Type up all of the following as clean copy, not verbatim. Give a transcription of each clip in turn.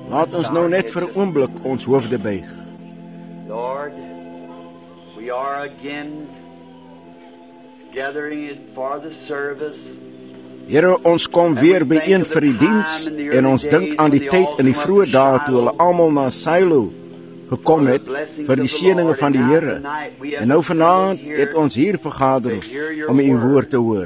Laat ons nou net vir 'n oomblik ons hoofde buig. Lord, we are again gathering it for the service. Here, ons kom weer byeen vir die diens en ons dink aan die tyd in die vroeë dae toe hulle almal na Silo gekom het vir die seëninge van die Here. En nou vanaand het ons hier vergader om u woord te hoor.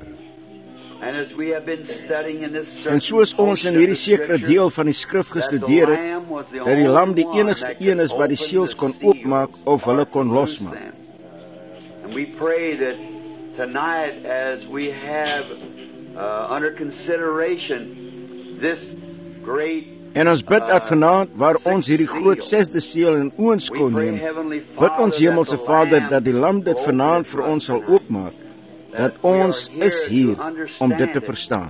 En soos ons in hierdie sekere deel van die skrif gestudeer het, dat die lam die enigste een is wat die seels kon oopmaak of hulle kon losmaak. And we pray that tonight as we have under consideration this great En ons bid dat vanaand, waar ons hierdie groot 6de seël in oënskou neem, bid ons Hemelse Vader dat die lam dit vanaand vir ons sal oopmaak, dat ons is hier om dit te verstaan.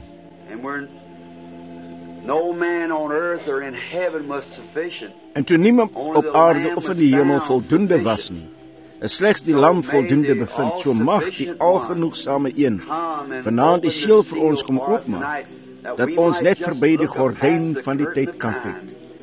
En toe niemand op aarde of in die hemel voldoende was nie, is slegs die lam voldoende bevind, so mag die algenoegsame een vanaand die seël vir ons kom oopmaak, dat ons net verby die gordyn van die tyd kan kyk.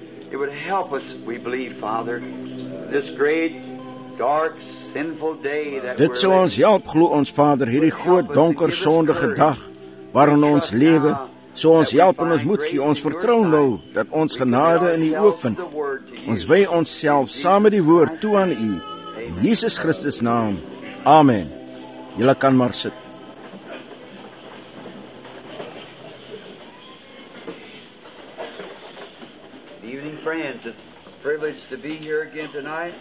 Dit sou ons help, glo ons Vader, hierdie groot donker sondige dag waarin ons lewe, sou ons help en ons moed gee, ons vertrou nou dat ons genade in U oë vind. Ons wy onsself saam met die woord toe aan U, in Jesus Christus naam. Amen. Julle kan maar sit. Friends, it's a privilege to be here again tonight.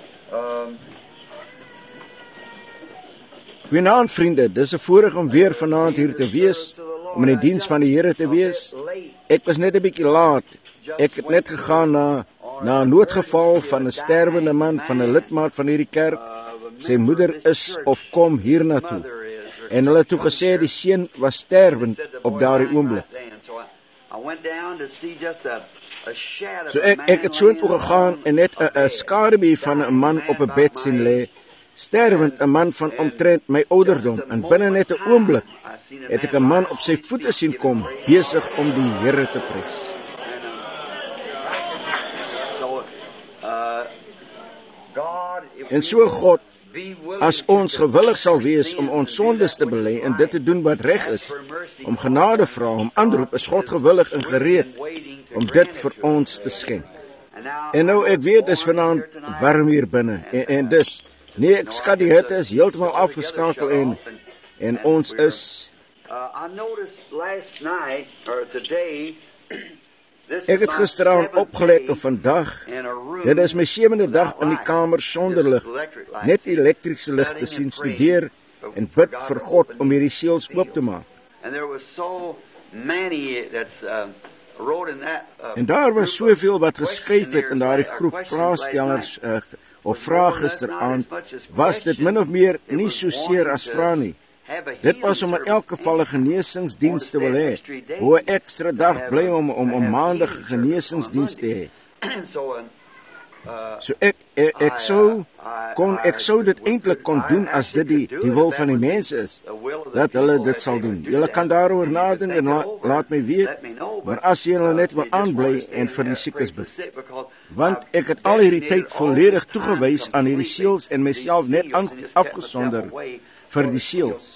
Goeienaand vriende, dis 'n voorreg om weer vanaand hier te wees, om in die diens van die Here te wees. Ek was net 'n bietjie laat. Ek het net gegaan na 'n noodgeval van 'n sterwende man van 'n lidmaat van hierdie kerk. Sy moeder is of kom hiernatoe. En hulle het toe gesê die seun was sterwend op daardie oomblik. So ek het soontoe gegaan en net 'n skaduwee van 'n man op 'n bed sien lê, sterwend, 'n man van omtrent my ouderdom, en binne net 'n oomblik het ek 'n man op sy voete sien kom, besig om die Here te prys. En so God, as ons gewillig sal wees om ons sondes te bely en dit te doen wat reg is, om genade vra, om aanroep, is God gewillig en gereed om dit vir ons te skenk. En nou ek weet dis vanaand warm hier binne en dis nee, ek skat die hitte is heeltemal afgeskakel en ons is ek het gisteraan opgelet op vandag. Dit is my 7de dag in die kamer sonder lig, net elektriese lig te sien, studeer en bid vir God om hierdie seels oop te maak. En daar was soveel wat geskryf het in daardie groep vraestellers of vrae gisteraan, was dit min of meer nie so seer as vra nie. Dit was om in elk geval 'n genesingsdiens te wil hê, hoe 'n ekstra dag bly om maandige genesingsdiens te hê. So ek sou dit eintlik kon doen as dit die wil van die mense is, dat hulle dit sal doen. Julle kan daaroor nadink en laat my weet, maar as julle net wil aanbly en vir die siekes bid. Want ek het al hierdie tyd volledig toegewys aan hierdie seels en myself net afgesonder vir die seels.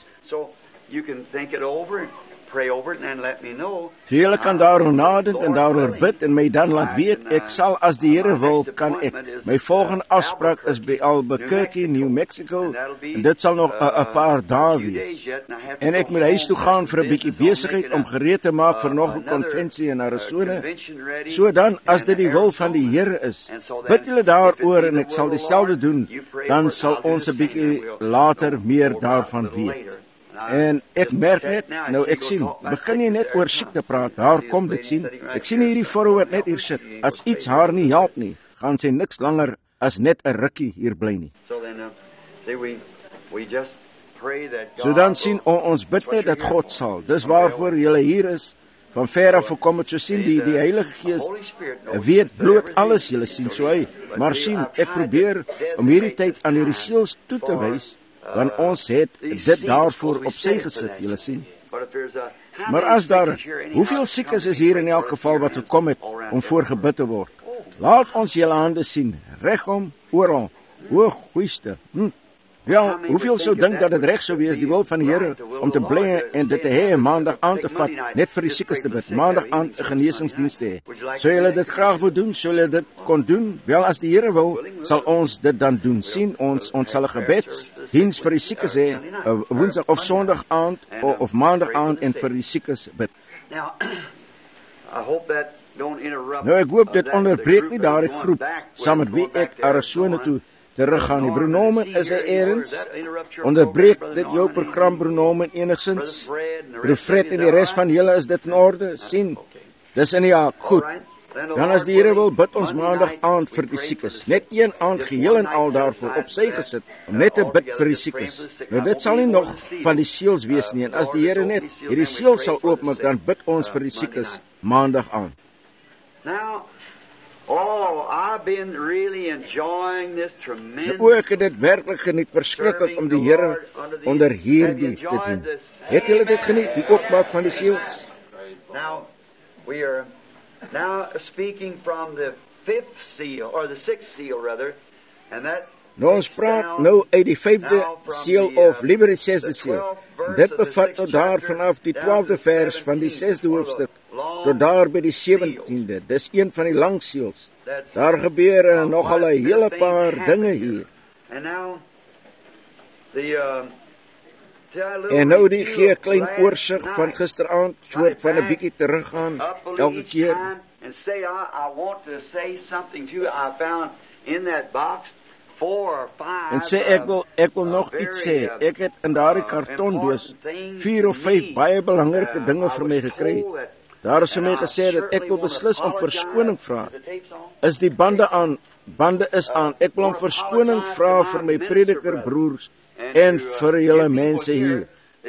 So julle kan daaroor nadink en daaroor bid en my dan laat weet. Ek sal, as die Here wil, kan ek. My volgende afspraak is by Albuquerque, New Mexico, en dit sal nog 'n paar dae wees. En ek moet huis toe gaan vir 'n bietjie besigheid om gereed te maak vir nog 'n konvensie in Arizona. So dan, as dit die wil van die Here is, bid julle daaroor en ek sal dieselfde doen, dan sal ons 'n bietjie later meer daarvan weet. En ek merk net, nou ek sien, begin jy net oor siekte praat, daar kom dit sien. Ek sien hierdie vrou wat net hier sit. As iets haar nie help nie, gaan sy niks langer as net 'n rukkie hier bly nie. So dan sien ons bid net dat God sal. Dis waarvoor julle hier is, van ver af gekom het, so sien die Heilige Gees weet bloot alles julle sien, so hy, maar sien, ek probeer om hierdie tyd aan hierdie seels toe te wys, want ons het dit daarvoor op sy gesit, julle sien. Maar as daar, hoeveel siekes is hier in elk geval wat gekom het om voor gebid te word. Laat ons julle hande sien, regom, oral. O, goeieste. Wel, hoeveel sou dink dat dit reg sou wees, die wil van die Here, om te bly en dit te hê, maandag aan te vat, net vir die siekes te bid, maandag aan 'n genesingsdiens te hê. Sou julle dit graag wil doen, sou julle dit kon doen? Wel, as die Here wil, sal ons dit dan doen. Sien, ons sal 'n gebedsdiens vir die siekes hê, Woensdag of Sondag aand, of maandag aand, en vir die siekes bid. Nou, ek hoop dit onderbreek nie daardie groep, saam met wie ek Arizona toe teruggaan. Die Broer Norman, is hy ergens? Onderbreek dit jou program, Broer Norman, enigsins? Broer Fred en die res van julle, is dit in orde? Sien, dis in die haak, goed. Dan as die Here wil, bid ons maandag aand vir die siekes. Net een aand geheel en al daarvoor op sy gesit, om net te bid vir die siekes. Nou dit sal nie nog van die seels wees nie, en as die Here net hierdie seel sal oopmaak, dan bid ons vir die siekes maandag aand. I've been really enjoying this tremendous. Nou, ek het dit werklik geniet, verskriklik om die Here onder hierdie te dien. Het julle dit geniet, die oopmaak van die seels? Now, we are now speaking from the fifth seal, or the sixth seal rather, and that Nou ons praat nou uit die 5de seel, of liewer die 6de seel. Dit bevat nou daar vanaf die 12de vers van die 6de hoofstuk, tot daar by die 17de. Dis een van die lang seels. Daar gebeur nogal 'n hele paar dinge hier. En nou die gee 'n klein oorsig van gisteraand, soort van 'n bietjie teruggaan, elke keer. En sê ek wil nog iets sê. Ek het in daardie kartondoos 4 of 5 baie belangrike dinge vir my gekry. Daar is vir my gesê dat ek wil beslis om verskoning vra. Is die bande is aan. Ek wil om verskoning vra vir my prediker broers en vir julle mense hier.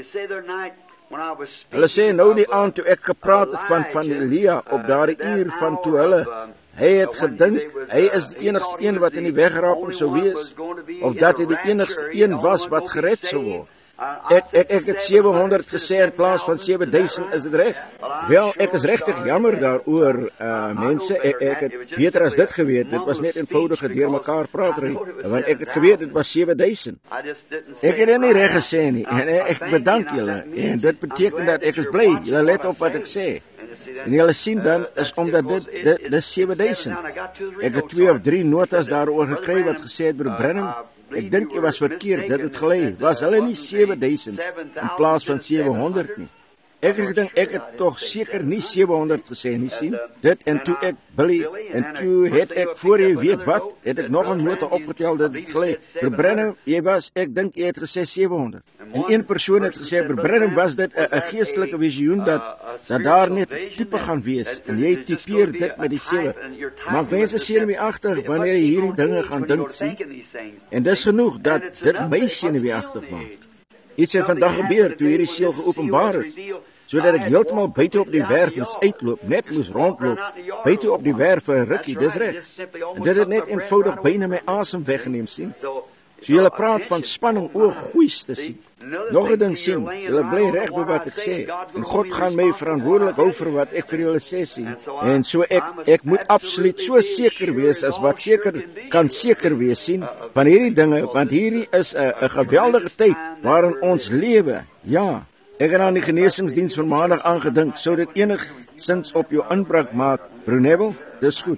Hulle sê nou die aand toe ek gepraat het van Elia op daardie uur van toe hy het gedink, hy is die enigste een wat in die wegraping sou wees, of dat hy die enigste een was wat gered sou word. Ek het 700 gesê in plaas van 7000, is dit reg? Wel, ek is regtig jammer daaroor, mense, ek het beter as dit geweet, dit was net eenvoudige deur mekaar pratery, want ek het geweet, dit was 7000. Ek het dit nie reg gesê nie, en ek bedank julle, en dit beteken dat ek is bly, julle let op wat ek sê. En julle sien dan, is omdat dit is 7000. Ek het 2 of 3 notas daaroor gekry wat gesê het, Broer Branham, ek dink jy was verkeerd, dit het gelei. Was hulle nie 7000 in plaas van 700 nie? Ek het gedink, ek het toch seker nie 700 gesê nie, sien? Dit, en toe ek, Billy, en toe het ek, voor jy weet wat, het ek nog een nota opgetel, dat het gelei. Broer Branham, ek dink jy het gesê 700. En een persoon het gesê, Broer Branham, was dit een geestelike visioen, dat daar net type gaan wees, en jy typeer dit met die 7. Maak mense senuweeagtig, wanneer jy hierdie dinge gaan dink, sien? En dis genoeg, dat dit my senuweeagtig maak. Iets het vandag gebeur, toe hierdie seel geopenbaar is, sodat ek heeltemal buite op die werf moes uitloop, net moes rondloop, buite op die werf vir 'n rukkie, dis reg. En dit het net eenvoudig byna my asem weggeneem, sien? So julle praat van spanning, o goeieste, sien? Nog 'n ding, sien, julle bly reg by wat ek sê, en God gaan my verantwoordelik hou vir wat ek vir julle sê, sien? En so ek moet absoluut so seker wees, as wat kan seker wees, sien, van hierdie dinge, want hierdie is 'n geweldige tyd, waarin ons lewe, ja. Ek het aan die genesingsdiens vir maandag aangedink, sou dit enigstens op jou inbraak maak, Broer Neville, dis goed.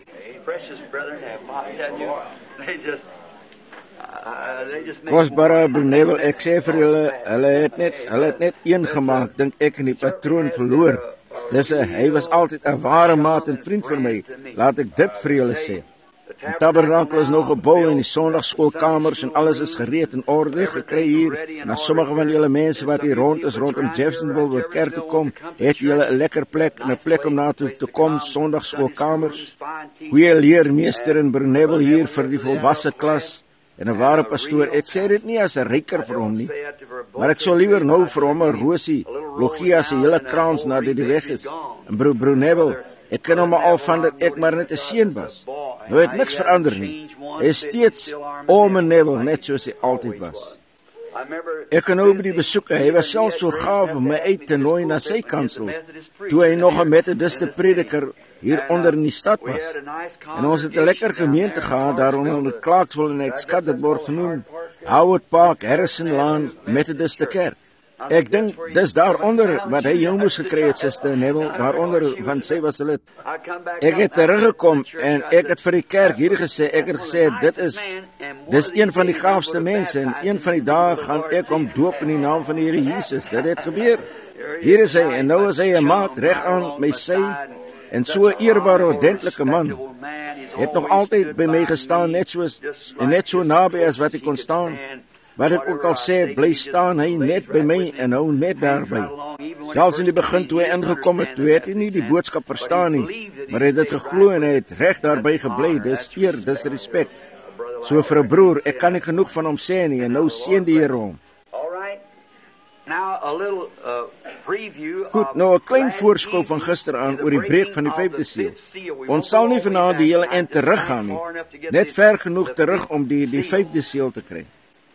Kosbare Broer Neville, ek sê vir julle, hulle het net een gemaak, dink ek, en die patroon verloor. Hy was altyd 'n ware maat en vriend vir my, laat ek dit vir julle sê. Die tabernakel is nou gebou en die sondagskoolkamers en alles is gereed en orde gekry hier. En as sommige van julle mense wat hier rond is, rondom Jeffersonville wil kerk toe kom, het julle 'n lekker plek en 'n plek om na toe te kom, sondagskoolkamers. Goeie leermeester en Broer Neville hier vir die volwasse klas. En 'n ware pastoor, ek sê dit nie as 'n ryker vir hom nie, maar ek sou liewer nou vir hom 'n rosie, logie as 'n hele krans nadat die weg is. En Broer Neville, ek ken hom al van dat ek maar net 'n seun was. Nou het niks verander nie. Hy is steeds Neville, net soos hy altyd was. Ek kan nou by die besoeke, hy was selfs so gaaf om my uit te nooi na sy kansel, toe hy nog 'n Methodiste prediker hier onder in die stad was. En ons het 'n lekker gemeente gehad daar onder Clarksville en ek skat dit word genoem Howard Park, Harrison Laan, Methodiste Kerk. Ek dink dis daaronder wat hy jou moes gekry het, Suster Neville, daaronder, want sy was 'n lid. Ek het teruggekom en ek het vir die kerk hier gesê, ek het gesê, dis een van die gaafste mense en een van die dae gaan ek hom doop in die naam van die Here Jesus. Dit het gebeur. Hier is hy en nou is hy 'n maat reg aan my sy en so 'n eerbare, ordentlike man. Het nog altyd by my gestaan, net so naby as wat ek kon staan. Wat ek ook al sê, bly staan hy net by my en hou net daarby. Selfs in die begin toe hy ingekom het, toe het hy nie die boodskap verstaan nie, maar hy het dit geglo en hy het reg daarby gebly. Dis eer, dis respek. So vir 'n broer, ek kan nie genoeg van hom sê nie en nou seën die Here hom. Goed, nou 'n klein voorskou van gisteraan oor die breek van die 5de seël. Ons sal nie vanaand die hele eind teruggaan nie, net ver genoeg terug om die 5de seël te kry.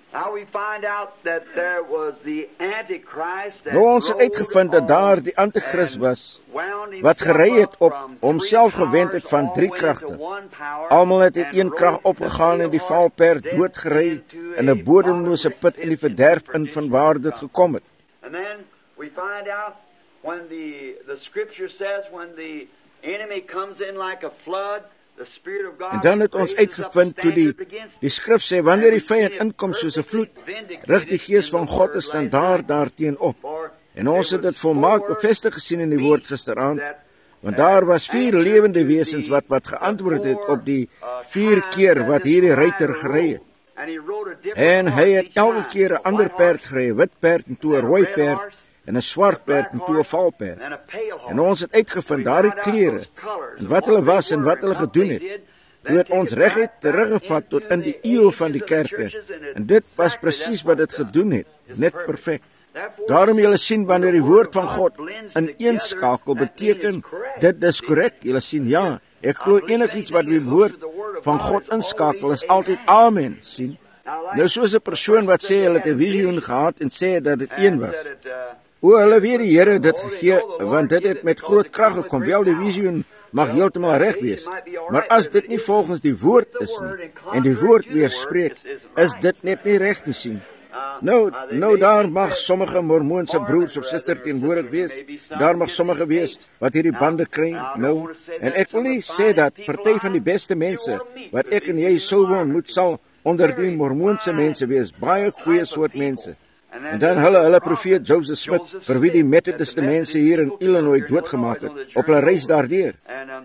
Nou ons het uitgevind dat daar die antichrist was, wat gery het op homself gewend het van 3 kragte. Almal het uit 1 krag opgegaan en die valperd doodgery in 'n bodemlose put in die verderf in van waar dit gekom het. We find out when the scripture says when the enemy comes in like a flood, the spirit of God. En dan het ons uitgevind toe die skrif sê wanneer die vyand inkom soos 'n vloed, rig die gees van God 'n standaard daarteen op. En ons het dit volmaak bevestig gesien in die woord gisteraand, want daar was 4 lewende wesens wat geantwoord het op die 4 keer wat hierdie ruiter gery het. En hy het elke keer 'n ander perd gery, 'n wit perd en toe 'n rooi perd en 'n swart perd en toe 'n valperd. En ons het uitgevind daardie kleure en wat hulle was en wat hulle gedoen het. Toe het ons reguit teruggevat tot in die eeu van die kerke. En dit was presies wat dit gedoen het, net perfek. Daarom julle sien wanneer die woord van God in een skakel beteken, dit is korrek. Julle sien, ja, ek glo enigiets wat die woord van God inskakel is altyd amen, sien. Nou soos 'n persoon wat sê hulle het 'n visioen gehad en sê dat dit een was. O, hulle weet die Here dit gegee, want dit het met groot krag gekom. Wel, die visioen mag heeltemal reg wees. Maar as dit nie volgens die woord is nie, en die woord weerspreek, is dit net nie reg te sien. Nou daar mag sommige mormoonse broers of susters teenwoordig wees, daar mag sommige wees wat hierdie bande kry, nou, en ek wil nie sê dat party van die beste mense, wat ek en jy sou woon, sal onder die mormoonse mense wees, baie goeie soort mense. En dan hulle profeet Joseph Smith, vir wie die Methodiste mense hier in Illinois doodgemaak het, op hulle reis daardeur.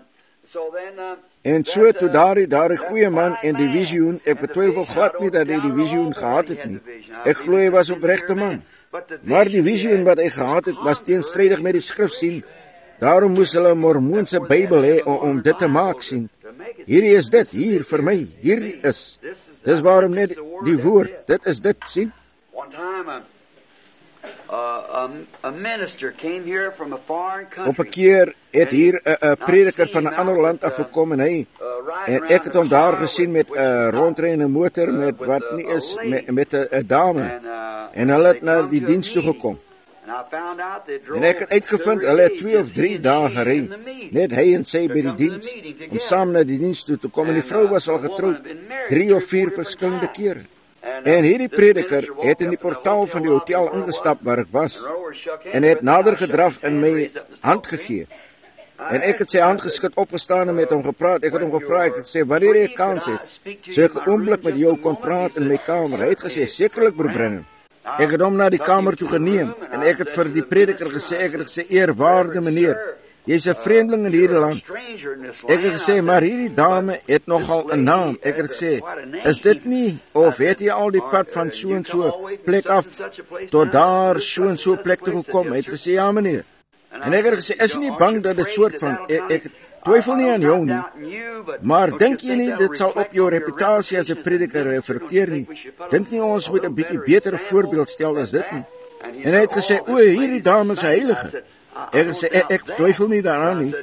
En so toe daardie goeie man en die visioen, ek betwyfel glad nie dat hy die visioen gehad het nie. Ek glo hy was 'n opregte man. Maar die visioen wat hy gehad het, was teenstrydig met die skrif, sien. Daarom moes hulle 'n mormoonse Bybel hê om dit te maak, sien. Hierdie is dit, hier vir my, hierdie is. Dis waarom net die woord, dit is dit, sien. Op 'n keer het hier 'n prediker van 'n ander land afgekom en ek het hom daar gesien met 'n rondryende motor met wat nie is met 'n dame en hulle het na die diens toe gekom. En ek het uitgevind hulle het 2 of 3 dae gery, net hy en sy by die diens om saam na die diens toe te kom en die vrou was al getroud 3 of 4 verskillende kere. En hierdie prediker het in die portaal van die hotel ingestap waar ek was en het nader gedraf en my hand gegee. En ek het sy hand geskud, opgestaan en met hom gepraat. Ek het hom gevra, ek het gesê, wanneer jy kans het, so ek 'n oomblik met jou kon praat in my kamer. Hy het gesê, sekerlik broer Branham. Ek het hom na die kamer toe geneem en ek het vir die prediker gesê, eerwaarde meneer, jy's 'n vreemdeling in hierdie land. Ek het gesê, maar hierdie dame het nogal 'n naam. Ek het gesê, is dit nie, of het jy al die pad van so en so plek af, tot daar so en so plek toe gekom? Hy het gesê, ja meneer. En ek het gesê, is nie bang dat dit soort van, ek twyfel nie aan jou nie, maar dink jy nie, dit sal op jou reputasie as 'n prediker reflekteer nie? Dink nie ons moet 'n bietjie beter voorbeeld stel as dit nie? En hy het gesê, o, hierdie dame is 'n heilige. Ek het gesê, ek twyfel nie daaraan nie.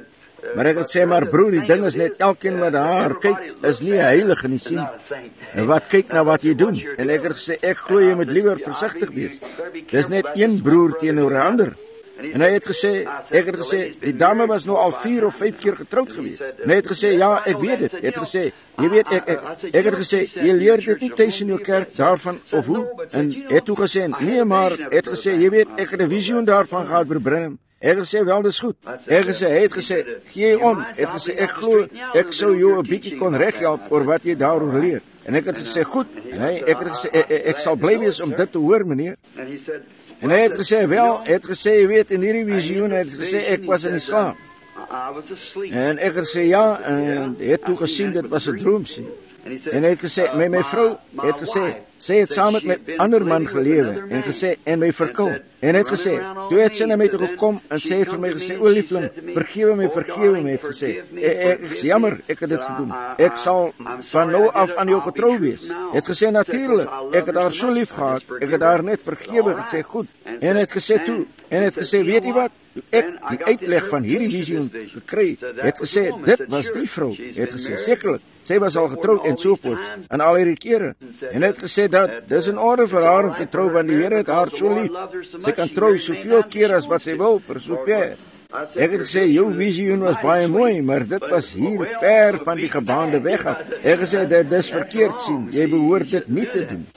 Maar ek het sê, maar broer, die ding is net, elkeen met haar kyk, is nie 'n heilige nie, sien. En wat kyk na wat jy doen. En ek het gesê, ek glo jy moet liewer versigtig wees. Dis net een broer teenoor 'n ander. En hy het gesê, ek het gesê, die dame was nou al 4 of 5 keer getroud gewees. En hy het gesê, ja, ek weet dit. Hy het gesê, jy weet, ek het gesê, jy leer dit nie tuis in jou kerk daarvan, of hoe? En hy het toe gesê, nee, maar, hy het gesê, jy weet, ek het 'n visioen daarvan gehad, broer Branham. Ek het gesê, wel, dis goed. Hy het gesê, gee om. Hy het gesê, ek glo, ek sou jou 'n bietjie kon reghelp oor wat jy daaroor leer. En ek het gesê, goed. En ek het gesê, ek sal bly wees om dit te hoor, meneer. En hy het gesê, wel, hy het gesê, jy weet, in hierdie visioen, hy het gesê, ek was in die slaap. En ek het gesê, ja, en hy het toe gesien, dit was 'n droom, sien. En hy het gesê, my vrou het gesê, sy het saam met ander man gelewe, en gesê, en my verkil. En hy het gesê, toe het sy na my toe gekom, en sy het vir my gesê, o liefling, vergewe my, het gesê, ek is jammer, ek het dit gedoen. Ek sal van nou af aan jou getrou wees. Het gesê, natuurlijk, ek het haar so lief gehad, ek het haar net vergewe, gesê, goed. En het gesê toe, en het gesê, weet jy wat, ek die uitleg van hierdie visioen gekry, het gesê, dit was die vrou, het gesê, sekerlik, sy was al getroud en sovoorts, en al hierdie kere, en het gesê dat, dis in orde vir haar om te trou, want die Here het haar so lief, sy kan trou soveel keer as wat sy wil, vir so ver. Ek het gesê, jou visioen was baie mooi, maar dit was hier ver van die gebaande weg af. Ek het gesê, dit is verkeerd, sien, jy behoort dit nie te doen.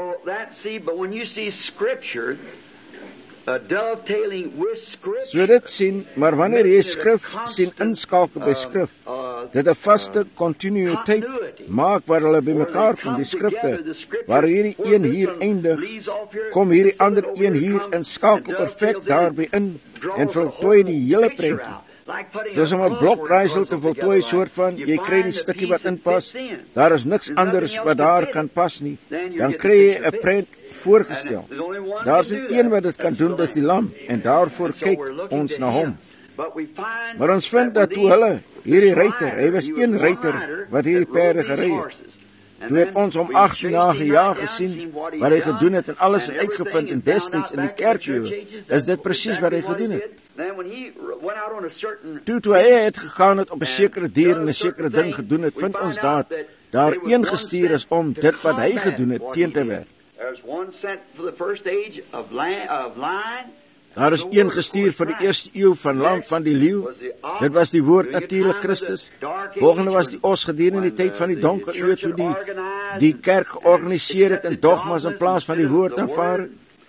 So dit sien, maar wanneer jy skrif sien inskakel by skrif, dit 'n vaste kontinuïteit maak waar hulle bymekaar kom, die skrifte, waar hierdie een hier eindig, kom hierdie ander een hier en skakel perfek daarby in en voltooi die hele prentjie. Soos om 'n blokraaisel te voltooi, soort van, jy kry die stukkie wat inpas, daar is niks anders wat daar kan pas nie, dan kry jy 'n prent voorgestel. Daar is een wat dit kan doen, dis die lam, en daarvoor kyk ons na hom. Maar ons vind dat toe hulle, hierdie ruiter, hy was een ruiter wat hierdie perde gery het. Toe het ons om 8 jaar gesien wat hy gedoen het en alles het uitgevind en destyds in die kerklewe is dit presies wat hy gedoen het. Toe hy het gegaan het op 'n sekere dier en 'n sekere ding gedoen het, vind ons daar een gestuur is om dit wat hy gedoen het teen te werk. Daar is een gestuur vir die eerste eeu van lam van die leeu. Dit was die woord natuurlik Christus. Volgende was die os gedurende die tyd van die donker eeu toe die kerk georganiseer het en dogmas in plaas van die woord aanvaar.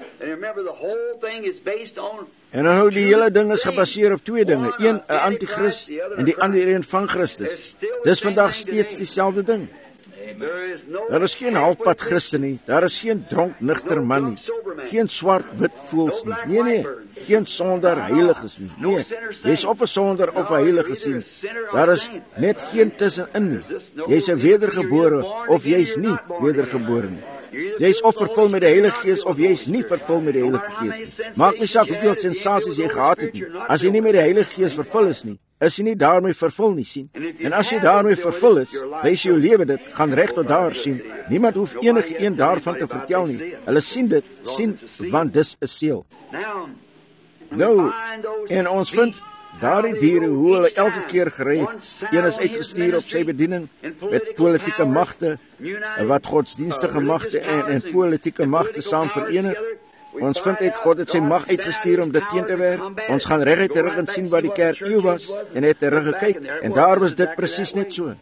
En nou die hele ding is gebaseer op 2 dinge. Een, 'n anti-Christ en die ander een van Christus. Dis vandag steeds dieselfde ding. Daar is geen halfpad Christen nie, daar is geen dronk nigter man nie, geen swart wit voels nie, nee, geen sonder heiliges nie, nee, jy is of 'n sonder of 'n heilige sien, daar is net geen tussenin nie, jy is 'n wedergebore of jy is nie wedergebore nie. Jy is of vervul met die Heilige Gees of jy is nie vervul met die Heilige Gees nie. Maak nie saak hoeveel sensasies jy gehad het nie, as jy nie met die Heilige Gees vervul is nie, is jy nie daarmee vervul nie, sien. En as jy daarmee vervul is, wys jou lewe dit, gaan reg tot daar, sien. Niemand hoef enige een daarvan te vertel nie. Hulle sien dit, sien, want dis 'n seël. Nou, en ons vind daardie diere, hoe hulle elke keer gery het, een is uitgestuur op sy bediening, met politieke magte, wat godsdienstige magte en politieke magte saam verenig. Ons vind uit God het sy mag uitgestuur om dit teen te werk. Ons gaan reguit terug en sien wat die kerk eeu was, en het terug gekyk, en daar was dit presies net so.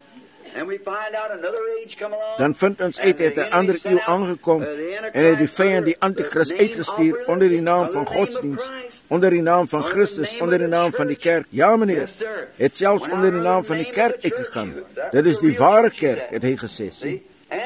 Dan vind ons uit, het 'n ander eeu aangekom, en het die vyand die antichrist uitgestuur onder die naam van godsdienst, onder die naam van Christus, onder die naam van die kerk. Ja meneer, het selfs onder die naam van die kerk uitgegaan. Dit is die ware kerk, het hy gesê, sê.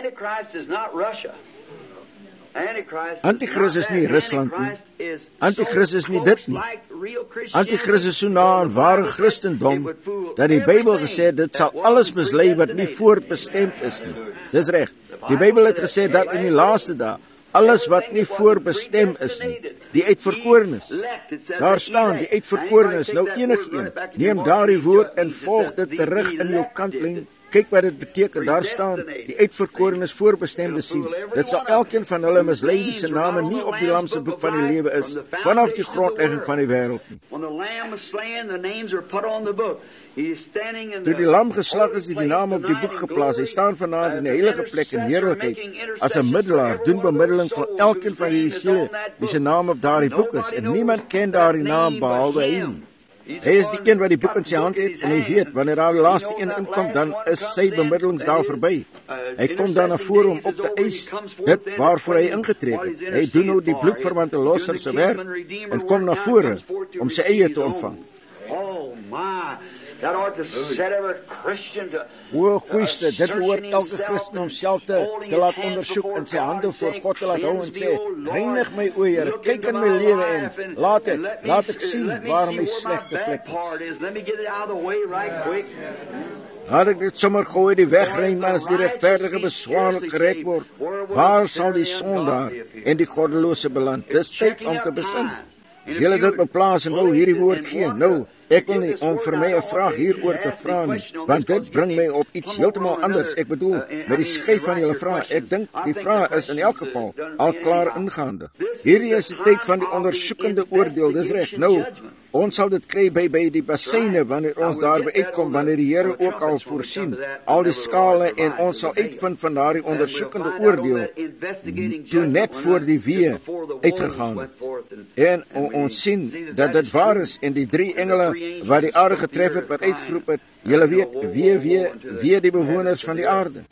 Antichrist is nie Rusland nie. Antichrist is nie dit nie. Antichrist is so na aan ware Christendom, dat die Bybel gesê, dit sal alles mislei wat nie voorbestemd is nie. Dis reg. Die Bybel het gesê dat in die laaste dae, alles wat nie voorbestem is nie, die uitverkorenes. Daar staan, die uitverkorenes, nou enigeen, neem daardie woord en volg dit terug in jou kantlyn, kyk wat dit beteken, daar staan, die uitverkorenes voorbestemde siel. Dit sal elkeen van hulle mislei wie se name nie op die lam se boek van die lewe is, vanaf die grondlegging van die wêreld nie. Toe die lam geslag is, die naam op die boek geplaas. Hy staan vanaand in die heilige plek in heerlikheid, as 'n middelaar, doen bemiddeling van elkeen van hierdie siele, wie se naam op daardie boek is, en niemand ken daardie naam behalwe hy nie. Hy is die een wat die boek in sy hand het, en hy weet, wanneer daar die laaste een inkom, dan is sy bemiddelingsdaal verby. Hy kom dan na vore om op te eis, dit waarvoor hy ingetree het. Hy doen nou die bloedverwante losser se werk, en kom na vore, om sy eie te ontvang. O, goeieste, dit behoort elke Christen homself te laat ondersoek en sy hande voor God te laat hou en sê, reinig my, o Heer, kyk in my lewe en laat ek sien waar my slegte plek is. Laat ek dit sommer gooi die weg rein, maar as die regverdige beswaarlik gered word, waar sal die sondaar en die goddelose beland? Dis tyd om te besin. As julle dit beplaas en nou hierdie woord gee, nou, ek wil nie om vir my 'n vraag hieroor te vra nie, want dit bring my op iets heeltemal anders. Ek bedoel, met die skryf van julle vraag, ek dink die vraag is in elk geval al klaar ingaande. Hierdie is die tyd van die ondersoekende oordeel, dis reg. Nou, ons sal dit kry by die bassyne, wanneer ons daarby uitkom, wanneer die Here ook al voorsien, al die skale, en ons sal uitvind van daardie ondersoekende oordeel, toe net voor die wee uitgegaan het. En ons sien dat dit waar is, en die 3 engele wat die aarde getref het, wat uitgeroep het, julle weet, wee die bewoners van die aarde.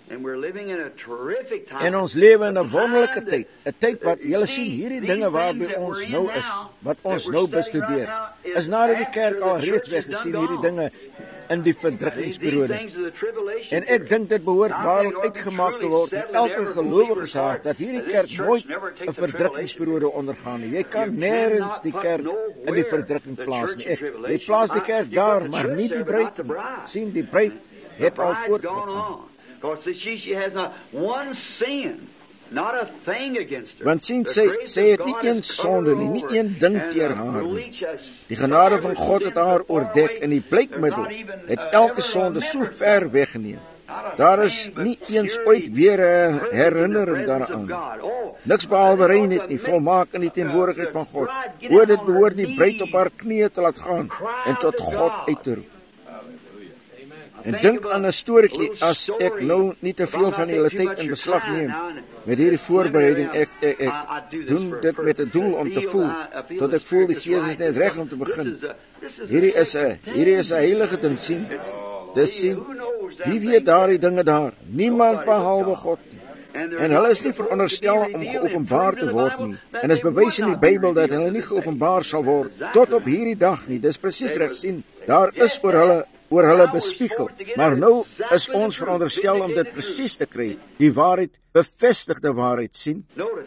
En ons lewe in 'n wonderlike tyd, 'n tyd wat, julle sien, hierdie dinge waarby ons nou is, wat ons nou bestudeer, is nadat die kerk al reeds weggesien hierdie dinge in die verdrukkingsperiode. En ek dink dit behoort waarlik uitgemaak te word in elke gelowige se hart, dat hierdie kerk nooit 'n verdrukkingsperiode ondergaan nie. Jy kan nêrens die kerk in die verdrukking plaas nie. Jy plaas die kerk daar, maar nie die bruid nie. Sien, die bruid het al voortgegaan. Want sien, sy het nie een sonde nie, nie een ding teer haar nie. Die genade van God het haar oordek, en die blykmiddel het elke sonde so ver weggeneem. Daar is nie eens ooit weer 'n herinnering daaraan. Niks behalwe reinheid nie, volmaak in die teenwoordigheid van God. O, dit behoort die bruid op haar knieë te laat gaan en tot God uit te roep. En dink aan 'n storieetjie, as ek nou nie te veel van julle tyd in beslag neem met hierdie voorbereiding. Ek doen dit met 'n doel om te voel, tot ek voel die Gees is net reg om te begin. Hierdie is 'n heilige ding, sien. Dis sien, wie weet daardie dinge daar? Niemand behalwe God nie. En hulle is nie veronderstel om geopenbaar te word nie. En is bewys in die Bybel dat hulle nie geopenbaar sal word tot op hierdie dag nie. Dis presies reg, sien. Daar is oor hulle bespiegel. Maar nou is ons veronderstel om dit presies te kry. Die waarheid, bevestigde waarheid, sien.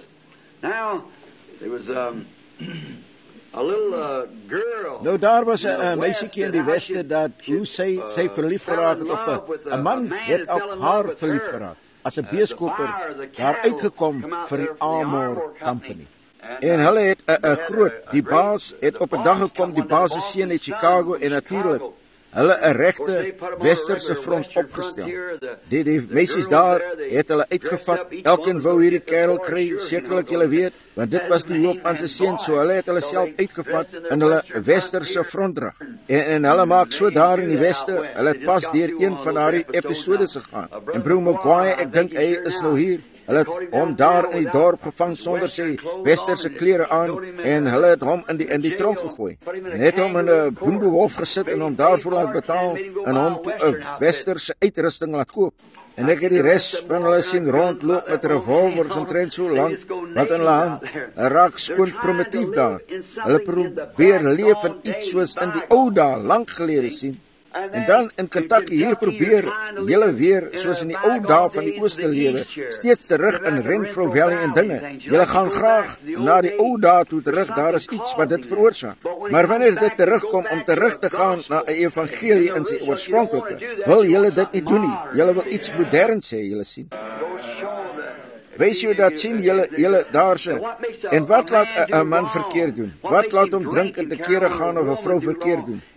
Nou daar was 'n meisietjie in die weste dat hoe sy verlief geraak het op 'n man het op haar verlief geraak. As 'n beeskoper daar uitgekom vir die Amor Company. En hulle het 'n groot, die baas het op 'n dag gekom, die baas se seun uit Chicago, en natuurlik hulle 'n regte westerse front opgestel. Die meisies daar het hulle uitgevat. Elkeen wou hierdie kerel kry, sekerlik julle weet, want dit was die hoop aan sy seun, so hulle het hulle self uitgevat in hulle westerse frontdrag. En hulle maak so daar in die weste, hulle het pas deur een van daardie episodes gegaan. En broer Maguire, ek dink hy is nou hier. Hulle het hom daar in die dorp gevang sonder sy westerse klere aan, en hulle het hom in die tronk gegooi. En het hom in 'n boendehof gesit en hom daarvoor laat betaal en hom toe 'n westerse uitrusting laat koop. En ek het die res van hulle sien rondloop met revolvers omtrent so lank wat in hulle hand. Hulle raak skoon primitief daar. Hulle probeer leef in iets soos in die ou dae, lank gelede, sien. En dan in Kentucky hier probeer julle weer soos in die ou dae van die ooste lewe, steeds terug in Renfrew Valley en dinge. Julle gaan graag na die ou dae toe terug, daar is iets wat dit veroorsaak. Maar wanneer dit terugkom om terug te gaan na 'n evangelie in sy oorspronklike, wil julle dit nie doen nie. Julle wil iets moderns hê, julle sien. Wees jy dat sien julle daar se. En wat laat 'n man verkeerd doen? Wat laat hom drink en te kere gaan of 'n vrou verkeerd doen?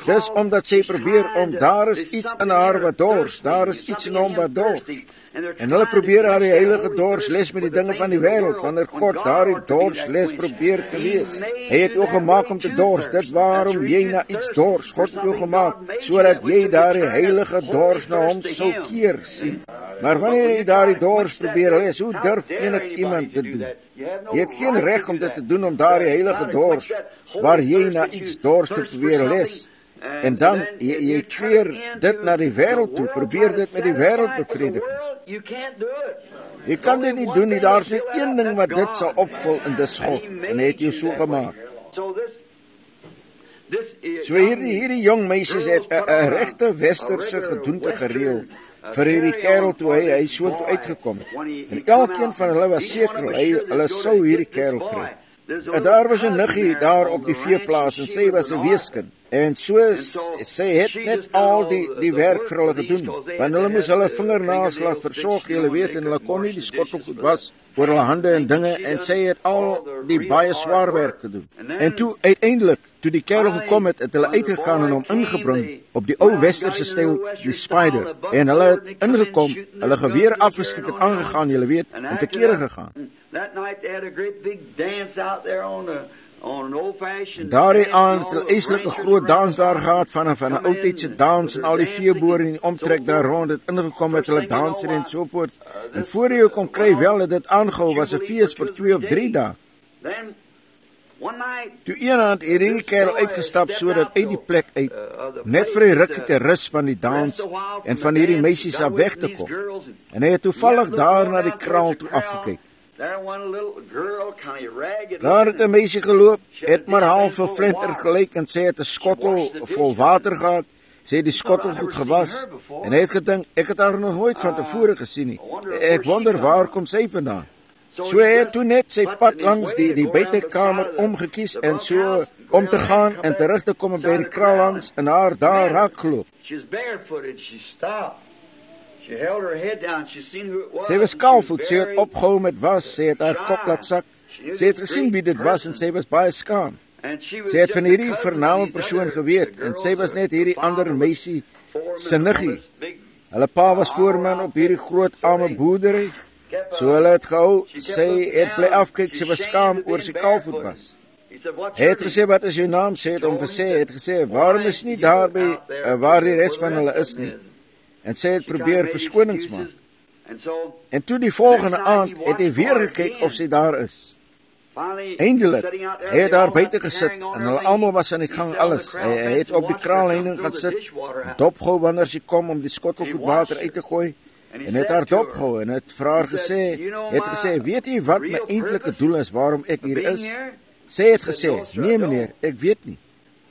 Dis omdat sy probeer om, daar is iets in haar wat dors, daar is iets in hom wat dors. En hulle probeer haar die heilige dorsles met die dinge van die wêreld, wanneer God daardie dorsles probeer te wees. Hy het jou gemaak om te dors, dit waarom jy na iets dors. God het jou gemaak, sodat jy daardie heilige dors na hom sou keer sien. Maar wanneer jy daardie dors probeer les, hoe durf enig iemand dit doen? Jy het geen reg om dit te doen om daardie heilige dors, waar jy na iets dors te probeer les. En dan, jy keer dit na die wêreld toe, probeer dit met die wêreld bevredig. Jy kan dit nie doen nie, daar is net een ding wat dit sal opvul, en dis God, en hy het jou so gemaak. So hierdie jong meisies het 'n regte westerse gedoente gereël vir hierdie kerel toe hy so toe uitgekom het. En elkeen van hulle was seker, hulle sou hierdie kerel kry. En daar was 'n niggie daar op die veeplaas en sy was 'n weeskind. En so sy het net al die werk vir hulle gedoen. Want hulle moes hulle vingernaslag versorg, julle weet, en hulle kon nie die skottelgoed was oor hulle hande en dinge, en sy het al die baie swaar werk gedoen. En toe uiteindelik, toe die kerel gekom het hulle uitgegaan en hom ingebring op die ou westerse styl, die Spider. En hulle het ingekom, hulle geweer afgeskiet en aangegaan, julle weet, en te kere gegaan. En daardie aand het hulle eislike groot dans daar gehad van 'n oudtydse dans, en al die veeboere in die omtrek daar rond het ingekom met hulle danser en so voort. En voor jy kon kry wel dat dit aangehou was 'n fees vir 2 of 3 dae. Toe een aand het hierdie kerel uitgestap sodat uit die plek uit, net vir 'n rukkie te rus van die dans en van hierdie meisies af weg te kom. En hy het toevallig daar na die kraal toe afgekyk. Daar het 'n meisie geloop, het maar half 'n flinter gelyk, en sy het 'n skottel vol water gehad. Sy het die skottel goed gewas, en hy het gedink, ek het haar nog nooit van tevore gesien nie. Ek wonder, waar kom sy vandaan? So hy het toe net sy pad langs die buitekamer omgekies, en so om te gaan en terug te kom by die kraal langs, en haar daar raak geloop. Sy was kaalvoet, sy het opgehou met was, sy het haar kop laat sak, sy het gesien wie dit was, en sy was baie skaam. Sy het van hierdie vername persoon geweet, en sy was net hierdie ander meisie se niggie. Hulle pa was voorman op hierdie groot arme boerdery, so hulle het gehou, sy het bly afkyk, sy was skaam oor sy kaalvoet was. Hy het gesê, wat is jou naam? Sy het hom gesê, waarom is nie daarby waar die res van hulle is nie? En sy het probeer verskonings maak. En toe die volgende aand het hy weer gekyk of sy daar is. Eindelik, hy het daar buite gesit, en hulle almal was aan die gang alles. Hy het op die kraalheining gaan sit, dopgehou wanneer sy kom om die skottelgoed water uit te gooi, en het haar dopgehou, en het vir haar gesê, weet jy wat my eintlike doel is, waarom ek hier is? Sy het gesê, nee meneer, ek weet nie.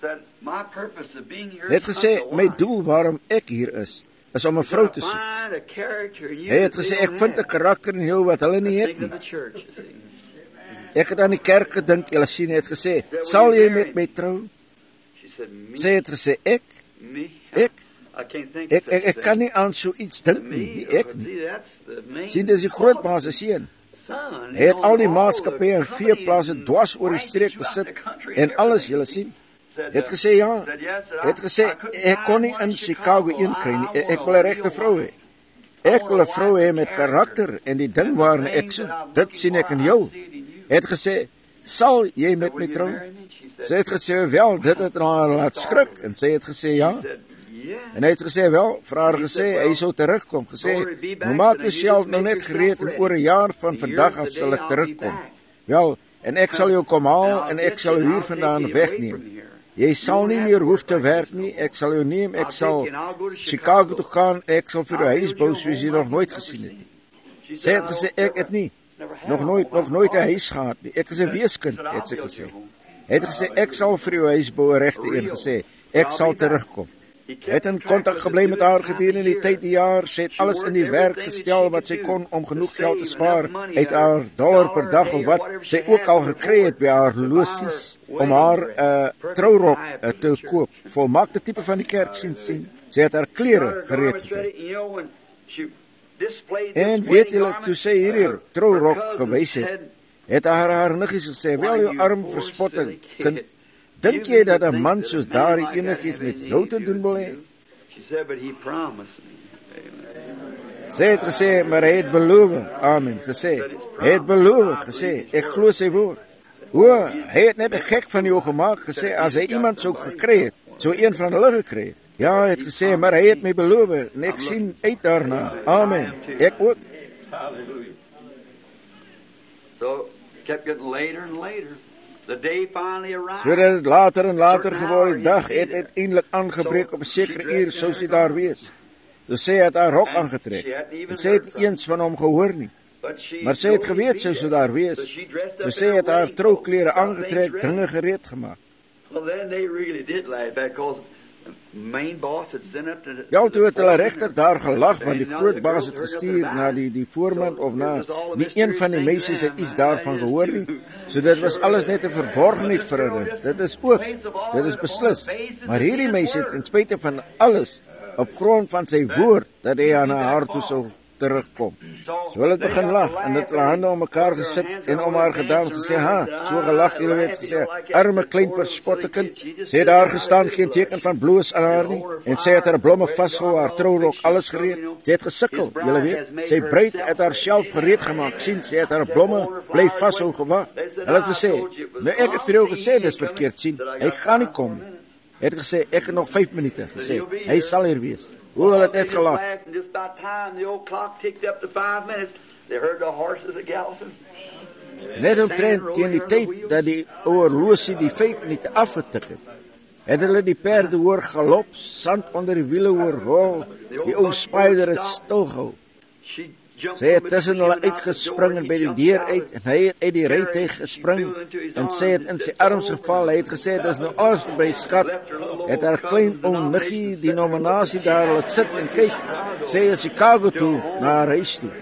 Hy het gesê, my doel waarom ek hier is om 'n vrou te soek. Hy het gesê, ek vind 'n karakter in jou wat hulle nie het nie. Ek het aan die kerk gedink, julle sien, hy het gesê, sal jy met my trou? Sy het gesê, ek kan nie aan so iets dink nie, ek nie. Sien, dis die grootma se seun. Hy het al die maatskappye en veeplase dwars oor die streek besit, en alles, julle sien. Het gesê ja, het gesê, ek kon nie in Chicago inkry nie, ek wil 'n regte vrou hê. Ek wil 'n vrou hê met karakter, en die ding waarna ek soek, dit sien ek in jou. Het gesê, sal jy met my trou? Sy het gesê, wel, dit het haar laat skrik, en sy het gesê ja. En hy het gesê, wel, vir haar gesê, hy sou terugkom, gesê, nou maak jouself nou net gereed, en oor 'n jaar van vandag af sal ek terugkom. Wel, en ek sal jou kom haal, en ek sal jou hier vandaan wegneem. Jy sal nie meer hoef te werk nie, ek sal jou neem, ek sal Chicago toe gaan, ek sal vir jou huis bou soos jy nog nooit gesien het nie. Sy het gesê, ek het nie, nog nooit 'n huis gehad nie, ek is 'n weeskind, het sy gesê. Hy het gesê, ek sal vir jou huis bou, 'n regte een, gesê, ek sal terugkom. Hy het in kontak gebly met haar gedurende die tyd, die jaar, sy het alles in die werk gestel wat sy kon om genoeg geld te spaar, uit haar $1 per dag of wat sy ook al gekry het by haar losies, om haar trourok te koop, volmaakte tipe van die kerk sien. Sy het haar klere gereed gekry. En weet julle, toe sy hierdie trourok gewys het haar niggies gesê, wel jou arm verspotte kind, Dink jy dat 'n man soos daardie enigiets met jou te doen wil hê? She said, but he promised me. Sy het gesê, maar hy het beloof. Amen. Gesê, hy het beloof. Gesê, ek glo sy woord. O, hy het net 'n gek van jou gemaak. Gesê, as hy iemand sou gekry het, sou een van hulle gekry het. Ja, hy het gesê, maar hy het my beloof. En ek sien uit daarna. Amen. Ek ook. So it kept getting later and later. The day finally arrived. Sodat het later en later geword, die dag het uiteindelik aangebreek op 'n sekere uur, sou sy daar wees. So sy het haar rok aangetrek. En sy het nie eens van hom gehoor nie. Maar sy het geweet sy sou daar wees. So sy het haar trouklere aangetrek, dinge gereed gemaak. Well, then they really did laugh because the main boss had sent up to Ja, toe het hulle regtig daar gelag, want die groot baas het gestuur na die voorman of na nie een van die meisies het iets daarvan gehoor nie. So dit was alles net 'n verborgenheid vir hulle. Dit is beslis. Maar hierdie meisie het ten spyte van alles op grond van sy woord dat hy aan haar toe sou terugkom. So hulle het begin lag en het hulle hande om mekaar gesit en om haar gedaan gesê, ha, so gelag, julle weet gesê, arme klein verspotte kind. Sy het daar gestaan, geen teken van bloos aan haar nie, en sy het haar blomme vasgehou, haar trourok, alles gereed. Sy het gesukkel, julle weet, sy bruid het haar self gereed gemaak, sien, sy het haar blomme bly vashou gewag. Hulle het gesê, nou ek het vir jou gesê, dis verkeerd, sien, hy gaan nie kom nie. Hy het gesê, ek het nog 5 minute, gesê, hy sal hier wees. Hoe hulle het net gelag. Just about time the old clock ticked up to 5 minutes, they heard the horses a-galloping. Net omtrent teen die tyd dat die horlosie die 5 minute afgetik het hulle die perde hoor galop, sand onder die wiele hoor rol, die ou spider het stilgehou. Sy het tussen hulle uitgespring en by die deur uit, en hy het uit die rytuig gespring, en sy het in sy arms geval, hy het gesê, dis nou alles by skat, het haar klein ou niggie die nominasie daar laat sit en kyk, sy is Chicago toe, na haar huis toe.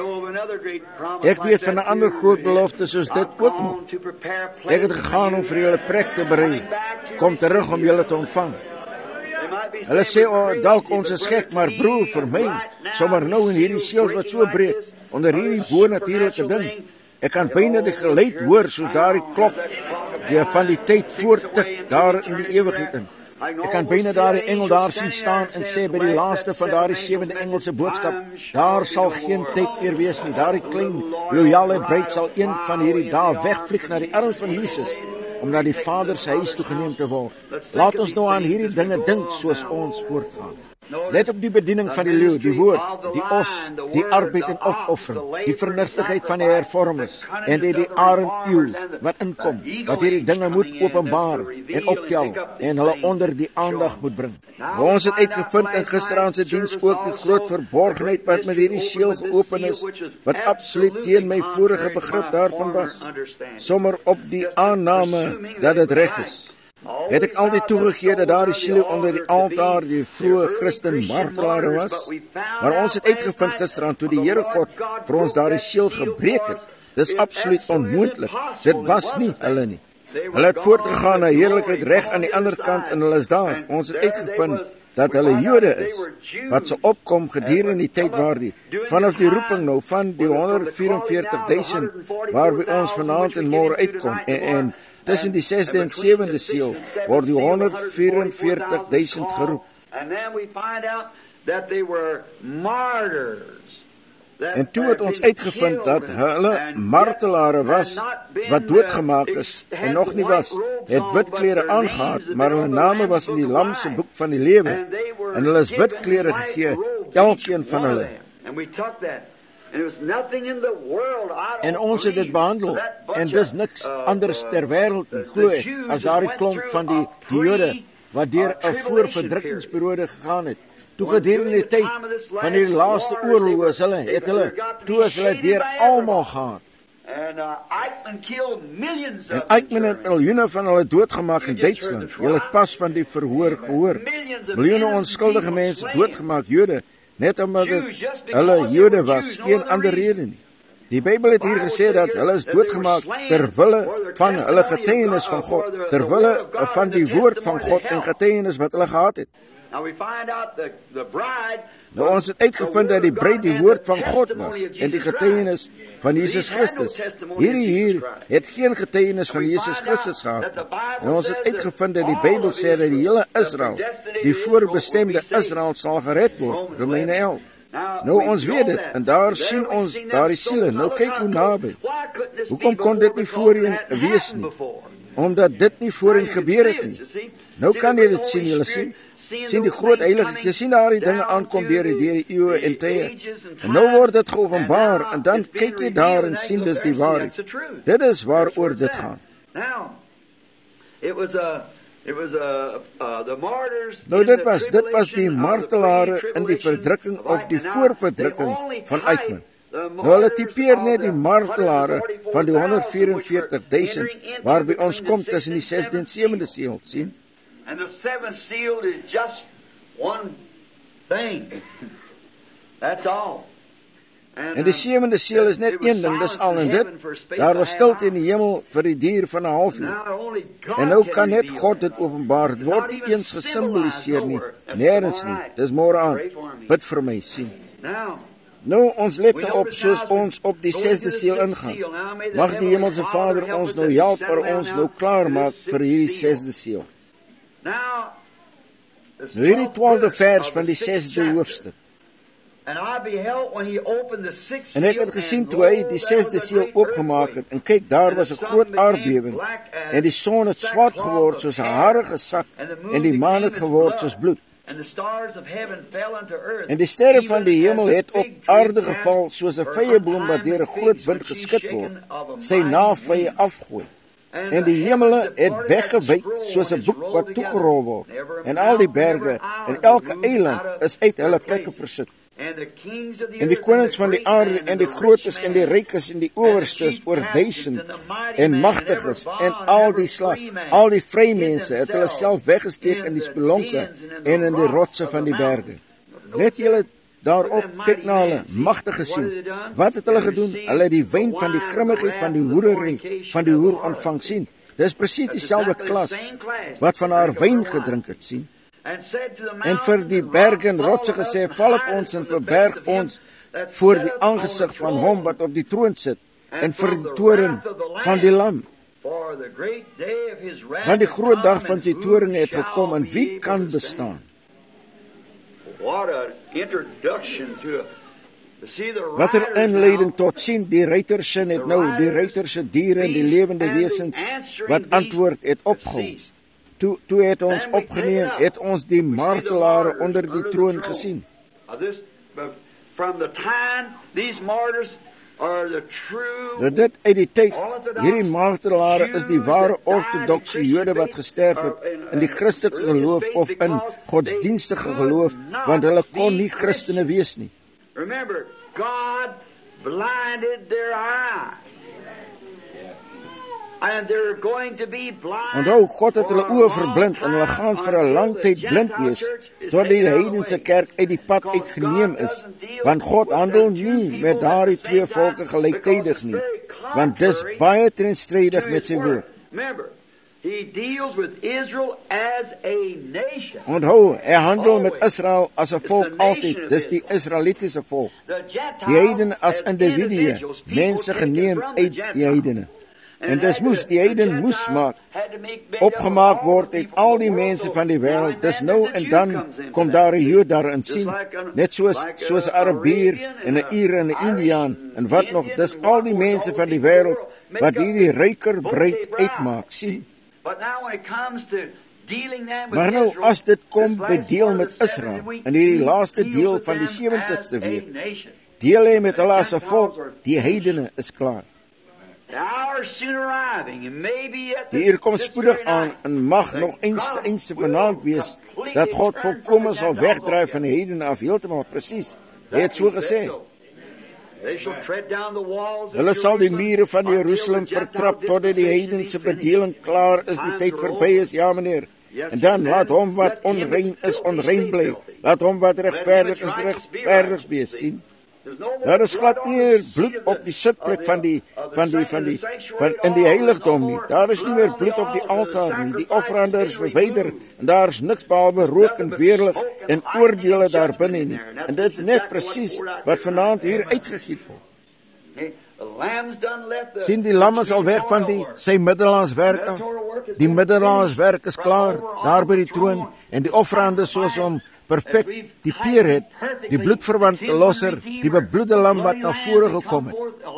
Ek weet van 'n ander groot belofte soos dit ook nog. Ek het gegaan om vir julle plek te berei, kom terug om julle te ontvang. Hulle sê, dalk ons is gek, maar broer, vir my, sommer nou in hierdie seels wat so breek, onder hierdie bonatuurlike ding, ek kan byna die geluid hoor, soos daardie klok, die van die tyd voorttik, daar in die ewigheid in. Ek kan byna daardie engel daar sien staan en sê, by die laaste van daardie 7de engelse boodskap, daar sal geen tyd meer wees nie, daardie klein, loyale bruid sal een van hierdie dae wegvlieg na die arms van Jesus, om na die Vader se huis toe geneem te word. Laat ons nou aan hierdie dinge dink soos ons voortgaan. Let op die bediening van die leeu, die woord, die os, die arbeid en opoffering, die vernuftigheid van die hervormers en die arenduil wat inkom, wat hierdie dinge moet openbaar en optel en hulle onder die aandag moet bring. Ons het uitgevind in gisteraand se diens ook die groot verborgenheid wat met hierdie seël geopen is, wat absoluut teen my vorige begrip daarvan was, sommer op die aanname dat dit reg is. Het ek altyd toegegee dat daardie siele onder die altaar die vroeë Christen martelare was, maar ons het uitgevind gisteraan toe die Here God vir ons daardie siel gebreek het, dis absoluut onmoontlik, dit was nie hulle nie. Hulle het voortgegaan na heerlikheid reg aan die ander kant en hulle is daar. Ons het uitgevind dat hulle Jode is, wat se opkom gedurende die tyd waar die, vanaf die roeping nou van die 144.000, waarby ons vanaand en môre uitkom, en tussen die 6de en 7de siel word die 144.000 geroep. En toe het ons uitgevind dat hulle martelare was, wat doodgemaak is en nog nie was, het wit klere aangehad, maar hulle name was in die Lam se boek van die lewe, en hulle is wit klere gegee, elkeen van hulle. En ons het dit behandel, en dis niks anders ter wêreld nie, glo ek, as daardie klomp van die Jode, wat deur 'n voorverdrukkingsperiode gegaan het. Toe gedurende die tyd van die laaste oorlog is hulle deur almal gehad. En Eichmann het miljoene van hulle doodgemaak in Duitsland. Julle het pas van die verhoor gehoor. Miljoene onskuldige mense doodgemaak, Jode, net omdat hulle Jode was, geen ander rede nie. Die Bybel het hier gesê dat hulle is doodgemaak ter wille van hulle getuienis van God, ter wille van die woord van God en getuienis wat hulle gehad het. Nou ons het uitgevind dat die bruid die woord van God was en die getuienis van Jesus Christus. Hierdie hier het geen getuienis van Jesus Christus gehad. En ons het uitgevind dat die Bybel sê dat die hele Israel, die voorbestemde Israel sal gered word, Romeine 11. Nou ons weet dit, en daar sien ons daardie siele. Nou kyk hoe naby. Hoekom kon dit nie voorheen wees nie? Omdat dit nie voorheen gebeur het nie. Nou kan jy dit sien, julle sien. Sien die groot heilige, jy sien daar die dinge aankom deur die eeue en tye. En nou word dit geopenbaar, en dan kyk jy daar en sien dis die waarheid. Dit is waaroor dit gaan. Nou dit was die martelare in die verdrukking of die voorverdrukking van Eichmann. Nou hulle typeer net die martelare van die 144.000 waarby ons kom tussen die 6de en 7de seël, sien? And the seventh seal is just one thing. That's all. En die 7de seël is net een ding, dis al en dit. Daar was stilte in die hemel vir die dier van 'n halfuur. En nou kan net God dit openbaar. Dit word nie eens gesimboliseer nie, nêrens nie. Dis môre aan. Bid vir my, sien. Nou, ons let op soos ons op die 6de seël ingaan. Mag die hemelse Vader ons nou help vir ons nou klaar maak vir hierdie 6de seël. Nou hierdie 12de vers van die 6de hoofstuk. En ek het gesien toe hy die 6de seël oopgemaak het, en kyk, daar was 'n groot aardbewing, en die son het swart geword soos 'n harige sak, en die maan het geword soos bloed. En die sterre van die hemel het op aarde geval soos 'n vyeboom wat deur 'n groot wind geskit word, sy navye afgooi. En die hemele het weggewyk soos 'n boek wat toegerol word, en al die berge en elke eiland is uit hulle plekke versit. En die konings van die aarde en die grootes en die rykes en die owerstes oor 1000 en magtiges en al die slag, al die vrymense het hulle self weggesteek in die spelonke en in die rotse van die berge. Net julle daarop kyk na hulle magtige sien. Wat het hulle gedoen? Hulle het die wyn van die grimmigheid van die hoerery van die hoer ontvang, sien. Dis presies dieselfde klas wat van haar wyn gedrink het, sien. En vir die berge en rotse gesê, val op ons en verberg ons voor die aangesig van hom wat op die troon sit en vir die toren van die lam. Want die groot dag van sy toren het gekom, en wie kan bestaan? Wat 'n inleiding tot, sien, die ruiterse het nou, die ruiterse diere en die lewende wesens wat antwoord het opgehou. Toe het ons opgeneem, het ons die martelare onder die troon gesien. Dit uit die tyd, hierdie martelare is die ware ortodokse Jode wat gesterf het in die Christelike geloof of in godsdienstige geloof, want hulle kon nie Christene wees nie. Remember, God blinded their eyes. And they're going to be blind. Onthou, God het hulle oë verblind en hulle gaan vir 'n lang tyd blind wees tot die heidense kerk uit die pad uitgeneem is, want God handel nie met daardie twee volke gelyktydig nie, want dis baie teenstrydig met sy woord. Onthou, hy handel met Israel as 'n volk altyd, dis die Israelitiese volk. Die heidene as individue, mense geneem uit die heidene. En dis moes die heiden moes maak, opgemaak word uit al die mense van die wêreld. Dis nou en dan kom daar 'n Jood daarin, sien, net soos 'n Arabier en 'n Ier en 'n Indiaan en wat nog, dis al die mense van die wêreld wat hierdie ryker bruid uitmaak, sien. Maar nou, as dit kom by deel met Israel, in hierdie laaste deel van die 70ste week, deel hy met hulle as 'n volk, die heidene is klaar. Die uur kom spoedig aan en mag nog eens vanaand wees dat God volkome sal wegdraai van die heidene af, heeltemal presies. Hy het so gesê. Hulle sal die mure van Jerusalem vertrap totdat die heidense bedeling klaar is, die tyd verby is, ja meneer. En dan laat hom wat onrein is onrein bly, laat hom wat regverdig is regverdig wees, sien. Daar is glad nie meer bloed op die sitplek van in die heiligdom nie. Daar is nie meer bloed op die altaar nie. Die offerande is verwyder en daar is niks behalwe rook en weerlig en oordeele daar binne nie. En dit is net presies wat vanaand hier uitgegiet word. Sien, die lam is al weg van sy middelaarswerk af. Die middelaarswerk is klaar, daar by die troon, en die offerande soos om perfect die peer het, die bloedverwante losser, die bebloede lam wat na vore gekom het.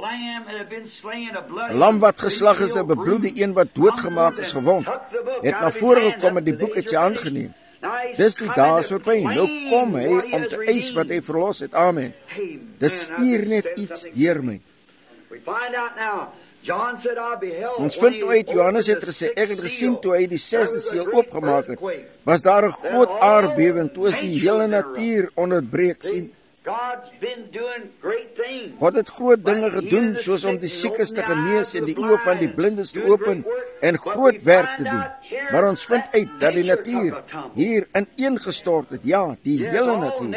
'n Lam wat geslag is, 'n bebloede een wat doodgemaak is, gewond, het na vore gekom en die boek het sy hand geneem. Dis die dae is verby. Nou kom hy om te eis wat hy verlos het. Amen. Dit stuur net iets deur my. Ons vind uit, Johannes het gesê, ek het gesien toe hy die 6de seël oopgemaak het, was daar 'n groot aardbewing, toe is die hele natuur onderbreek. Sien, God het groot dinge gedoen, soos om die siekes te genees en die oë van die blindes te open en groot werk te doen. Maar ons vind uit dat die natuur hier ineengestort het. Ja, die hele natuur.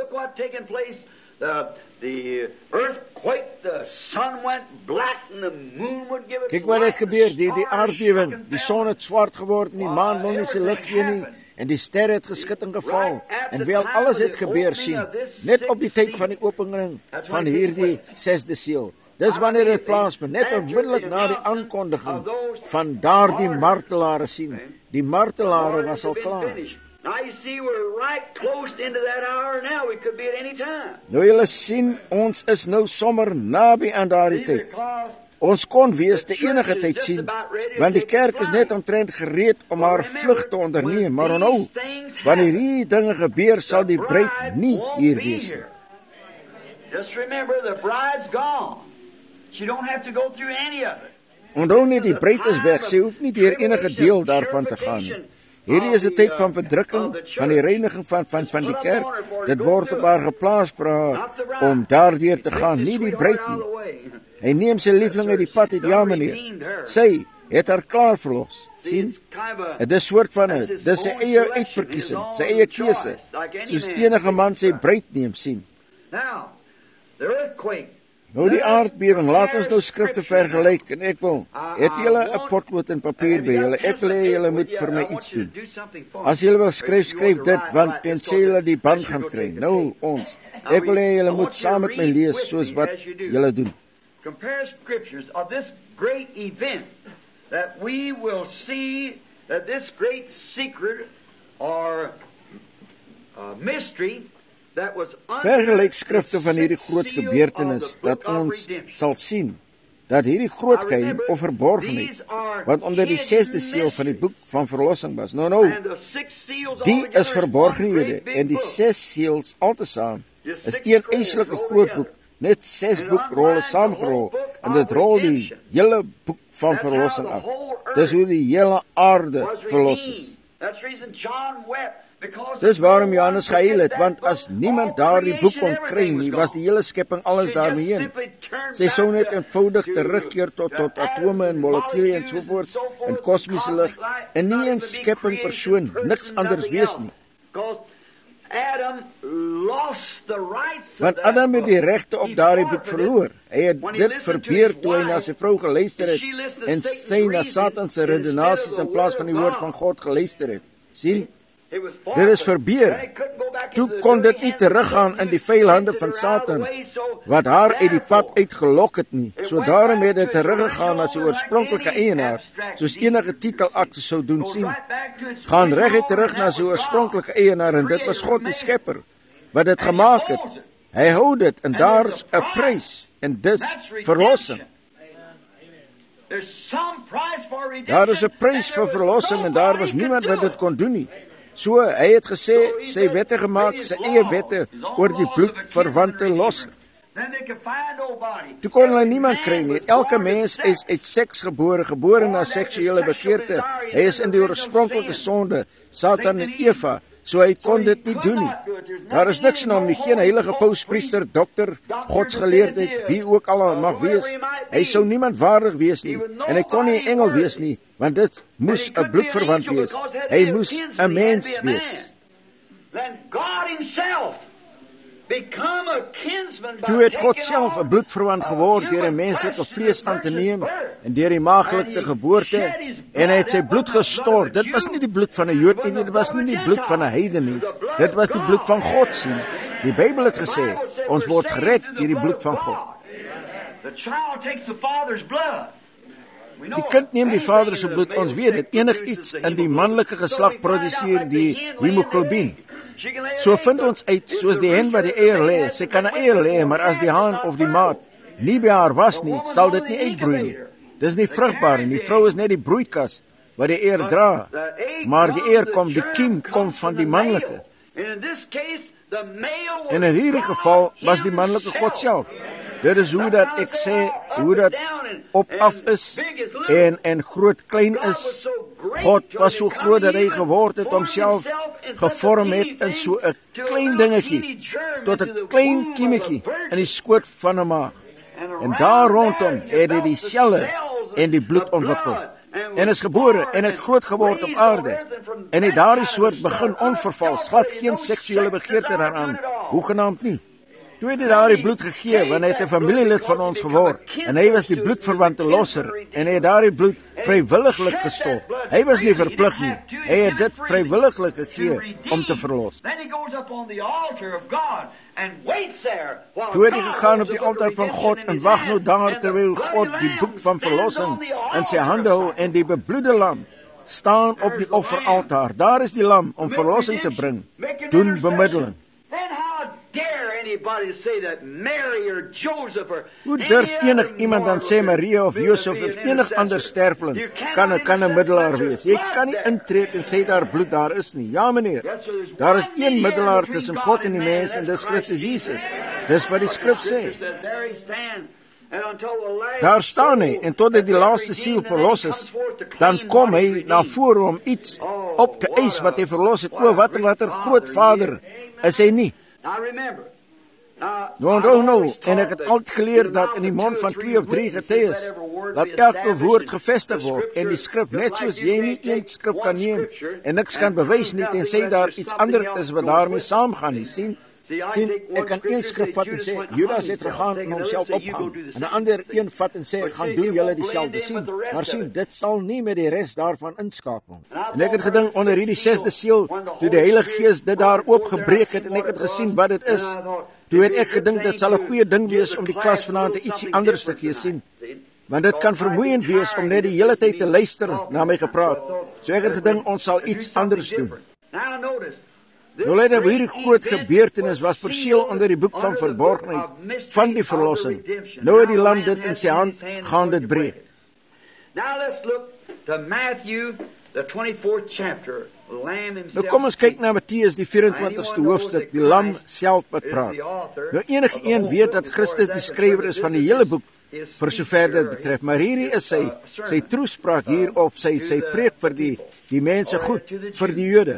The earthquake, the sun went black and the moon would give its light. Kyk wat het gebeur, die aardbewing, die son het swart geword en die maan wil nie sy lig gee nie en die sterre het geskit en geval en wel alles het gebeur, sien, net op die tyd van die opening van hierdie 6de seël. Dis wanneer dit plaasvind, net onmiddellik na die aankondiging van daardie martelare, sien. Die martelare was al klaar. Now you see, we're right close into that hour now. We could be at any time. Nou julle sien, ons is nou sommer naby aan daardie tyd. Ons kon wees te enige tyd sien, want die kerk is net omtrent gereed om haar vlug te onderneem. Maar onthou, wanneer hierdie dinge gebeur, sal die bruid nie hier wees nie. Just remember, the bride's gone. She don't have to go through any of it. Onthou net, die bruid is weg. Sy hoef nie deur enige deel daarvan te gaan nie. Hierdie is 'n tyd van verdrukking, van die reiniging van die kerk. Dit word op haar geplaas vir haar om daardeur te gaan, nie die bruid nie. Hy neem sy liefling uit die pad uit, ja meneer. Sy het haar klaar verlos. Sien? Dit is soort van dis sy eie uitverkiesing, sy eie keuse. Soos enige man sy bruid neem, sien. Nou die aardbewing, laat ons nou skrifte vergelyk en ek wil, het julle 'n potlood en papier by julle, ek wil hê julle moet vir my iets doen. As julle wil skryf dit, want tensy julle die band gaan kry. Nou ons, ek wil hê julle moet saam met my lees soos wat julle doen. Compare scriptures of this great event that we will see that this great secret or mystery Vergelyk skrifte van hierdie groot gebeurtenis, dat ons sal sien, dat hierdie groot geheim of verborgenheid, wat onder die 6de seël van die boek van verlossing was. Nou, die is verborgenhede, en die 6 seëls altesaam is een eislike groot boek, net 6 boekrolle saamgerol, en dit rol die hele boek van verlossing af. Dis hoe die hele aarde verlos is. Dis waarom Johannes gehuil het, want as niemand daardie boek kon kry nie, was die hele skepping alles daarmee heen. Sy sou net eenvoudig terugkeer tot atome en molekule en sovoorts, en kosmiese lig, en nie een skepping persoon, niks anders wees nie. Want Adam het die regte op daardie boek verloor. Hy het dit verbeur toe hy na sy vrou geluister het, en sy na Satan se redenasies in plaas van die woord van God geluister het. Sien? Dit is verbeur. Toe kon dit nie teruggaan in die vuil hande van Satan, wat haar uit die pad uitgelok het nie. So daarom het dit teruggegaan na sy oorspronklike eienaar, soos enige titelakte sou doen, sien. Gaan reguit terug na sy oorspronklike eienaar, en dit was God die skepper, wat dit gemaak het. Hy hou dit, en daar's 'n prys, en dis verlossing. Daar is 'n prys vir verlossing, en daar was niemand wat dit kon doen nie. So, hy het gesê, sy wette gemaak, sy eie wette, oor die bloedverwante losser. Toe kon hulle niemand kry nie. Elke mens is uit seks gebore na seksuele begeerte. Hy is in die oorspronklike sonde, Satan en Eva, so hy kon dit nie doen nie. Daar is niks in hom nie, geen heilige paus, priester, dokter, godsgeleerdheid, wie ook al mag wees. Hy sou niemand waardig wees nie, en hy kon nie 'n engel wees nie, want dit moes 'n bloedverwant wees. Hy moes 'n mens wees. Toe het God self 'n bloedverwant geword deur 'n menslike vlees aan te neem en deur die maagdelike geboorte, en hy het sy bloed gestort. Dit was nie die bloed van 'n Jood nie, dit was nie die bloed van 'n heiden nie. Dit was die bloed van God sien. Die Bybel het gesê, ons word gered deur die bloed van God. Die kind neem die vader se bloed. Ons weet dit, enigiets in die manlike geslag produseer die hemoglobien. So vind ons uit, soos die hen wat die eier lê, sy kan 'n eier lê, maar as die haan of die maat nie by haar was nie, sal dit nie uitbroei nie. Dis nie vrugbaar nie. Die vrou is net die broeikas wat die eier dra, maar die eier kom, die kiem kom van die manlike. En in hierdie geval was die manlike God self. Dit is hoe dat ek sê, hoe dat op af is en groot klein is. God was so groot dat hy geword het, homself gevorm het in so 'n klein dingetjie, tot 'n klein kiemetjie in die skoot van 'n maag. En daar rondom het hy die selle en die bloed ontwikkel. En is gebore en het groot geword op aarde. En het daardie soort begin onvervals, glad geen seksuele begeerte daaraan, hoegenaamd nie. Toe het hy daardie bloed gegee, want hy het 'n familielid van ons geword. En hy was die bloedverwante losser. En hy het daardie bloed vrywilliglik gestort. Hy was nie verplig nie. Hy het dit vrywilliglik gegee om te verlos. Toe het hy gegaan op die altaar van God en wag nou daar terwyl God die boek van verlossing in sy hande hou en die bebloede lam staan op die offeraltaar. Daar is die lam om verlossing te bring. Doen bemiddeling. Hoe durf enig iemand dan sê Maria of Josef of enig ander sterpeling kan 'n middelaar wees? Jy kan nie intree en sê daar bloed daar is nie. Ja meneer, daar is een middelaar tussen God en die mens en dis Christus Jesus. Dis wat die skrif sê. Daar staan hy en totdat die laaste siel verlos is, dan kom hy na vore om iets op te eis wat hy verlos het. O, wat 'n groot Vader is hy nie. Nou, en ek het altyd geleer dat in die mond van 2 of 3 getuies, dat elke woord gevestig word, en die skrif, net soos jy nie een skrif kan neem, en niks kan bewys nie, en sê daar iets anders is wat daarmee saamgaan nie, sien, ek kan een skrif vat en sê, Judas het gegaan en homself ophang, en 'n ander een vat en sê, gaan doen julle dieselfde, sien, maar sien, dit sal nie met die res daarvan inskakel. En ek het gedink onder hierdie 6de seël, toe die Heilige Gees dit daar oopgebreek het, en ek het gesien wat dit is, toe het ek gedink, dit sal 'n goeie ding wees om die klas vanaand ietsie anders te gee, sien, want dit kan vermoeiend wees om net die hele tyd te luister na my gepraat, so ek het gedink, ons sal iets anders doen. Nou let op, hierdie groot gebeurtenis was verseël onder die boek van verborgenheid van die verlossing. Nou het die lam dit in sy hand, gaan dit breek. Nou kom ons kyk na Matteus die 24ste hoofstuk, die lam self wat praat. Nou enige een weet dat Christus die skrywer is van die hele boek, vir sover dit betref, maar hierdie is sy toespraak hier op sy preek vir die mense goed, vir die Jode.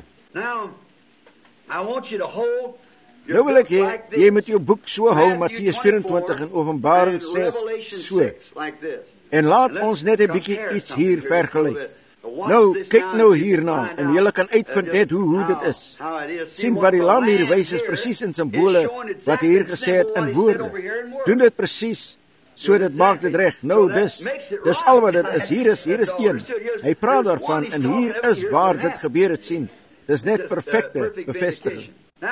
Nou wil ek hê, jy moet jou boek so hou, Matteus 24 en Openbaring 6, so. En laat ons net 'n bietjie iets hier vergelyk. Nou, kyk nou hierna, en julle kan uitvind net hoe dit is. Sien wat die lam hier wys is presies in simbole, wat hy hier gesê het in woorde. Doen dit presies, so dit maak dit reg. Nou, dis al wat dit is. Hier is een. Hy praat daarvan, en hier is waar dit gebeur het, sien. Dis net perfekte bevestiging.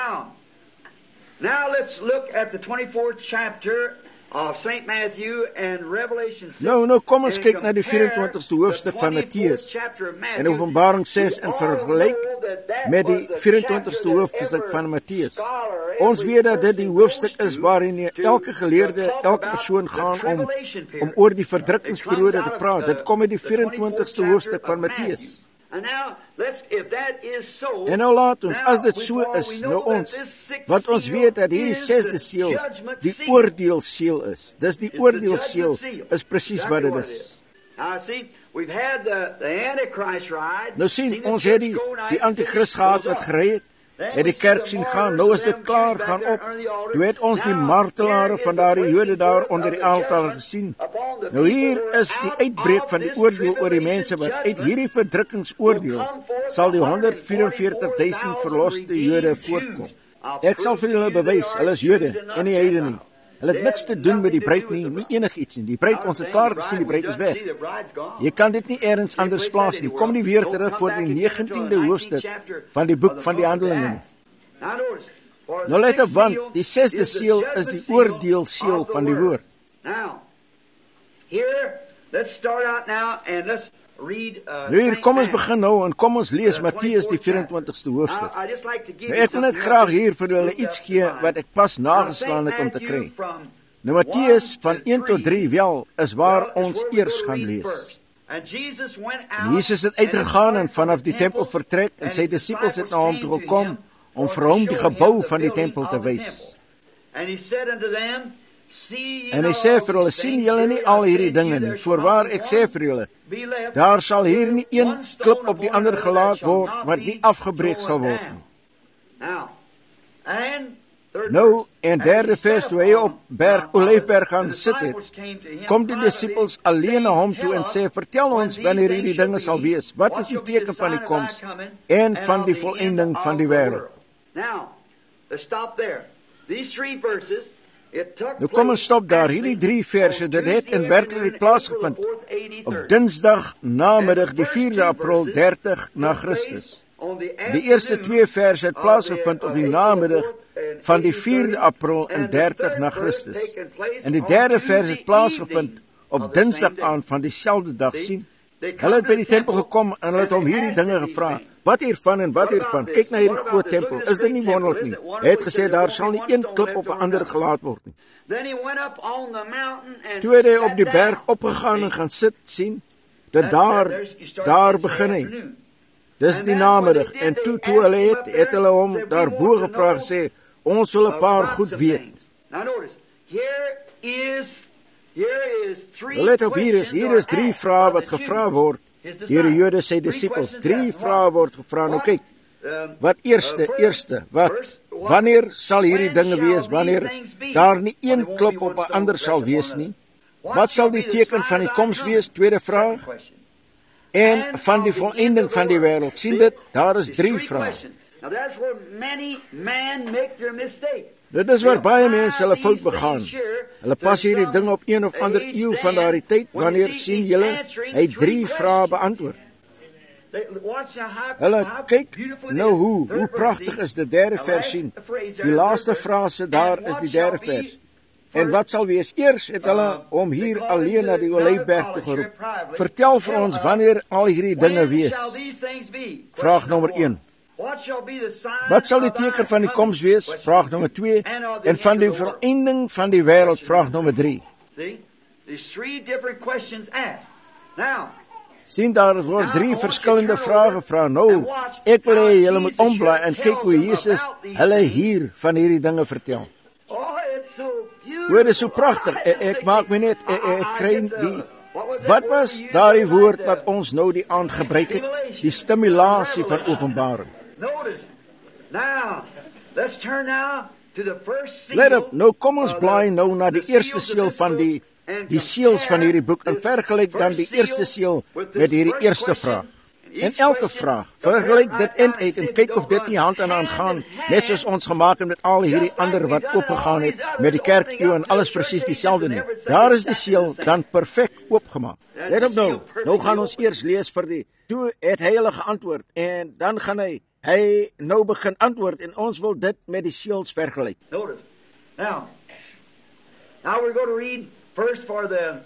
Now let's look at the 24th chapter of St. Matthew and Revelation 6. Nou kom ons kyk na die 24ste hoofstuk van Matteus en Openbaring 6 en vergelyk met die 24ste hoofstuk van Matteus. Ons weet dat dit die hoofstuk is waarin elke geleerde, elke persoon gaan om oor die verdrukkingsperiode te praat. Dit kom uit die 24ste hoofstuk van Matteus. En nou laat ons, as dit so is, nou ons, want ons weet dat hierdie 6de seël die oordeelseël is. Dis die oordeelseël is presies wat dit is. Nou sien, ons het die antichrist gehad wat gery het die kerk sien gaan, nou is dit klaar, gaan op. Toe het ons die martelare van daardie Jode daar onder die altaar gesien. Nou hier is die uitbreek van die oordeel oor die mense wat uit hierdie verdrukkingsoordeel sal die 144.000 verloste Jode voortkom. Ek sal vir julle bewys, hulle is Jode en nie heidene nie. Hulle het niks te doen met die bruid nie, nie enigiets nie. Die bruid, ons het klaar gesien, die bruid is weg. Jy kan dit nie ergens anders plaas nie. Kom nie weer terug voor die 19de hoofstuk van die boek van die Handelinge nie. Nou let op, want die 6de seël is die oordeelsseël van die woord. Nou hier, kom ons begin nou en kom ons lees Matteus die 24ste hoofstuk. Nou ek wil net graag hier vir julle iets gee wat ek pas nageslaan het om te kry. Nou Matteus van 1 tot 3 wel is waar ons eers gaan lees. En Jesus het uitgegaan en vanaf die tempel vertrek en sy disippels het na hom toe gekom om vir hom die gebou van die tempel te wys. En hy sê vir hulle, sien julle nie al hierdie dinge nie, voorwaar ek sê vir julle, daar sal hier nie een klip op die ander gelaat word, wat nie afgebreek sal word nie. Nou, en derde vers, toe hy op Olijfberg gaan sit het, kom die disippels alleen na hom toe en sê, vertel ons wanneer hierdie dinge sal wees, wat is die teken van die koms en van die volëinding van die wêreld. Nou kom ons stop daar, hierdie 3 verse, dit het in werkelijkheid plaasgevind op dinsdag namiddag die 4de April 30 na Christus. Die eerste 2 verse het plaasgevind op die namiddag van die 4de April in 30 na Christus. En die 3de vers het plaasgevind op dinsdag aan van dieselfde dag sien. Hulle het by die tempel gekom en hulle het hom hierdie dinge gevra. Wat hiervan en wat hiervan? Kyk na hierdie groot tempel. Is dit nie wonderlik nie? Hy het gesê, daar sal nie een klip op 'n ander gelaat word nie. Toe het hy op die berg opgegaan en gaan sit, sien, dat daar begin hy. Dis die namiddag. En toe hulle het hulle hom daarbo gevra gesê, ons wil 'n paar goed weet. Let op, hier is 3 vrae wat gevra word deur die Jode sy disippels. 3 vrae word gevra. Nou kyk, wat eerste, wanneer sal hierdie dinge wees, wanneer daar nie een klip op 'n ander sal wees nie? Wat sal die teken van die koms wees? Tweede vraag. En van die volëinding van die wêreld. Sien dit? Daar is 3 vrae. Dit is waar baie mense hulle fout begaan. Hulle pas hierdie ding op een of ander eeu van daardie tyd, wanneer sien julle, hy 3 vrae beantwoord. Hulle kyk nou hoe pragtig is die 3de vers sien. Die laaste frase daar is die 3de vers. En wat sal wees? Eers het hulle hom hier alleen na die Olijfberg toe geroep. Vertel vir ons wanneer al hierdie dinge wees. Vraag nommer 1. Wat sal die teken van die koms wees? Vraag nommer 2. En van die volëinding van die wêreld? Vraag nommer 3. Sien, daar word 3 verskillende vrae gevra. Nou, ek wil hê julle moet omblaai en kyk hoe Jesus hulle hier van hierdie dinge vertel. Dit is so pragtig. Ek maak my net, ek kry die... Wat was daardie woord wat ons nou die aand gebruik het? Die stimulasie van openbaring. Let op, nou kom ons blaai nou na die eerste seël van die seëls van hierdie boek en vergelyk dan die eerste seël met hierdie eerste vraag. En elke vraag, vergelyk dit uit en kyk of dit nie hand aan hand gaan, net soos ons gemaak het met al hierdie ander wat opgegaan het met die kerk en alles presies dieselfde nie. Daar is die seël dan perfek oopgemaak. Let op nou gaan ons eers lees vir die, toe het hy hulle geantwoord en dan gaan hy nou begin antwoord en ons wil dit met die seëls vergelyk. Notice. Now we're going to read first for the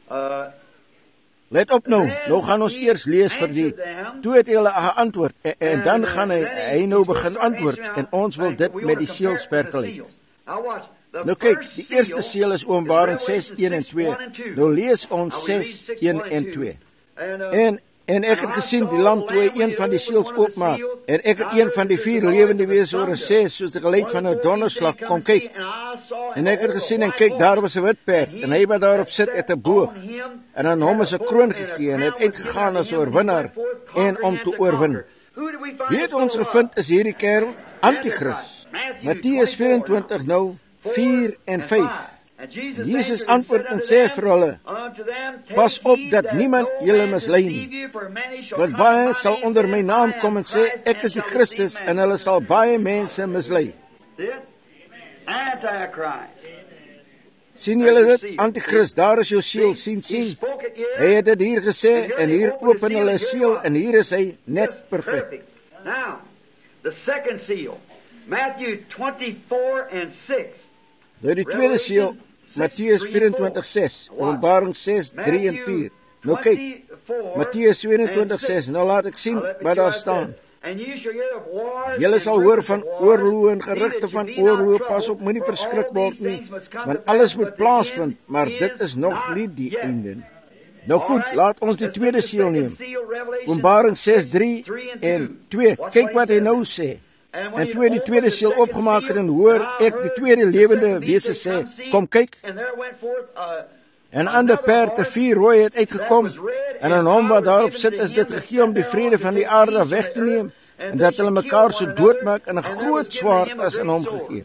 Let op nou gaan ons eers lees vir die, toe het hy hulle geantwoord, en dan gaan hy nou begin antwoord, en ons wil dit met die seëls vergelyk. Nou kyk, die eerste seël is Openbaring 6:1 en 2, nou lees ons 6:1 en 2. En ek het gesien die lam toe hy een van die seëls oopmaak, en ek het een van die 4 lewende wese hoor sê, soos die geluid van 'n donderslag, kom kyk. En ek het gesien en kyk, daar was 'n wit perd, en hy wat daarop sit het 'n boog, en aan hom is 'n kroon gegee, en het uitgegaan as 'n oorwinnaar, en om te oorwin. Wie het ons gevind is hierdie kerel? Antichrist. Matteus 24 nou, 4 en 5. Jesus antwoord en sê vir hulle, pas op dat niemand julle mislei nie, want baie sal onder my naam kom en sê, ek is die Christus, en hulle sal baie mense mislei. Antichrist. Sien julle dit? Antichrist, daar is jou siel, sien. Hy het dit hier gesê, en hier open hulle siel, en hier is hy net perfect. Now, the second seal, Matthew 24 and 6. Nou die tweede siel, Matteus 24:6, Openbaring 6:3 en 4. Nou kyk, Matteus 24:6, nou laat ek sien wat daar staan. Julle sal hoor van oorloë en gerugte van oorloë, pas op, moenie verskrik word nie, want alles moet plaasvind, maar dit is nog nie die einde nie. Nou goed, laat ons die tweede siel neem. Openbaring 6:3 en 2. Kyk wat hy nou sê. En toe die tweede siel opgemaak het, en hoor ek die tweede lewende wese sê, kom kyk. En aan die perd, 'n vuur rooi het uitgekom, en aan hom wat daarop sit is dit gegee om die vrede van die aarde weg te neem, en dat hulle mekaar so doodmaak, en 'n groot swaard is aan hom gegee.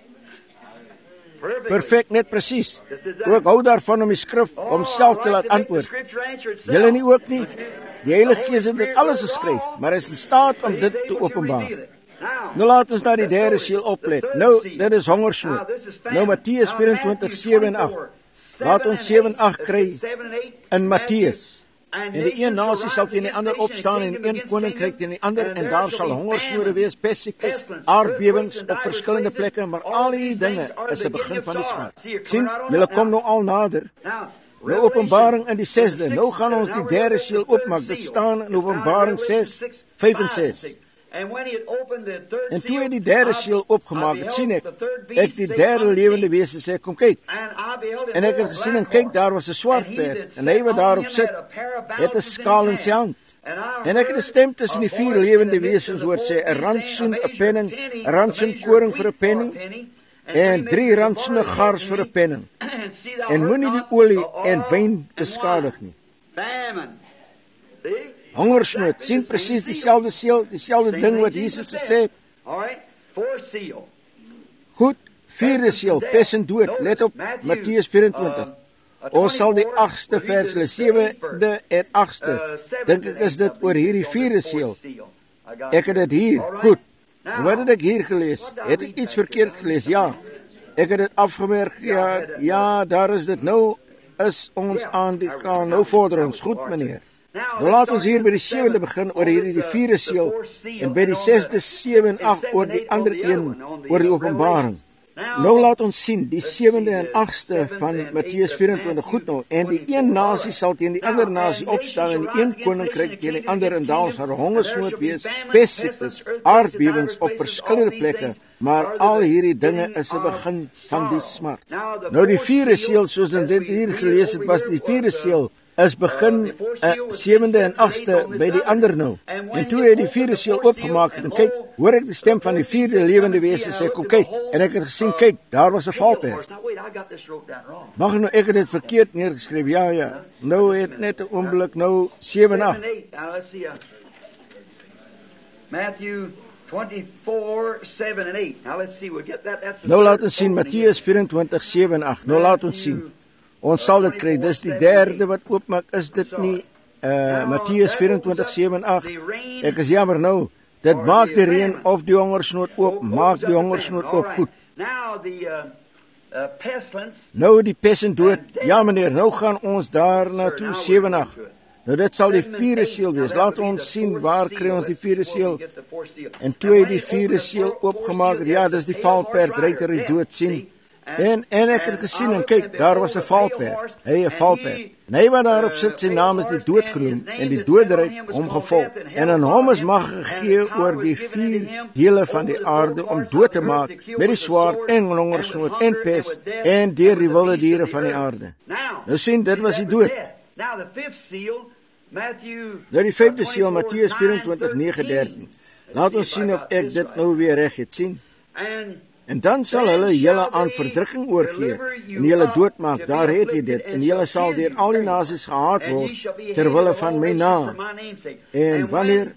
Perfect, net presies. Ook hou daarvan om die skrif homself te laat antwoord. Julle nie ook nie? Die Heilige Gees het dit alles geskryf, maar is in staat om dit te openbaar. Nou laat ons na die derde siel oplet. Nou, dit is hongersnood. Nou Matteus 24:7 en 8. Laat ons 7 en 8 kry in Matteus. En die een nasie sal teen die ander opstaan, en die een koninkryk teen die ander, en daar sal hongersnode wees, pestiekes, aardbewings op verskillende plekke, maar al die dinge is 'n begin van die smart. Sien, julle kom nou al nader. Nou Openbaring in die 6de, nou gaan ons die derde siel oopmaak. Dit staan in Openbaring 6:5 en 6. En toe hy die derde siel opgemaak het, sien ek die derde lewende wese sê, kom kyk. En ek het gesien, en kyk, daar was 'n swart perd, en hy wat daarop sit, het 'n skaal in sy hand. En ek het 'n stem tussen die 4 lewende wesens hoor sê, 'n rantsoen 'n penning, 'n rantsoen koring vir 'n penning, en 3 rantsoene gars vir 'n penning. En moenie die olie en wyn beskadig nie. Hongersnood, sien presies dieselfde siel, dieselfde ding wat Jesus gesê het. Goed, 4de siel, pes en dood, let op, Matteus 24. Ons sal die 8ste vers, 7de en 8ste, dink ek is dit oor hierdie 4de siel. Ek het dit hier, goed. En wat het ek hier gelees? Het ek iets verkeerd gelees? Ja. Ek het dit afgemerk, ja, daar is dit. Nou is ons aan die gaan, nou vorder ons, goed meneer. Nou laat ons hier by die 7de begin oor hierdie die 4de siel, en by die 6de, 7 en 8 oor die ander een, oor die openbaring. Nou laat ons sien, die 7de en 8ste van Matteus 24, goed nou, en die een nasie sal teen die ander nasie opstaan, en die een koninkryk teen die ander, en daar sal hongersnood wees, pestsiektes, aardbewings op verskillende plekke, maar al hierdie dinge is 'n begin van die smart. Nou die 4de siel, soos in dit hier gelees het, was die 4de siel, is begin 7de en 8ste by die ander nou. En toe hy die 4de siel oopgemaak het, en kyk, hoor ek die stem van die 4de lewende wese sê, kom kyk, en ek het gesien, kyk, daar was 'n valperd. Mag nou, ek het dit verkeerd neergeskryf, ja, nou het net 'n oomblik, nou 7 en 8. Matthew 24, 7 and 8. Now let's see, we'll get that. Nou laat ons sien, Matteus 24, 7 en 8, nou laat ons sien. Ons sal dit kry, dis die derde wat oopmaak, is dit nie Matteus 24, 7 en 8. Ek is jammer nou, dit maak die reën of die hongersnood oop, maak die hongersnood oop, goed. Nou die pes en dood, ja meneer, nou gaan ons daar naartoe, 7 en 8. Nou dit sal die 4de siel wees, laat ons sien, waar kry ons die 4de siel? En toe hy die 4de siel oopgemaak het, ja, dis die valperd, ryter die dood, sien. En ek het gesien, en kyk, daar was 'n valperd, hy 'n valperd. En hy wat daarop sit, sy naam is die dood genoem, en die doodryk hom gevolg. En aan hom is mag gegee oor die 4 dele van die aarde, om dood te maak, met die swaard, en hongersnood, en pes, en deur die wilde diere van die aarde. Nou sien, dit was die dood. Nou die 5de siel, Matteus 24, 9, 13. Laat ons sien of ek dit nou weer reg het, sien. En dan sal hulle julle aan verdrukking oorgee, en julle doodmaak, daar het jy dit, en julle sal deur al die nasies gehaat word, terwille van my naam. En wanneer?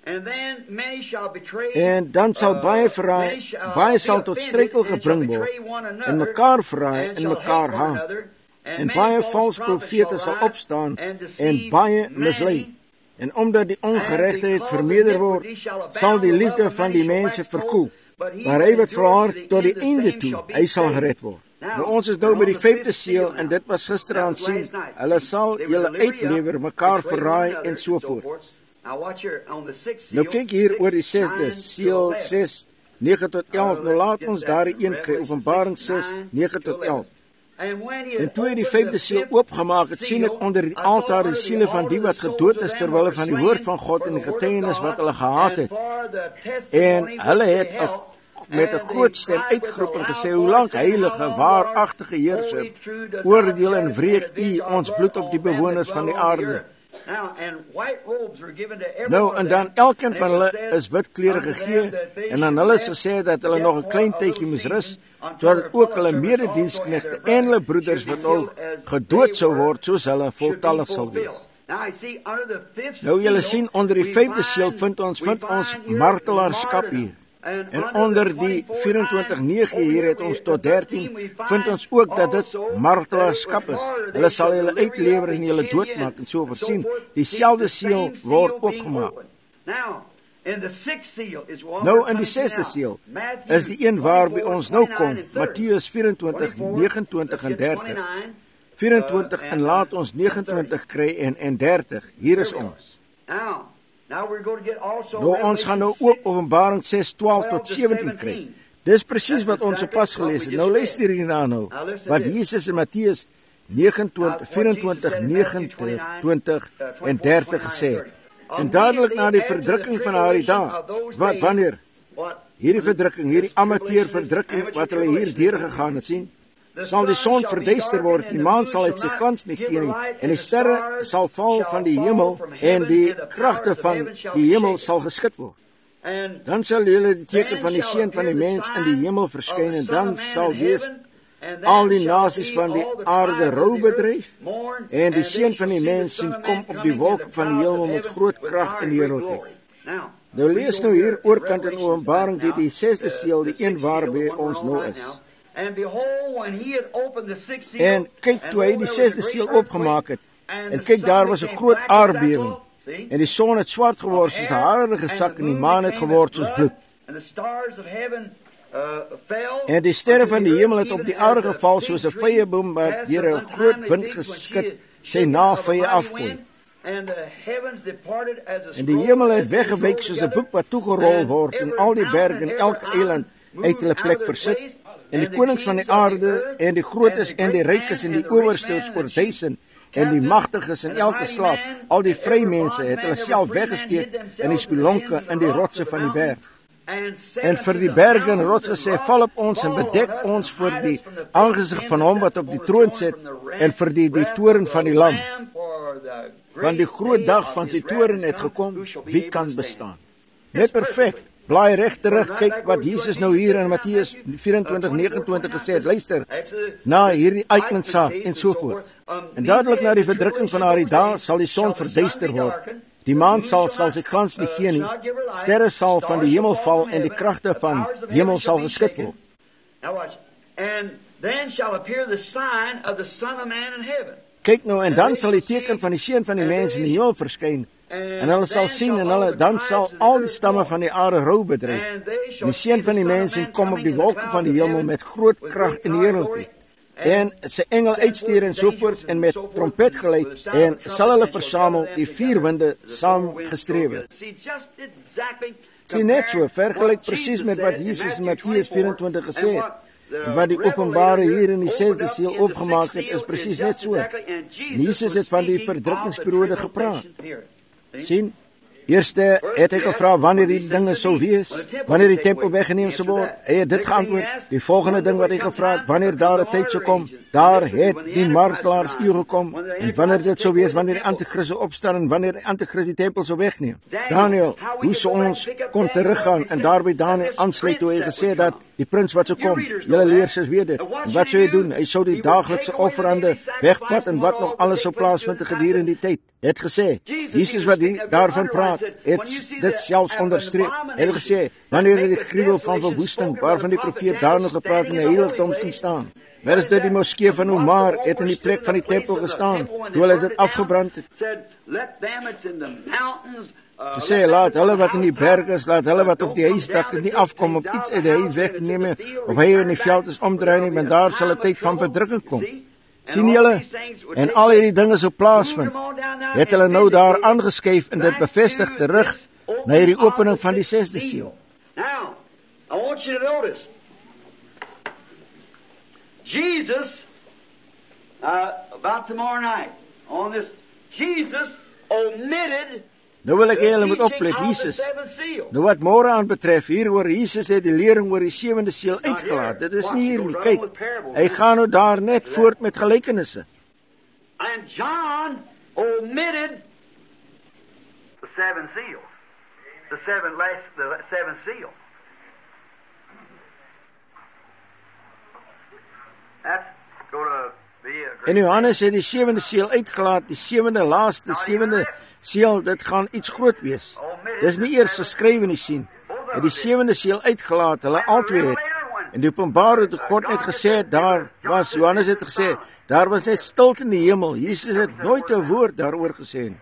En dan sal baie verraai, baie sal tot struikel gebring word, en mekaar verraai, en mekaar haat. En baie vals profete sal opstaan, en baie mislei. En omdat die ongeregtigheid vermeerder word, sal die liefde van die mense verkoel. Maar hy wat volhard tot die einde toe, hy sal gered word. Nou ons is nou by die 5de seël en dit was gisteraan sien, hulle sal julle uitlewer, mekaar verraai en so voort. Nou kyk hier oor die 6de seël 6, 9 tot 11, nou laat ons daar die een kry, Openbaring 6, 9 tot 11. En toe hy die 5de seël oopgemaak het, sien ek onder die altaar die siele van die wat gedood is terwille van die woord van God en die getuienis wat hulle gehad het. En hulle het met 'n groot stem uitgeroep en gesê, hoe lank heilige, waaragtige Heerser, oordeel en wreek U ons bloed op die bewoners van die aarde. Nou, en dan elkeen van hulle is wit klere gegee, en aan hulle is gesê dat hulle nog 'n klein tydjie moes rus, totdat ook hulle medediensknegte en hulle broeders wat al gedood sou word, soos hulle voltallig sal wees. Nou, julle sien, onder die 5de seël vind ons martelaarskap hier. En onder die 24:9 hier het ons tot 13, vind ons ook dat dit martelaarskap is. Hulle sal julle uitlewer en julle doodmaak en so voorsien. Dieselfde seël word opgemaak. Nou in die 6de seël is die een waarby ons nou kom, Matteus 24, 29 en 30. 24 en laat ons 29 kry en 30. Hier is ons. Nou ons gaan nou ook Openbaring 6, 12 tot 17 kry. Dis presies wat ons pas gelees het. Nou luister hierna nou, wat Jesus in Matteus 24, 29, 20 en 30 gesê het. En dadelik na die verdrukking van daardie dae, wanneer? Hierdie verdrukking, hierdie amateur verdrukking wat hulle hier deurgegaan het, sien, sal die son verduister word, die maan sal uit sy glans nie gee nie, en die sterre sal val van die hemel, en die kragte van die hemel sal geskit word. Dan sal julle die teken van die seun van die mens in die hemel verskyn, en dan sal wees al die nasies van die aarde rou bedryf, en die seun van die mens sien kom op die wolke van die hemel met groot krag en heerlikheid. Nou lees nou hier oorkant in Openbaring die 6de seël, die een waarby ons nou is. En kyk, toe hy die 6de seël opgemaak het, en kyk, daar was 'n groot aardbewing, en die son het swart geword soos 'n harige sak, en die maan het geword soos bloed. En die sterre van die hemel het op die aarde geval soos 'n vyeboom wat deur 'n groot wind geskit sy navye afgooi. En die hemel het weggewyk soos 'n boek wat toegerol word, en al die berge en elke eiland uit hulle plek versit. En die konings van die aarde, en die grootes en die rykes en die owersteers oor 1000, en die magtiges en elke slaaf, al die vrymense het hulle self weggesteek in die spelonke in die rotse van die berg. En vir die berge en rotse sê, val op ons en bedek ons voor die aangesig van hom wat op die troon sit, en vir die toren van die lam. Want die groot dag van sy toren het gekom, wie kan bestaan? Net perfect. Blaai reg terug, kyk wat Jesus nou hier in Matteus 24, 29 gesê het. Luister, na hierdie uitmuntsaak en so voort. En dadelik na die verdrukking van daardie dae sal die son verduister word. Die maan sal sy glans nie gee nie. Sterre sal van die hemel val en die kragte van die hemel sal geskit word. Kyk nou, en dan sal die teken van die seun van die mens in die hemel verskyn. En hulle sal sien, en dan sal al die stamme van die aarde rou bedryf. Die seun van die mens kom op die wolke van die hemel met groot krag en heerlikheid. En sy engel uitstuur en sovoorts, en met trompetgeluid, en sal hulle versamel, die 4 winde saamgestrewe. Sien net so, vergelyk presies met wat Jesus in Matteus 24 gesê het. Wat die openbare hier in die 6de seël opgemaak het, is presies net so. Jesus het van die verdrukkingsperiode gepraat. Sien, eerste het hy gevra wanneer die dinge sou wees, wanneer die tempel weggeneem sou word. Hy het dit geantwoord. Die volgende ding wat hy gevra het, wanneer daar 'n tyd sou kom, daar het die martelaars uur gekom, en wanneer dit sou wees, wanneer die antichrist sou opstaan, en wanneer die antichrist die tempel sou wegneem. Daniel, hoe sou ons kon teruggaan, en daarby Daniel aansluit toe hy gesê dat die prins wat sou kom, julle leersers weet dit, en wat sou hy doen? Hy sou die daaglikse offerande wegvat, en wat nog alles sou plaasvind gedurende die tyd. Hy het gesê, Jesus wat hier daarvan praat, het dit selfs onderstreep. Hy het gesê, wanneer hy die gruwel van verwoesting, waarvan die profeet daar nog gepraat in die heiligdom sien staan. Waar is dit die moskee van Omar, het in die plek van die tempel gestaan, toe hulle dit afgebrand het. Te sê, laat hulle wat in die berg is, laat hulle wat op die huisdak is nie afkom op iets uit die huis wegneem, of hy in die veld is omdraai nie, want daar sal 'n tyd van bedrukking kom. Sien julle? En al hierdie dinge so plaasvind, het hulle nou daar aangeskuif en dit bevestig terug na hierdie opening van die 6de siel. Now, I want you to notice, Jesus, about tomorrow night, on this, Jesus omitted Nou wil ek hê julle moet oplet, Jesus. Nou wat môre aan betref, hier oor Jesus het die lering oor die 7de seël uitgelaat. Dit is nie hier nie. Kyk, hy gaan nou daar net voort met gelykenisse. And John omitted the 7 seals. The seven seals. That's going to be a great. En Johannes het die 7de seël uitgelaat, die 7de laaste 7de seël, dit gaan iets groot wees. Dis nie eers geskrywe nie, sien. Het die 7de seël uitgelaat, hulle albei het. En die Openbaring het God net gesê, daar was, Johannes het gesê, daar was net stilte in die hemel. Jesus het nooit 'n woord daaroor gesê nie.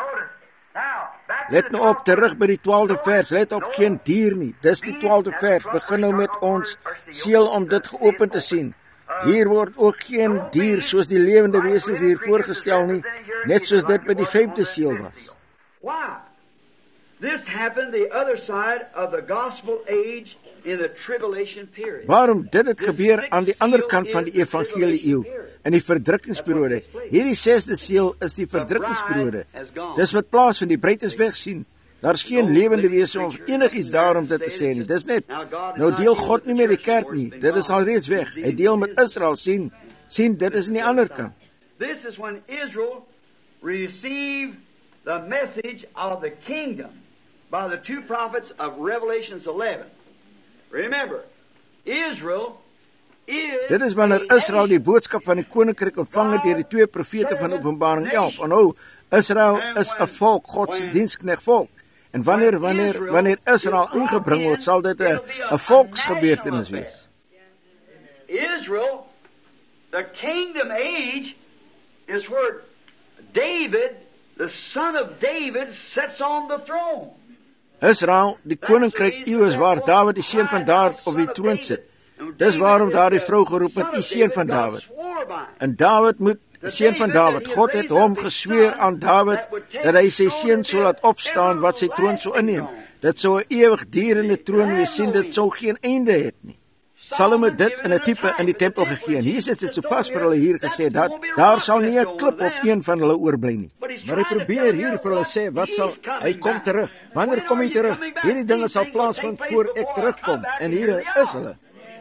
Let nou op, terug by die 12de vers, let op, geen dier nie. Dis die 12de vers, begin nou met ons seël om dit geopen te sien. Hier word ook geen dier soos die lewende wesens hier voorgestel nie, net soos dit by die 5de seël was. Why? This happened the other side of the gospel age in the tribulation period. Waarom dit het gebeur aan die ander kant van die evangelie eeu, in die verdrukkingsperiode? Hierdie 6de seël is die verdrukkingsperiode. Dis wat plaas van die bruid is weg, sien. Daar is geen lewende wese of enigiets daar om dit te sê nie. Dis net, nou deel God nie met die kerk nie. Dit is al reeds weg. Hy deel met Israel, sien, dit is in die ander kant. This is when Israel received the message of the kingdom by the 2 prophets of Revelations 11. Remember, Israel is... Dit is wanneer Israel die boodskap van die koninkryk ontvang het deur die 2 profete van Openbaring 11. Onthou, Israel is 'n volk, God se diensknegt volk. En wanneer Israel ingebring word, sal dit 'n volksgebeurtenis wees. Israel, the kingdom age, is where David, the son of David, sits on the throne. Israel, die koninkryk eeu is waar Dawid, die seun van Dawid, op die troon sit. Dis waarom daardie vrou geroep het, die seun van Dawid. En Dawid moet, die seun van Dawid, God het hom gesweer aan Dawid, dat hy sy seun sou laat opstaan, wat sy troon sou inneem. Dit sou 'n ewig durende troon wees, sien, dit sou geen einde hê nie. Salome het dit in 'n tipe in die tempel gegee. En Jesus het sopas vir hulle hier gesê dat daar sal nie 'n klip of een van hulle oorbly nie. Maar hy probeer hier vir hulle sê, wat sal, hy kom terug. Wanneer kom hy terug? Hierdie dinge sal plaasvind voor ek terugkom. En hier is hulle.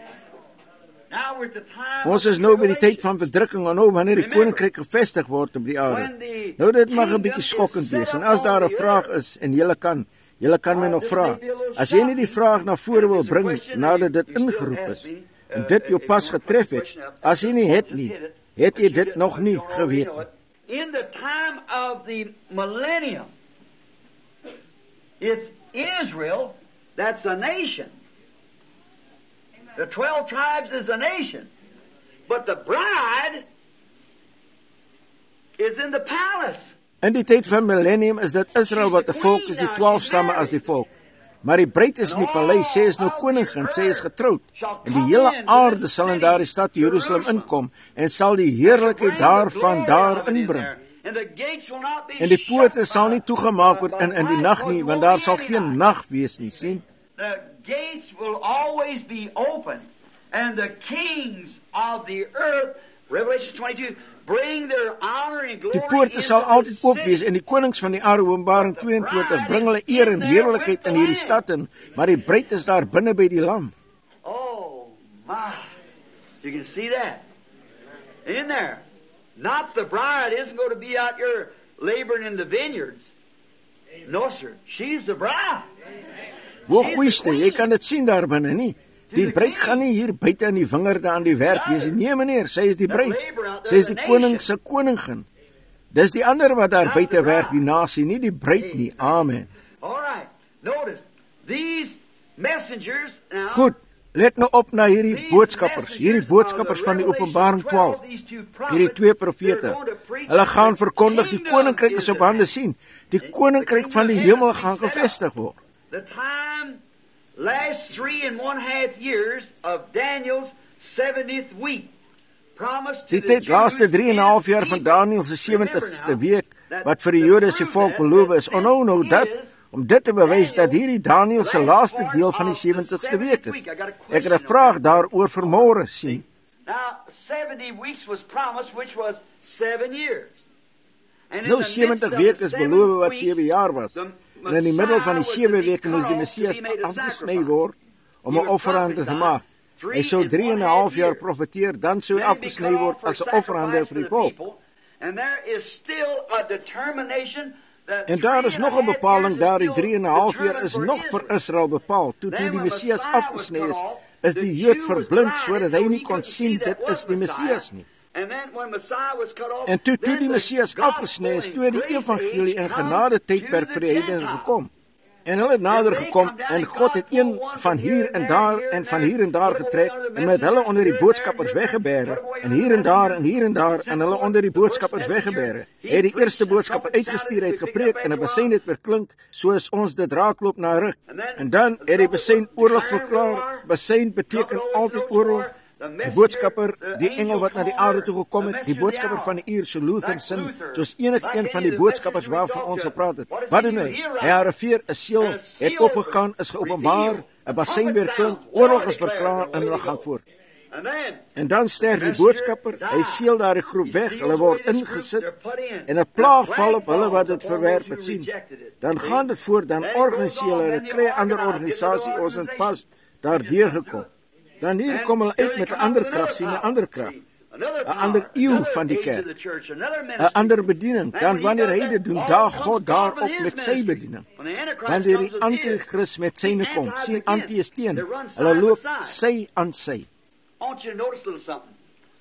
Ons is nou by die tyd van verdrukking, en nou wanneer die koninkryk gevestig word op die aarde. Nou dit mag 'n bietjie skokkend wees, en as daar 'n vraag is, en julle kan my nog vra, as jy nie die vraag na vore wil bring, nadat dit ingeroep is, en dit jou pas getref het, as jy nie het nie, het jy dit nog nie geweet nie. In the time of the millennium, it's Israel that's a nation. The 12 tribes is a nation. But the bride is in the palace. In die tyd van millennium is dit Israel wat 'n volk is, die 12 stamme as die volk. Maar die bruid is in die paleis, sy is nou koningin, sy is getroud. En die hele aarde sal in daardie stad Jerusalem inkom en sal die heerlikheid daarvan daar inbring. En die poorte sal nie toegemaak word in die nag nie, want daar sal geen nag wees nie, sien? The gates will always be open, and the kings of the earth, Revelation 22, bring their honor and glory. Die poorte sal altyd oop wees en die konings van die aarde, Openbaring 22, bring hulle eer en heerlikheid in hierdie stad in, maar die bruid is daar binne by die lam. Oh my! You can see that in there. Not the bride isn't going to be out here laboring in the vineyards. No, sir. She's the bride. Hoogste, jy kan dit sien daar binne nie. Die bruid gaan nie hier buite in die wingerde aan die werk wees. Nee meneer, sy is die bruid. Sy is die koning se koningin. Dis die ander wat daar buite werk, die nasie, nie die bruid nie. Amen. All right. Notice these messengers now. Goed. Let nou op na hierdie boodskappers van die Openbaring 12, hierdie 2 profete. Hulle gaan verkondig, die koninkryk is op hande sien. Die koninkryk van die hemel gaan gevestig word. The time last 3.5 years of Daniel's 70th week promised to Die tyd laaste 3.5 jaar van Daniel se 70ste week, wat vir die Jode se volk beloof is, nou dat, om dit te bewys dat hierdie Daniel se laaste deel van die 70ste week is. Ek het 'n vraag daaroor vir môre sien. Now 70 weeks was promised, which was 7 years. And Nou 70 weke is beloof wat 7 jaar was. En in die middel van die 7 weke moes die Messias afgesny word om 'n offerande te maak. Hy sou 3.5 jaar profeteer, dan sou hy afgesny word as 'n offerande vir die volk. And there is still a determination. En daar is nog 'n bepaling, daardie 3.5 jaar is nog vir Israel bepaal. Toe die Messias afgesny is die Jood verblind sodat hy nie kon sien dit is die Messias nie. En toe die Messias afgesny is, toe die evangelie in genade tydperk vir die heidene gekom. En hulle het nader gekom en God het een van hier en daar en van hier en daar getrek en met hulle onder die boodskappers weggebêre en hier en daar en hulle onder die boodskappers weggebêre. Hy het die eerste boodskapper uitgestuur, het gepreek en 'n besyn het verklink soos ons dit raakloop na ruk. En dan het die besyn oorlog verklaar. Besyn beteken altyd oorlog. Die boodskapper, die engel wat na die aarde toe gekom het, die boodskapper van die uur, so Luther sin, soos enige een van die boodskappers waarvan ons gepraat het. Wat doen hy? Hy arriveer, 'n seël het opgegaan, is geopenbaar, 'n basyn weer klink, oorlog is verklaar en hulle gaan voort. En dan sterf die boodskapper, hy seël daardie groep weg, hulle word ingesit en 'n plaag val op hulle wat dit verwerp het sien. Dan gaan dit voort, dan organiseer hulle, kry 'n ander organisasie ons het pas daardeur gekom. Dan hier kom hulle uit met 'n ander krag sien, 'n ander krag. 'n ander eeu van die kerk. 'n ander bediening. Dan wanneer hy dit doen, daag God daarop met sy bediening. Wanneer die anti-kris met syne kom, sien anti is teen. Hulle loop sy aan sy. I want you to notice a little something.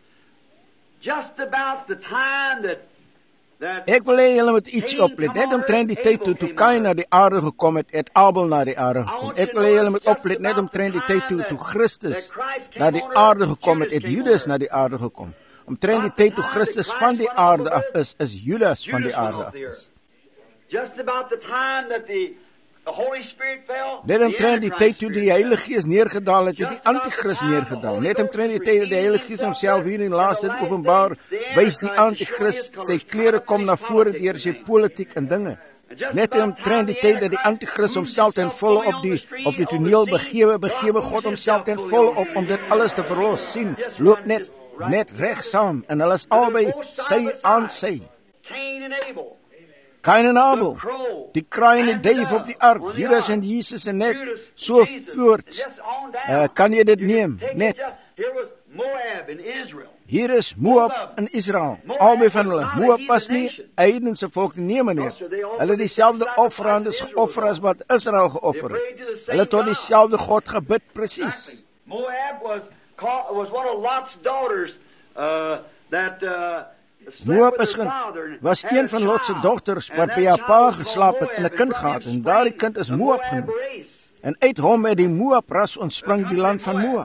Just about the time that Ek wil hê julle moet ietsie oplet. Net omtrent die tyd toe Kain na die aarde gekom het Abel na die aarde gekom. Ek wil hê julle moet oplet net omtrent die tyd toe Christus na die aarde gekom het Judas na die aarde gekom. Omtrent die tyd toe Christus van die aarde af is Judas van die aarde af is. Just about the time that the Holy Spirit fell. Net omtrent die tyd toe die Heilige Gees neergedaal het, die Antichrist neergedaal. Net omtrent die tyd dat die Heilige Gees homself hier in laaste openbaar, wys die Antichrist, sy klere kom na vore deur sy politiek en dinge. Net omtrent die tyd dat die Antichrist homself ten volle op die toneel begewe God homself ten volle op om dit alles te verlos. Sien, loop net reg saam en hulle is albei sy aan sy. Kain en Abel, die kraai en die duif op die ark, Judas en Jesus en net so voort. Kan jy dit neem? Net. Hier is Moab in Israel, albei van hulle. Moab was nie heidense volk nie, meneer. Hulle dieselfde offerandes geoffer as wat Israel geoffer het. Hulle tot dieselfde God gebid, presies. Moab was one of Lot's daughters Moab was een van Lot se dogters wat by haar pa geslaap het en 'n kind gehad en daardie kind is Moab genoem. En uit hom het die Moab ras ontspring die land van Moab.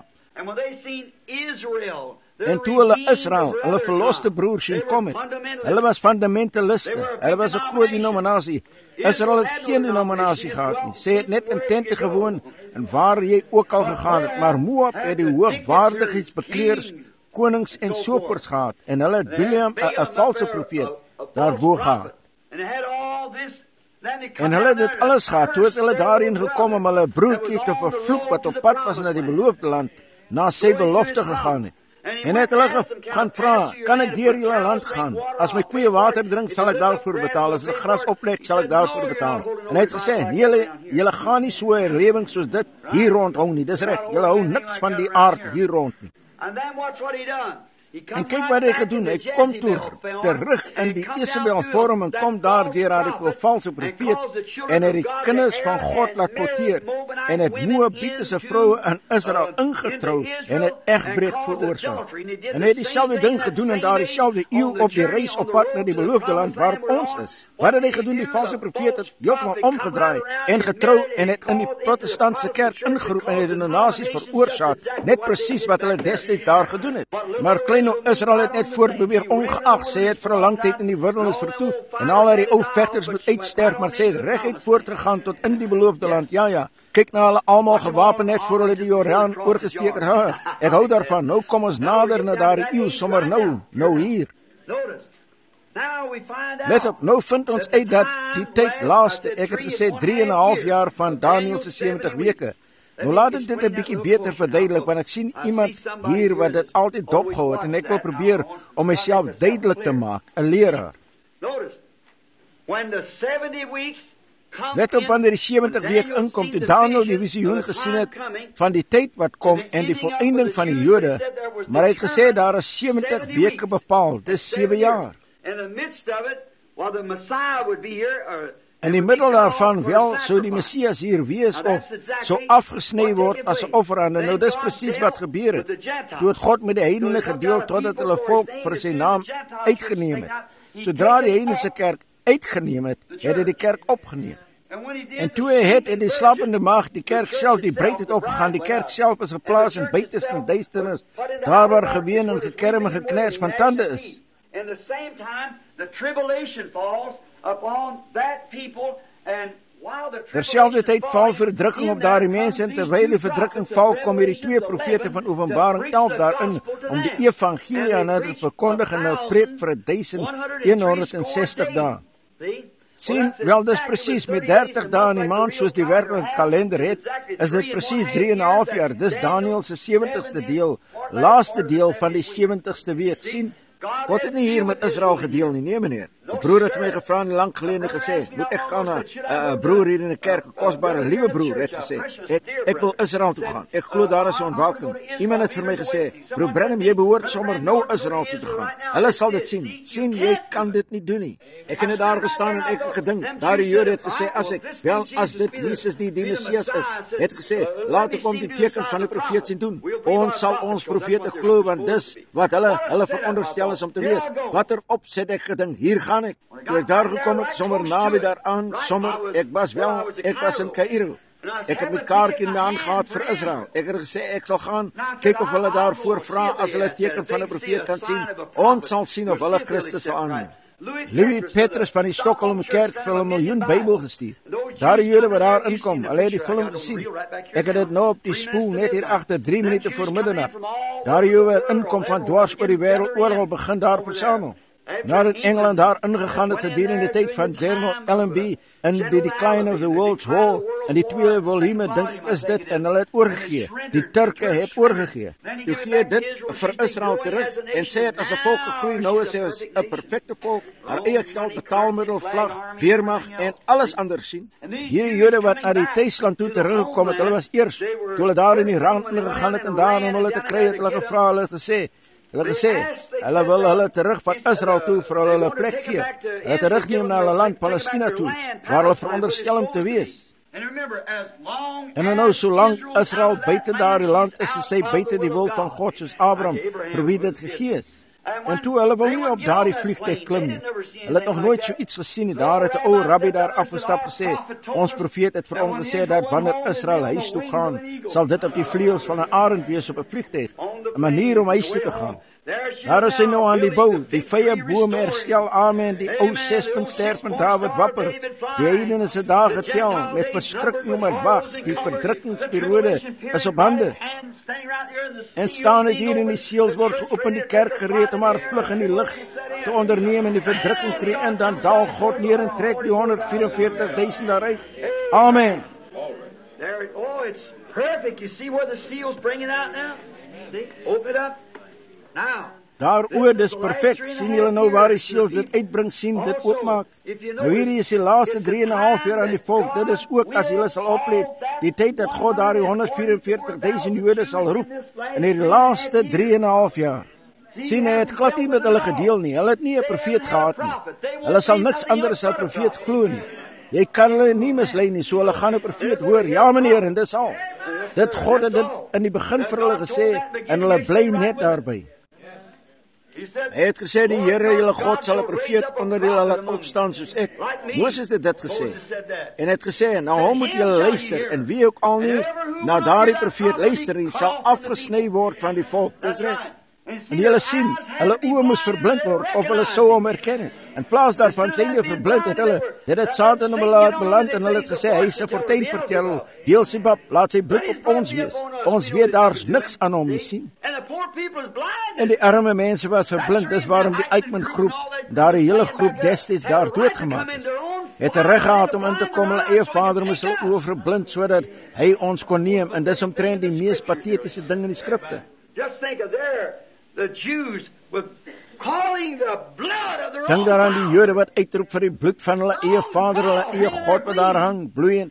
En toe hulle Israel, hulle verloste broer sien kom het, hulle was fundamentaliste, hulle was 'n groot denominasie. Israel het geen denominasie gehad nie. Sy het net in tente gewoon en waar jy ook al gegaan het, maar Moab het die hoogwaardigheidsbekleers, konings en soorts gehad en hulle het Biliam 'n valse profeet daarbo gehad. En hulle het dit alles gehad, toe het hulle daarin gekom om hulle broertjie te vervloek wat op pad was na die beloofde land, na sy belofte gegaan het. En het hulle gaan vra, kan ek deur julle land gaan? As my koeie water drink, sal ek daarvoor betaal. As hulle gras oplek, sal ek daarvoor betaal. En hy het gesê, nee, julle gaan nie so 'n herlewing soos dit hier rondhou nie. Dis reg, julle hou niks van die aard hier rond nie. And then watch what he done. En kyk wat hy gedoen, hy kom terug in die Jezebel vorm en kom daar deur haar valse profeet en het die kinders van God laat kwoteer en het Moabitiese vroue in Israel ingetrou en het egbreek veroorsaak. En hy het dieselfde ding gedoen in daardie selfde eeu op die reis op pad na die beloofde land waar ons is. Wat het hy gedoen? Die valse profeet het heeltemal omgedraai en getrou en het in die protestantse kerk ingeroep en het in die nasies veroorsaak, net presies wat hulle destyds daar gedoen het. Maar klein Israel het net voortbeweeg ongeag, sy het vir 'n lang tyd in die wildernis vertoef en al haar die ou vegters moet uitsterf, maar sy het reguit voortgegaan tot in die beloofde land. Ja, kyk na hulle almal gewapen net voor hulle die Jordaan oorgesteek het. Ek hou daarvan, nou kom ons nader na daardie eeu, sommer nou hier. Let op, nou vind ons uit dat die tyd laaste, ek het gesê 3,5 jaar van Daniël se 70 weke. Nou laat ek dit 'n bietjie beter verduidelik, want ek sien iemand hier wat dit altyd dopgehou het, en ek wil probeer om myself duidelik te maak, 'n leraar. Let op, wanneer die 70 weke inkom, toe Daniël die visioen gesien het van die tyd wat kom en die volëinding van die Jode, maar hy het gesê daar is 70 weke bepaal, dis 7 jaar. In die middel daarvan wel sou die Messias hier wees of sou afgesny word as 'n offerande. Nou dis presies wat gebeur het. Toe het God met die heidene gedeel totdat hulle volk vir sy naam uitgeneem het. Sodra die heidense kerk uitgeneem het, het hy die kerk opgeneem. En toe hy het die slapende maagd, die kerk self, die breed het opgegaan, die kerk self is geplaas in buiteste en duisternis, daar waar geween en gekerm en geknars van tande is. In the same time, the tribulation falls upon that people, and while the terselfdertyd val verdrukking op daardie mense, en terwyl die verdrukking val, kom hierdie 2 profete van Openbaring 11 daarin om die evangelie aan hulle te verkondig en hulle preek vir 1160 dae. Sien, wel dis presies met 30 dae in die maand soos die werklike kalender het, is dit presies 3,5 jaar. Dis Daniël se 70ste deel, laaste deel van die 70ste week. Sien, God het nie hier met Israel gedeel nie, nee meneer. 'n Broer het my gevra nie lank gelede gesê, moet ek gaan na 'n broer hier in die kerk, 'n kosbare liewe broer het gesê, ek wil Israel toe gaan. Ek glo daar is 'n ontwaking. Iemand het vir my gesê, broer Branham, jy behoort sommer nou Israel toe te gaan. Hulle sal dit sien. Sien, jy kan dit nie doen nie. Ek het net daar gestaan en ek het gedink, daardie Jode het gesê, as dit Jesus die Messias is, het gesê, laat ek hom die teken van die profeet sien doen. Ons sal ons profete glo, want dis wat hulle veronderstel is om te wees. Watter opset ek gedink, hier gaan ek. Toe ek daar gekom het, sommer naby daaraan, ek was in Kaïro. Ek het my kaartjie in my hand gehad vir Israel. Ek het gesê, ek sal gaan, kyk of hulle daarvoor vra, as hulle teken van 'n profeet kan sien. Ons sal sien of hulle Christus sal aanneem. Louis Petrus van die Stockholm Kerk vir 'n miljoen Bybel gestuur. Daardie Jode wat daar inkom, hulle het die film gesien. Ek het dit nou op die spoel net hier agter 3 minute voor middernacht. Daardie Jode wat inkom van dwars oor die wêreld, oral begin daar versamel. Nadat Engeland daar ingegaan het gedurende die tyd van General Allenby in die Decline of the World's War, en die 2 volume, dink ek is dit, en hulle het oorgegee. Die Turke het oorgegee. Toe gee dit vir Israel terug, en sê het as 'n volk gegroei, nou is hy 'n perfekte volk, haar eie geld, betaalmiddel, vlag, weermag, en alles anders sien. Hierdie Jode wat na die tuisland toe teruggekom het, hulle was eers, toe hulle daar in die rand ingegaan het, en daar om hulle te kry, het hulle gevra, hulle gesê, hulle wil hulle terug van Israel toe vir hulle plek gee. Hulle terugneem na hulle land Palestina toe, waar hulle veronderstel om te wees. En nou solank Israel buite daardie land is sy buite die wil van God, soos Abraham, vir wie dit gegee is. En toe hulle wou nie op daardie vliegtuig klim nie. Hulle het nog nooit so iets gesien nie. Daar het 'n ou rabbi daar afgestap gesê, ons profeet het vir hom gesê dat wanneer Israel huis toe gaan, sal dit op die vleuels van 'n arend wees op 'n vliegtuig, 'n manier om huis toe te gaan. Daar is hy nou aan die bou, die vye bome herstel, amen, die ou 6-puntster van David wapper, die heidene se dae getel, met verskrikking met wag, die verdrukkingsperiode is op hande. En staan het hier in die seels word geopen, die kerk gereed om haar vlug in die lig te onderneem, en die verdrukking tree in, dan daal God neer en trek die 144.000 daaruit. Amen. Oh, it's perfect. You see where the seal's bringing out now? See? Open it up. Daar dis perfek, sien julle nou waar die seels dit uitbring, sien dit oopmaak. Nou hierdie is die laaste 3,5 jaar aan die volk, dit is ook, as julle sal oplet, die tyd dat God daar die 144.000 Jode sal roep, in die laaste 3,5 jaar. Sien, hy het glad nie met hulle gedeel nie. Hulle het nie 'n profeet gehad nie. Hulle sal niks anders as 'n profeet glo nie. Jy kan hulle nie mislei nie, so hulle gaan 'n profeet hoor. Ja meneer, en dis al. Dit God het dit in die begin vir hulle gesê en hulle bly net daarby. Hy het gesê die Here, julle God sal 'n profeet onder julle laat opstaan soos ek. Moses het dit gesê. En het gesê, nou hom moet julle luister en wie ook al nie na daardie profeet luister nie, sal afgesny word van die volk. Dis reg. En julle sien, hulle oë moes verblind word of hulle sou hom herken het. In plaas daarvan sien hulle verblind het hulle. Dit het Satan hom laat beland en hulle het gesê hy is 'n fortuinverteller. Beelzebub, laat sy blik op ons wees. Ons weet daar's niks aan hom nie, sien. En die arme mense was verblind. Dis waarom die Eichmann groep, daardie hele groep destyds daar doodgemaak is. Het reg gehad om in te kom, hulle eie vader moes hulle oë verblind sodat hy ons kon neem. En dis omtrent die mees patetiese ding in die skrifte. Just think of the Jews with calling the blood of their Dink daaraan die Jode wat uitroep vir die bloed van hulle eie vader, hulle eie God wat daar hang, bloeiend.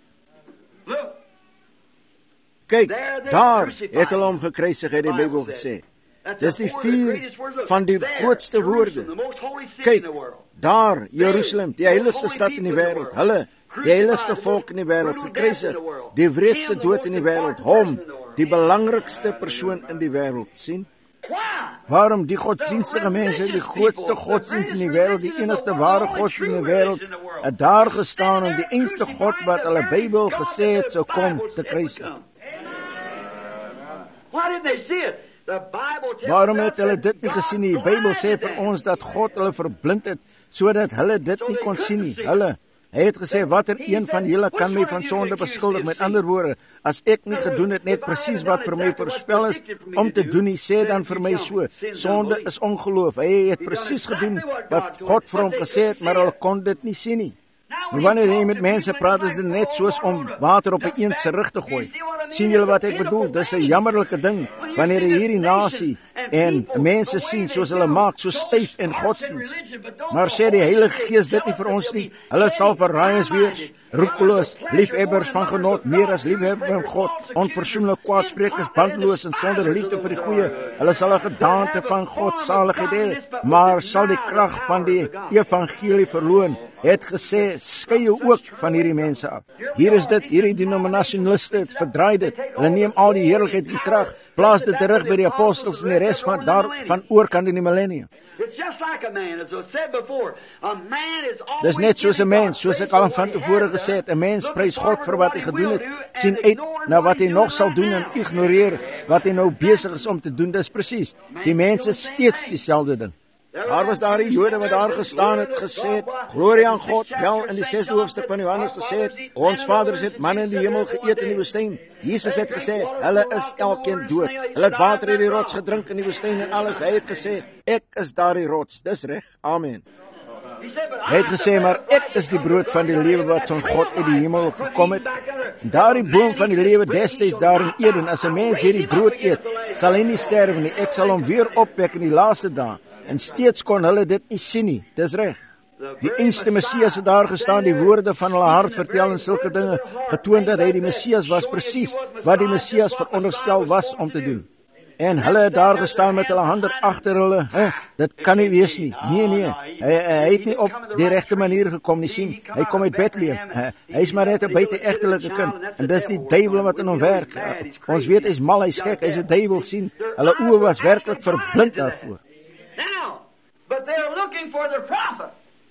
Kyk, daar het hulle hom gekruisig, het die Bybel gesê. Dis die 4 van die grootste woorde. Kyk, daar, Jerusalem, die heiligste stad in die wêreld, hulle, die heiligste volk in die wêreld, gekruisig, die wreedste dood in die wêreld, hom, die belangrikste persoon in die wêreld, sien? Waarom die godsdienstige mense, die grootste godsdienst in die wêreld, die enigste ware godsdienst in die wêreld, het daar gestaan om die enigste God wat hulle Bybel gesê het sou kom te kruisig? Waarom het hulle dit nie gesien nie? Die Bybel sê vir ons dat God hulle verblind het, sodat hulle dit nie kon sien nie. Hy het gesê, watter een van julle kan my van sonde beskuldig? Met ander woorde, as ek nie gedoen het net presies wat vir my voorspel is om te doen nie, sê dan vir my so. Sonde is ongeloof. Hy het presies gedoen wat God vir hom gesê het, maar hulle kon dit nie sien nie. Maar wanneer jy met mense praat, is dit net soos om water op 'n eend se rug te gooi. Sien julle wat ek bedoel? Dis 'n jammerlike ding wanneer jy hierdie nasie en mense sien soos hulle maak, so styf en godsdienst. Maar sê die Heilige Gees dit nie vir ons nie? Hulle sal verraaiers wees, roekeloos, liefhebbers van genot, meer as liefhebbers van God, onverzoenlik, kwaadsprekers, bandloos en sonder liefde vir die goeie. Hulle sal 'n gedaante van God saligheid hê, maar sal die krag van die evangelie verloon. Het gesê, skei jou ook van hierdie mense af. Hier is dit, hierdie denominationaliste, het verdraai dit. Hulle neem al die heerlikheid en krag, plaas dit terug by die apostels en die rest van daar van oorkant in die millennium. Dis net soos 'n mens, soos ek al van tevore gesê het, 'n mens prys God vir wat hy gedoen het, sien uit na wat hy nog sal doen en ignoreer wat hy nou besig is om te doen. Dis presies, die mense steeds dieselfde ding. Daar was daar die Jode wat daar gestaan het, gesê het, glorie aan God, wel in die 6de hoofstuk van Johannes gesê het, ons vaders het manna in die hemel geëet in die woestyn. Jesus het gesê, hulle is elkeen dood. Hulle het water uit die rots gedrink in die woestyn en alles. Hy het gesê, ek is daardie rots. Dis reg. Amen. Hy het gesê, maar ek is die brood van die lewe wat van God uit die hemel gekom het. Daardie boom van die lewe destyds daar in Eden, as 'n mens hierdie brood eet, sal hy nie sterwe nie. Ek sal hom weer opwek in die laaste dae. En steeds kon hulle dit nie sien nie. Dis reg. Die enigste Messias het daar gestaan, die woorde van hulle hart vertel en sulke dinge, getoon dat hy die Messias was, presies wat die Messias veronderstel was om te doen. En hulle het daar gestaan met hulle hande agter hulle. Dit kan nie wees nie. Nee. Hy het nie op die regte manier gekom nie, sien. Hy kom uit Bethlehem. Hy is maar net 'n buite-egtelike kind. En dis die duiwel wat in hom werk. Ons weet hy's mal, hy's gek, hy's 'n duiwel, sien. Hulle oë was werklik verblind daarvoor. But they're looking for their prophet.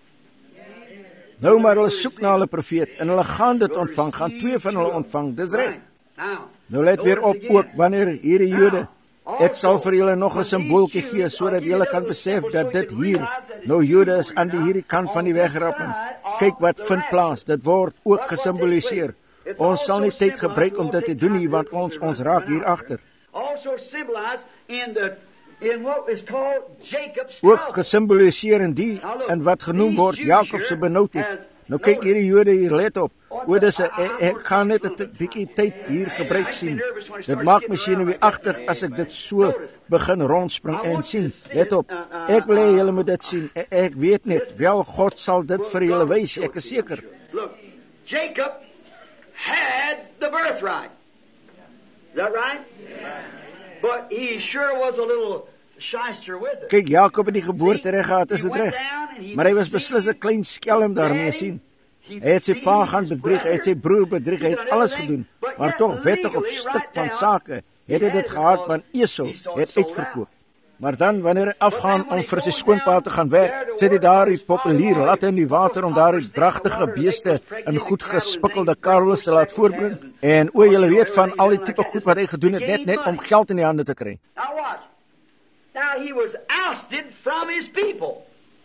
Nou maar hulle soek na hulle profeet en hulle gaan dit ontvang, gaan 2 van hulle ontvang. Dis reg. Nou let weer op ook wanneer hierdie Jode, ek sal vir julle nog 'n simbooltjie gee sodat julle kan besef dat dit hier nou Jode is aan die hierdie kant van die wegrap. Kyk wat vind plaas. Dit word ook gesimboliseer. Ons sal nie tyd gebruik om dit te doen nie, want ons raak hier agter. Also symbolized in what is called Jacob's ook gesimboliseer in die en wat genoem word Jakob se benoudheid. Nou kyk hierdie Jode hier, let op. Dis ek gaan net 'n bietjie tyd hier gebruik sien. Dit maak my senuweeagtig as ek dit so begin rondspring en sien. Let op. Ek wil hê julle moet dit sien. Ek weet net, wel God sal dit vir julle wys, ek is seker. Look, Jacob had the birthright. Is that right? Yeah. But he sure was a little Kyk, Jakob het die geboorte reg gehad, is dit reg? Maar hy was beslis 'n klein skelm daarmee, sien. Hy het sy pa gaan bedrieg, hy het sy broer bedrieg, hy het alles gedoen, maar tog wettig op stuk van sake het hy dit gehad, want Esau het uitverkoop. Maar dan, wanneer hy afgaan om vir sy skoonpa te gaan werk, sit hy daar die populier latte in die water om daar die dragtige beeste in goed gespikkelde karwels te laat voorbring. En julle weet van al die tipe goed wat hy gedoen het, net om geld in die hande te kry. Now watch. Now he was ousted from his people.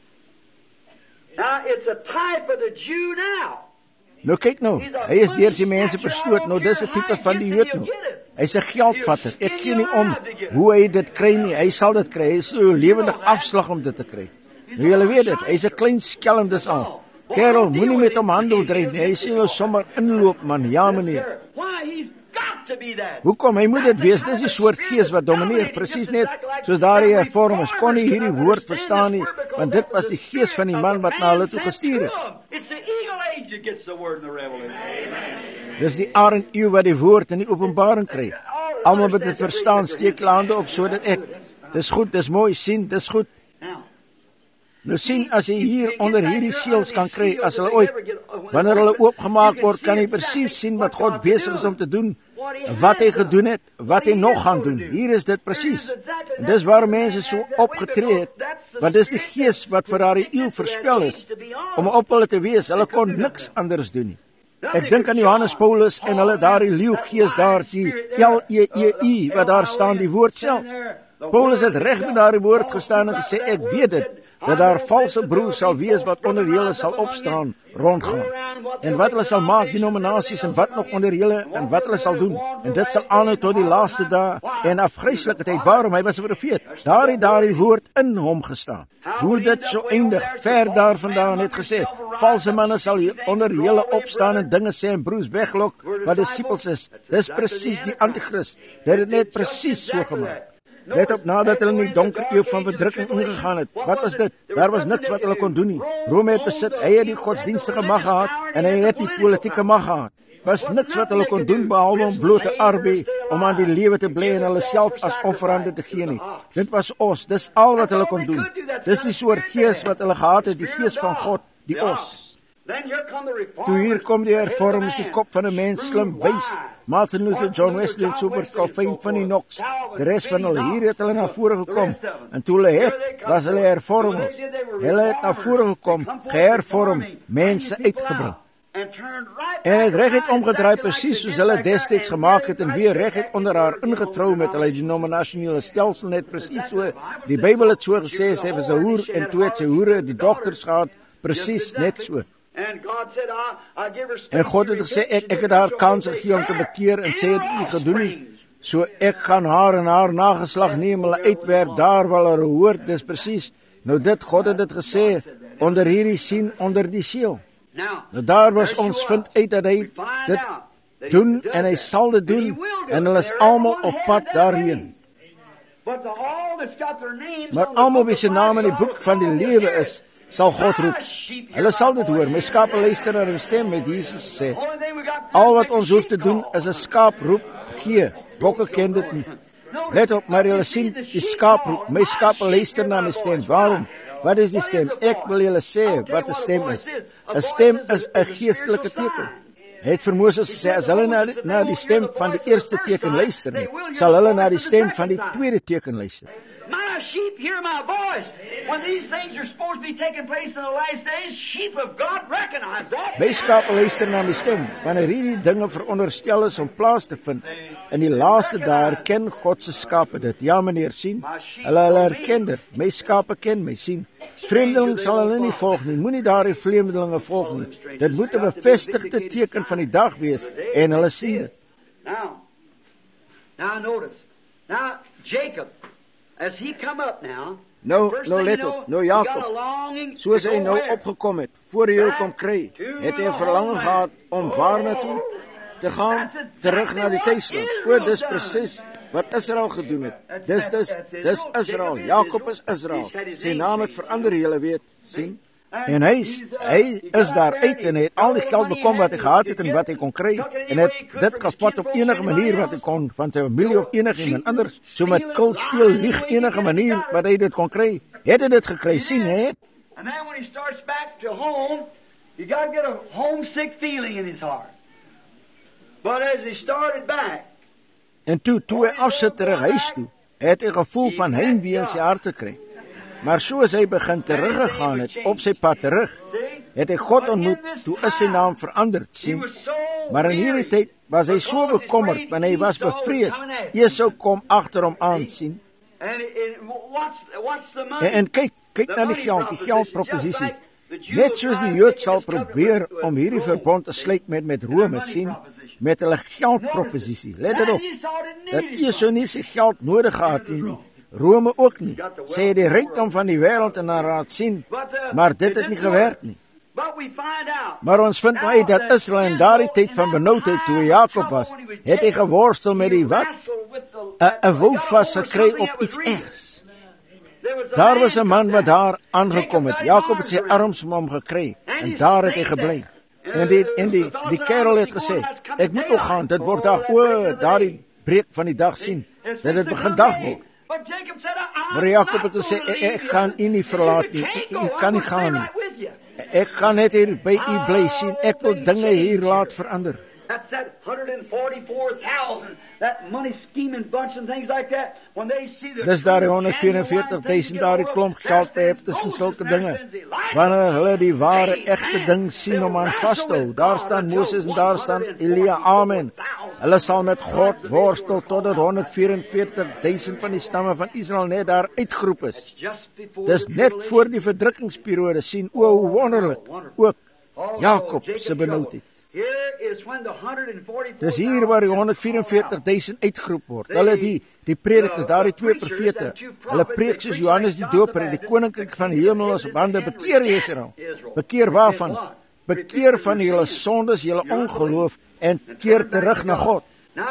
Now it's a type of the Jew now. Nou kyk nou, hy is deur sy mense verstoot, nou dis 'n tipe van die Jood nou. Hy's 'n geldvatter, ek gee nie om hoe hy dit kry nie, hy sal dit kry, hy is so lewendig afslag om dit te kry. Nou julle weet dit, hy's 'n klein skelm dis al. Kerel, moenie met hom handel dryf nie, hy sê nou sommer inloop man, ja meneer. Hoekom? Hy moet dit wees, dis die soort gees wat domineer, presies net soos daardie hervormers, kon nie hierdie woord verstaan nie, want dit was die gees van die man wat na hulle toe gestuur is. Dis die arend eeu wat die woord in die openbaring kry. Almal wat dit verstaan, steek hulle hande op sodat ek, dis goed, dis mooi, sien, dis goed. Nou sien, as jy hier onder hierdie seels kan kry, as hulle ooit, wanneer hulle oopgemaak word, kan jy presies sien wat God besig is om te doen, wat hy gedoen het, wat hy nog gaan doen. Hier is dit presies. En dis waar mense so opgetree het, want dis die gees wat vir daardie eeu verspel is, om op hulle te wees, hulle kon niks anders doen nie. Ek dink aan Johannes Paulus en hulle daardie leeugees daar, die L-E-E-I, wat daar staan, die woord self. Paulus het reg met daardie woord gestaan en gesê, ek weet dit, dat daar valse broers sal wees wat onder julle sal opstaan, rondgaan. En wat hulle sal maak, denominasies en wat nog onder julle en wat hulle sal doen. En dit sal aanhou tot die laaste dae en afgryselijke tyd. Waarom? Hy was 'n profeet. Daar het daardie woord in hom gestaan. Hoe dit so eindig, ver daar vandaan het gesê, valse manne sal onder julle opstaan en dinge sê en broers weglok wat disippels is. Dis presies die antichrist. Dit het net presies so gemaak. Let op, nadat hulle in die donker eeu van verdrukking ingegaan het. Wat was dit? Daar was niks wat hulle kon doen nie. Rome het besit, hy het die godsdienstige mag gehad en hy het die politieke mag gehad. Was niks wat hulle kon doen behalwe om blote arbei, om aan die lewe te bly en hulle self as offerande te gee nie. Dit was os, dis al wat hulle kon doen. Dis die soort gees wat hulle gehad het, die gees van God, die os. Toe hier kom die hervormers, die kop van 'n mens, slim, wys. Martin Luther, John Wesley, Hubert Calvin, Fanny Knox. De rest van hulle, hier het hulle na vore gekom. En toe hulle het, was hulle hervormers. Hulle het na vore gekom, gehervorm, mense uitgebring. En het reguit omgedraai, precies soos hulle destyds gemaak het, en weer reguit onder haar ingetrou met hulle denominasionele stelsel, net precies so. Die Bybel het so gesê, sy was 'n hoer, en toe het sy hoere die dogters gehad, precies net so. En God het gesê, ek het haar kans gegee om te bekeer, en sy het dit nie gedoen nie. So ek gaan haar en haar nageslag neem, hulle uitwerp daar waar hulle hoort, dis precies. Nou dit, God het dit gesê, onder hierdie sien, onder die seel. Nou daar was ons vind uit dat hy dit doen, en hy sal dit doen, en hulle is almal op pad daarheen. Maar almal wie sy naam in die boek van die lewe is, sal God roep. Hulle sal dit hoor. My skape luister na die stem, met Jesus sê. Al wat ons hoef te doen is 'n skaap roep gee. Bokke ken dit nie. Let op, maar julle sien die skaap roep. My skape luister na my stem. Waarom? Wat is die stem? Ek wil julle sê wat 'n stem is. 'n Stem is 'n geestelike teken. Hy het vir Moses gesê, as hulle na die stem van die eerste teken luister nie, sal hulle na die stem van die tweede teken luister. My sheep hear my voice. When these things are supposed to be taking place in the last days, sheep of God recognize that. My skape luister na my stem. Wanneer hierdie dinge veronderstel is om plaas te vind, in die laaste dae ken God se skape dit. Ja meneer, sien. Hulle herken dit. My skape ken my, sien. Vreemdeling sal hulle nie volg nie. Moenie daardie vreemdelinge volg nie. Dit moet 'n bevestigde teken van die dag wees, en hulle sien dit. Now notice. Now Jacob, as he come up now, nou let op, nou Jakob, soos hy nou opgekom het, voor hy jou kom kry, het hy 'n verlange gehad om waar na toe te gaan, terug na die tuisland. Dis presies wat Israel gedoen het. Dis Israel, Jakob is Israel. Sy naam het verander, julle weet, sien. En hy is daar uit en hy het al die geld bekom wat hy gehad het en wat hy kon kry. En het dit gevat op enige manier wat hy kon van sy familie of enigiemand anders. So met kil, steel, lieg, enige manier wat hy dit kon kry. Het hy dit gekry, sien hy? And then when he starts back to home, you got to get a homesick feeling in his heart. But as he started back, en toe hy afsit terug huis toe, het hy gevoel van heimwee in sy hart te kry. Maar soos hy begin teruggegaan het, op sy pad terug, het hy God ontmoet, toe is sy naam veranderd, sien. Maar in hierdie tyd was hy so bekommerd, want hy was bevrees, Esau kom agter hom aan, sien. En kyk na die geldproposisie. Net soos die Jood sal probeer om hierdie verbond te sluit met Rome, sien, met hulle geldproposisie. Let dit op, dat Esau nie sy geld nodig gehad nie, Rome ook nie. Sy het die rykdom van die wêreld in haar raad sien, maar dit het nie gewerk nie. Maar ons vind uit dat Israel in daardie tyd van benoudheid, toe Jakob was, het hy geworstel met die wat? 'n houvas gekry op iets ergs. Daar was 'n man wat daar aangekom het. Jakob het sy arms om hom gekry en daar het hy gebly. En die kerel het gesê, ek moet nog gaan, dit word dag. Daardie breek van die dag sien, dat dit begin dag word. Maar Jakob het gesê, ek kan u nie verlaat nie, ek kan nie gaan nie. Ek kan net hier by u bly sien, ek wil dinge hier laat verander. That's that 144,000, that money scheming bunch and things like that. When they see the Dis daar 144,000 daar die klomp geld by het tussen sulke dinge. Wanneer hulle die ware egte ding sien om aan vas te hou, daar staan Moses en daar staan Elia, amen. Hulle sal met God worstel totdat 144,000 van die stamme van Israel net daar uitgeroep is. Dis net voor die verdrukkingsperiode sien, hoe wonderlik, ook Jakob se benoudheid. Dis hier waar die 144,000 uitgeroep word. Hulle die predikers, daar die twee profete, hulle preek soos Johannes die Doper, die koninkryk van die hemel is op hande, bekeer Israel. Bekeer waarvan? Bekeer van julle sondes, julle ongeloof en keer terug na God.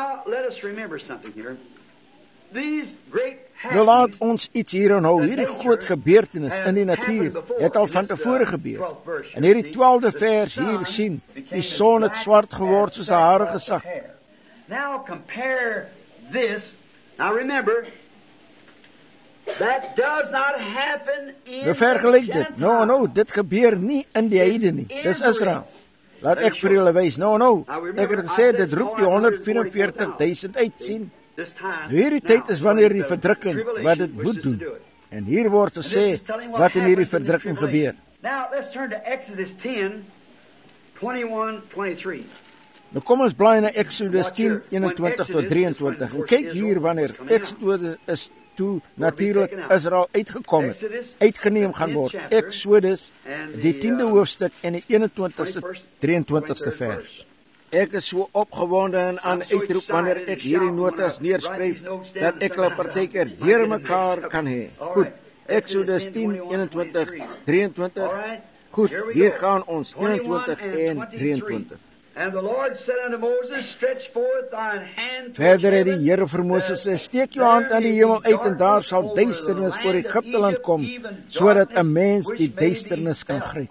Nou laat ons iets hier onthou, hierdie groot gebeurtenis in die natuur het al van tevore gebeur. In hierdie 12de vers hier sien, die son het swart geword soos 'n harige sak. Now compare this. Now remember, that does not happen in Nou vergelyk dit. Nou, dit gebeur nie in die heidene nie. Dis Israel. Laat ek vir julle wys. Nou. Ek het gesê dit roep die 144,000 uit, sien. Hierdie tyd is wanneer die verdrukking wat dit moet doen. En hier word gesê wat in hierdie verdrukking gebeur. Now let's turn to Exodus 10, 21-23. Nou kom ons blaai na Exodus 10, 21 tot 23. En kyk hier wanneer Exodus is toe natuurlik Israel uitgekom het, uitgeneem gaan word. Exodus, die 10de hoofstuk en die 21ste, 23ste vers. Ek is so opgewonde en aan uitroep wanneer ek hierdie notas neerskryf, dat ek hulle partykeer deur mekaar kan hê. Goed, Exodus 10, 21, 23. Goed, hier gaan ons, 21 en 23. Verder het die Here vir Moses gesê, steek jou hand aan die hemel uit en daar sal duisternis oor Egipte land kom, sodat 'n mens die duisternis kan gryp.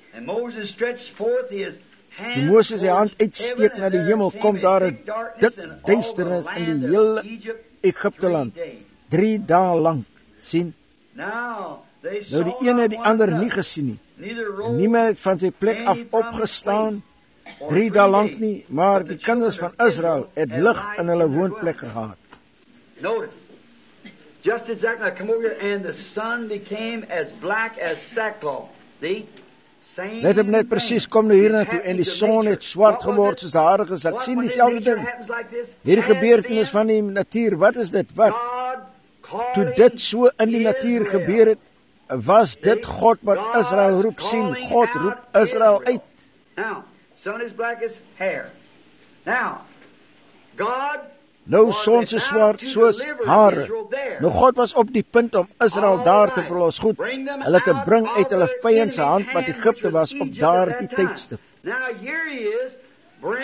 Toe Moses sy hand uitsteek na die hemel, kom daar 'n dik duisternis in die hele Egipte land, 3 dae lank, sien. Nou die een het die ander nie gesien nie. Niemand het van sy plek af opgestaan, 3 dae lank nie, maar die kinders van Israel het lig in hulle woonplek gehad. Notice, just exactly, come over here, and the sun became as black as sackcloth. Let hom net presies kom nou hier na toe, en die son het swart geword soos 'n harige sak. Sien dieselfde ding. Hierdie gebeurtenis van die natuur, wat is dit? Wat? Toe dit so in die natuur gebeur het, was dit God wat Israel roep, sien. God roep Israel uit. Sun is black as hair. Now, God, nou son se swart soos hare. Nou God was op die punt om Israel daar te verlos, goed, hulle te bring uit hulle vyand se hand wat Egipte was op daardie tydstip.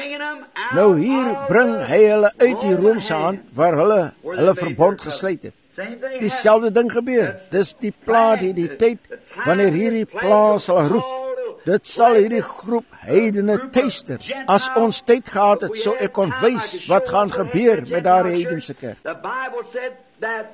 Nou hier bring hy hulle uit die Rome se hand waar hulle verbond gesluit het. dieselfde ding gebeur. Dis die pla, die tyd, wanneer hierdie pla sal roep. Dit sal hierdie groep heidene teister. As ons tyd gehad het, so ek kon wys wat gaan gebeur met daardie heidense kerk. The Bible said that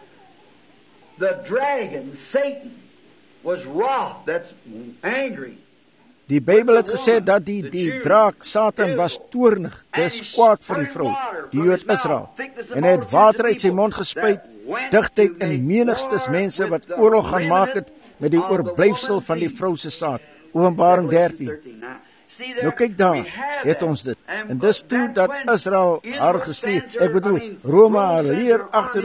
the dragon, Satan, was wroth, that's angry. Die Bybel het gesê dat die draak Satan was toornig, dis kwaad vir die vrou, die Jood Israel. En hy het water uit sy mond gespuit, digtheid in menigstes mense wat oorlog gaan maak het met die oorblyfsel van die vrou se saad. Openbaring 13. Nou kyk daar, het ons dit. En dis toe dat Israel haar gestuur, ek bedoel, Rome haar leer agter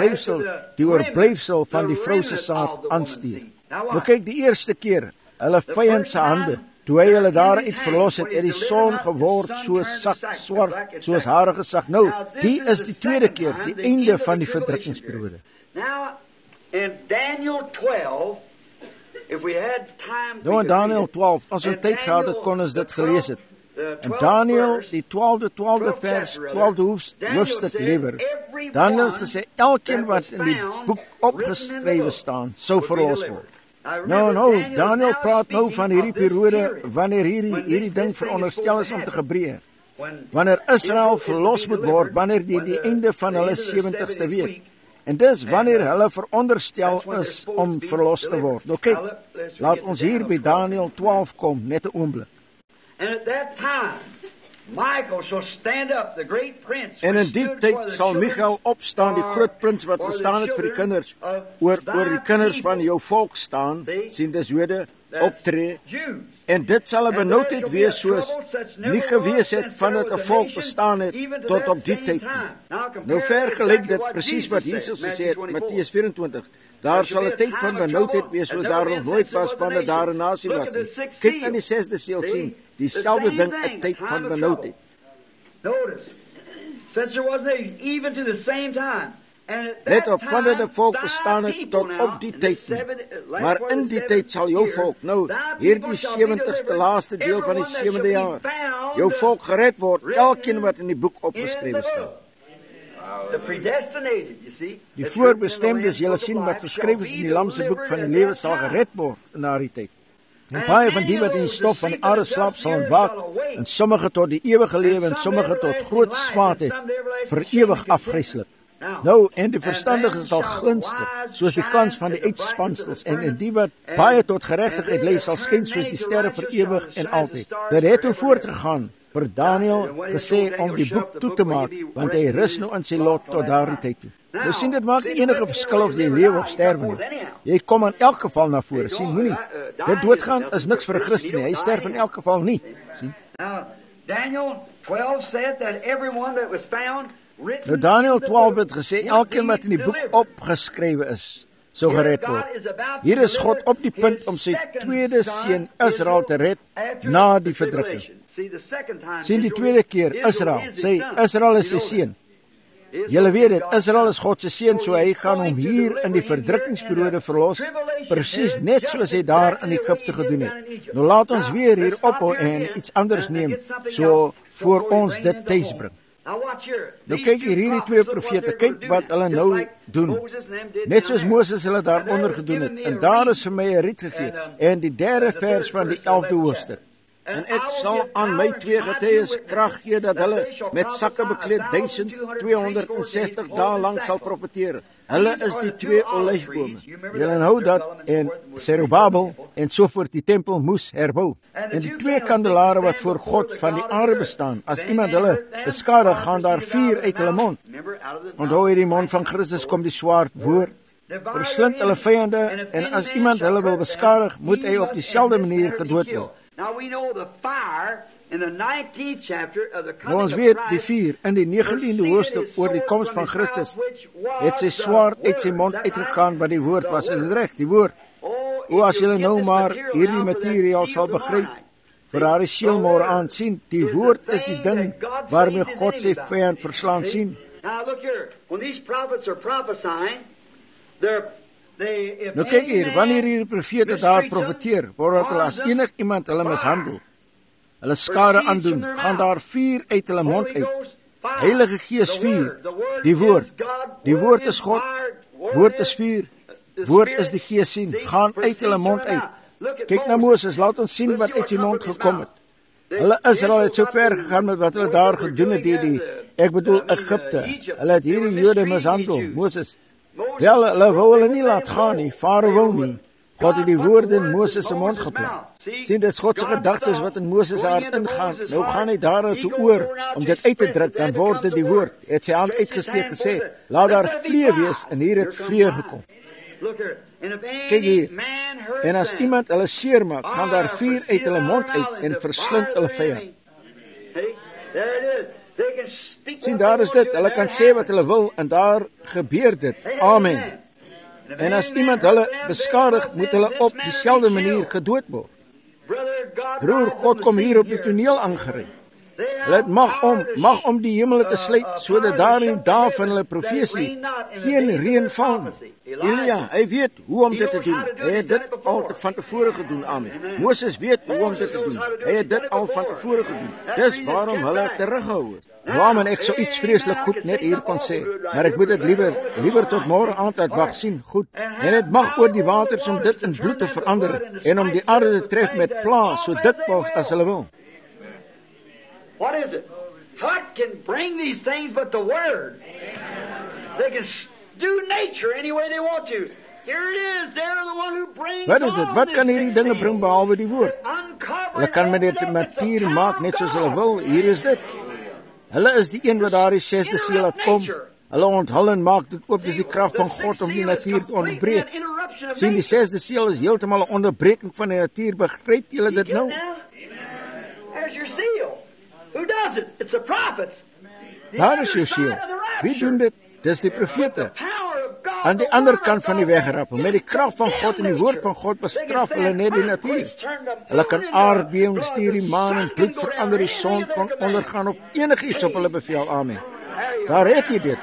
die oorblyfsel van die vrou se saad aanstuur. Nou kyk, die eerste keer, hulle vyand se hande, toe hy hulle daaruit verlos het die son geword soos sak swart, soos harige sag. Nou, die is die tweede keer, die einde van die verdrukkingsperiode. Now, in Daniel 12, if we had time, nou in Daniel 12, as ons tyd gehad het, kon ons dit gelees het. En Daniel, die 12de vers, 12de hoofstuk lewer, Daniel het gesê, elkeen wat in die boek opgeskrywe staan, sou verlos word. Nou, Daniel praat nou van hierdie periode, wanneer hierdie ding veronderstel is om te gebeur. Wanneer Israel verlos moet word, wanneer die einde van hulle 70ste week. En dis wanneer hulle veronderstel is om verlos te word. Nou kyk, laat ons hier by Daniel 12 kom, net 'n oomblik. And at that time, Michael shall stand up, the great prince. En in die tyd sal Michael opstaan, die groot prins wat gestaan het vir die kinders, oor die kinders van jou volk staan, sien dis Jode, optree. En dit sal 'n benoudheid wees soos nie gewees het vandat 'n volk bestaan het tot op die tyd nie. Nou vergelyk dit presies wat Jesus gesê het, Matteus 24. Daar sal 'n tyd van benoudheid wees soos daar nog nooit was vandat daar 'n nasie was nie. Kyk aan die 6de seël sien, dieselfde ding, 'n tyd van benoudheid. Notice, since there wasn't even to the same time. Let op, vandat die volk bestaan het tot op die tyd nie. Maar in die tyd sal jou volk, nou, hierdie 70ste laaste deel van die 7de jaar, jou volk gered word, elkeen wat in die boek opgeskrywe staan. Die voorbestemdes, julle sien wat geskryf is in die Lam se boek van die lewe, sal gered word in daardie tyd. En baie van die wat in die stof van die aarde slaap sal ontwaak, en sommige tot die ewige lewe en sommige tot groot smaad het, vir ewig afgryslik. Nou, en die verstandiges sal glinster, soos die glans van die uitspansels, en die wat baie tot geregtigheid lei, sal skyn soos die sterre vir ewig en altyd. Dit het toe voortgegaan, vir Daniel gesê om die boek toe te maak, want hy rus nou in sy lot tot daardie tyd toe. Nou sien, dit maak nie enige verskil of jy lewe of sterwe nie. Jy kom in elk geval na vore, sien, moenie. Dit doodgaan is niks vir 'n Christen nie, hy sterf in elk geval nie, sien. Daniel 12 said that everyone that was found. Nou Daniel 12 het gesê, elkeen wat in die boek opgeskrywe is, sou gered word. Hier is God op die punt om sy tweede seun Israel te red na die verdrukking. Sien die tweede keer, Israel is sy seun. Julle weet dit, Israel is God se seun, so hy gaan hom hier in die verdrukkingsperiode verlos, presies net soos hy daar in Egipte gedoen het. Nou laat ons weer hier ophou en iets anders neem, so voor ons dit tuis bring. Nou kyk hier hierdie twee profete, kyk wat hulle nou doen. Net soos Moses hulle daaronder gedoen het. En daar is vir my 'n riet gegee. En die 3de vers van die 11de hoofstuk. En ek sal aan my twee getuies krag gee dat hulle met sakke bekleed 1260 dae lank sal profeteer. Hulle is die twee olyfbome. Julle onthou dat en Zerubabel en so voort die tempel moes herbou. En die twee kandelare wat voor God van die aarde bestaan, as iemand hulle beskadig, gaan daar vuur uit hulle mond. Onthou uit die mond van Christus kom die swaard woord. Verslind hulle vyande en as iemand hulle wil beskadig, moet hy op dieselfde manier gedood word. Ons weet die vuur in die 19de hoofstuk oor die koms van Christus het sy swaard uit sy mond uitgegaan wat die woord was. Is dit reg, die woord? O, as julle nou maar hierdie materiaal sal begryp, vir haar is siel môre aan sien, die woord is die ding waarmee God sy vyand verslaan sien. Nou kyk hier, wanneer hierdie profete daar profeteer, word hulle as enig iemand hulle mishandel, hulle skade aandoen, gaan daar vuur uit hulle mond uit. Heilige Gees vuur, die woord is God, Woord is vuur. Woord is die Gees sien. Gaan uit hulle mond uit. Kyk na Moses, laat ons sien wat uit sy mond gekom het. Hulle Israel het so ver gegaan met wat hulle daar gedoen het, ek bedoel Egipte. Hulle het hierdie Jode mishandel, Moses. Wel, hulle wou hulle nie laat gaan nie, Farao wou nie. God het die woorde in Moses se mond geplant. Sien, dit is God se gedagtes wat in Moses se hart ingaan. Nou gaan hy daartoe oor om dit uit te druk, dan word dit die woord. Hy het sy hand uitgesteek gesê, laat daar vlee wees, en hier het vlee gekom. Kyk hier, en as iemand hulle seer maak, gaan daar vuur uit hulle mond uit en verslind hulle vyand. Sien, daar is dit, hulle kan sê wat hulle wil, en daar gebeur dit. Amen. En as iemand hulle beskadig, moet hulle op dieselfde manier gedood word. Broer, God kom hier op die toneel aangery. Hulle het mag om die hemel te sluit, sodat daar in die dae van hulle profesie geen reën val nie. Elia, hy weet hoe om dit te doen. Hy het dit al van tevore gedoen, amen. Moses weet hoe om dit te doen. Hy het dit al van tevore gedoen. Dis waarom hulle teruggehou is. Waarom ek so iets vreeslik goed net hier kon sê, maar ek moet dit liewer tot môre aand wag sien, goed. En dit mag oor die waters om dit in bloed te verander, en om die aarde te tref met pla, so dikwels as hulle wil. What is it? What can bring these things but the Word? They can do nature any way they want to. Here it is, they're the one who brings. Wat is dit? Wat kan hierdie dinge bring behalwe die woord? Hulle kan met dit natuur maak net soos hulle wil. Hier is dit. Hulle is die een wat daardie 6de seël laat kom. Hulle onthul en maak dit oop, dis die krag van God om die natuur te onderbreek. Sien, die 6de seël is heeltemal 'n onderbreking van die natuur. Begryp julle dit nou? There's your seal. Who does it? It's the prophets. Daar is jou seël. Wie doen dit? Dis die profete. Aan die ander kant van die wegraap, met die krag van God en die woord van God bestraf hulle net die natuur. Hulle kan aardbewing stuur, die maan en bloed verander, die son kon ondergaan op enigiets op hulle bevel. Amen. Daar het jy dit.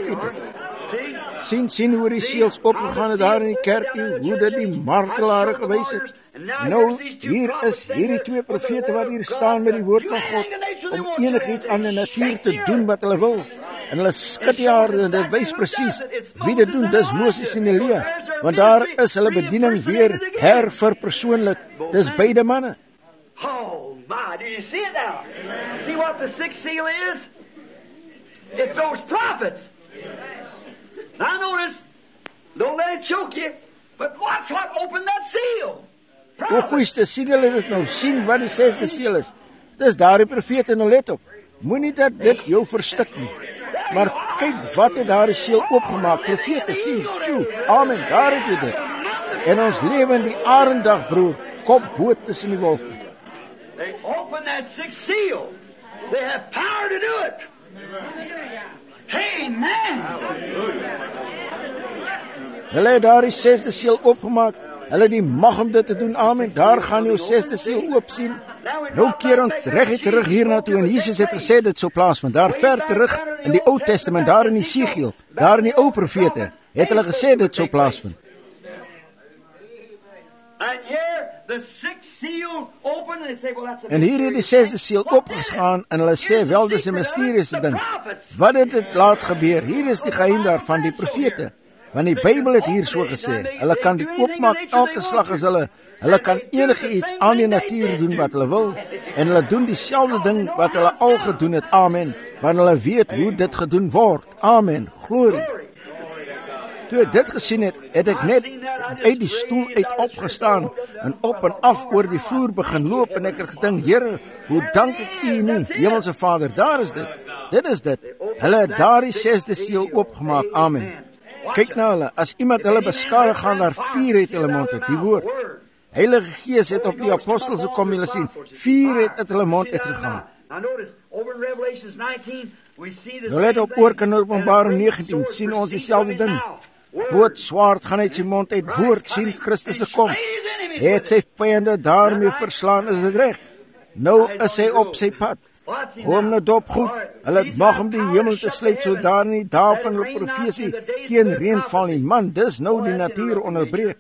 Sien hoe die seels opgegaan het daar in die kerk, hoe dit die martelare gewys het. Nou, hier is hierdie 2 profete wat hier staan met die woord van God, om enigiets aan die natuur te doen wat hulle wil. En hulle skud die aarde, en dit wys presies wie dit doen, dis Moses en Elia, want daar is hulle bediening weer herverpersoonlik, dis beide manne. Oh my, do you see it now? See what the 6th seal is? It's those prophets. Now notice, don't let it choke you, but watch what opened that seal. O goeie, sien julle dit nou, sien wat die 6de seël is. Dis daardie profete, nou let op. Moenie dat dit jou verstik nie. Maar kyk wat het daardie seël oopgemaak, profete, sien, amen, daar het jy dit. En ons lewe in die arendag, broer, kop boot tussen die wolke. They open that 6th seal. They have power to do it. Amen. Hulle het daardie 6de seël oopgemaak. Hulle die mag om dit te doen, amen. Daar gaan jou 6de seël oop sien. Nou keer ons reguit terug hiernatoe, en Jesus het gesê dit sou plaasvind. Daar ver terug in die Ou Testament, daar in Esegiel, daar in die ou profete, het hulle gesê dit sou plaasvind. En hier het die 6de seël opgesgaan, en hulle sê, wel, dis 'n mysteriese ding. Wat het dit laat gebeur? Hier is die geheim daarvan, die profete. Want die Bybel het hier so gesê, hulle kan die oopmaak elke slag as hulle kan enige iets aan die natuur doen wat hulle wil, en hulle doen dieselfde ding wat hulle al gedoen het, amen, want hulle weet hoe dit gedoen word, amen, glorie. Toe ek dit gesien het, het ek net uit die stoel uit opgestaan, en op en af oor die vloer begin loop, en ek het gedink, Here, hoe dank ek U nie, Hemelse Vader, daar is dit is dit, hulle het daardie 6de seël oopgemaak, amen. Kyk na hulle, as iemand hulle beskadig, gaan daar vuur uit hulle mond uit, die woord. Heilige Gees het op die apostels gekom, julle sien, vuur het uit hulle mond uitgegaan. Nou let op, ook in Openbaring 19, sien ons dieselfde ding. Groot swaard gaan uit sy mond uit, woord, sien Christus se koms. Hy het sy vyande daarmee verslaan, is dit reg? Nou is hy op sy pad. Hom nou dop goed, hulle het mag om die hemel te sluit, so daar in die dae van hulle profesie geen reën val nie. Man, dis nou die natuur onderbreek.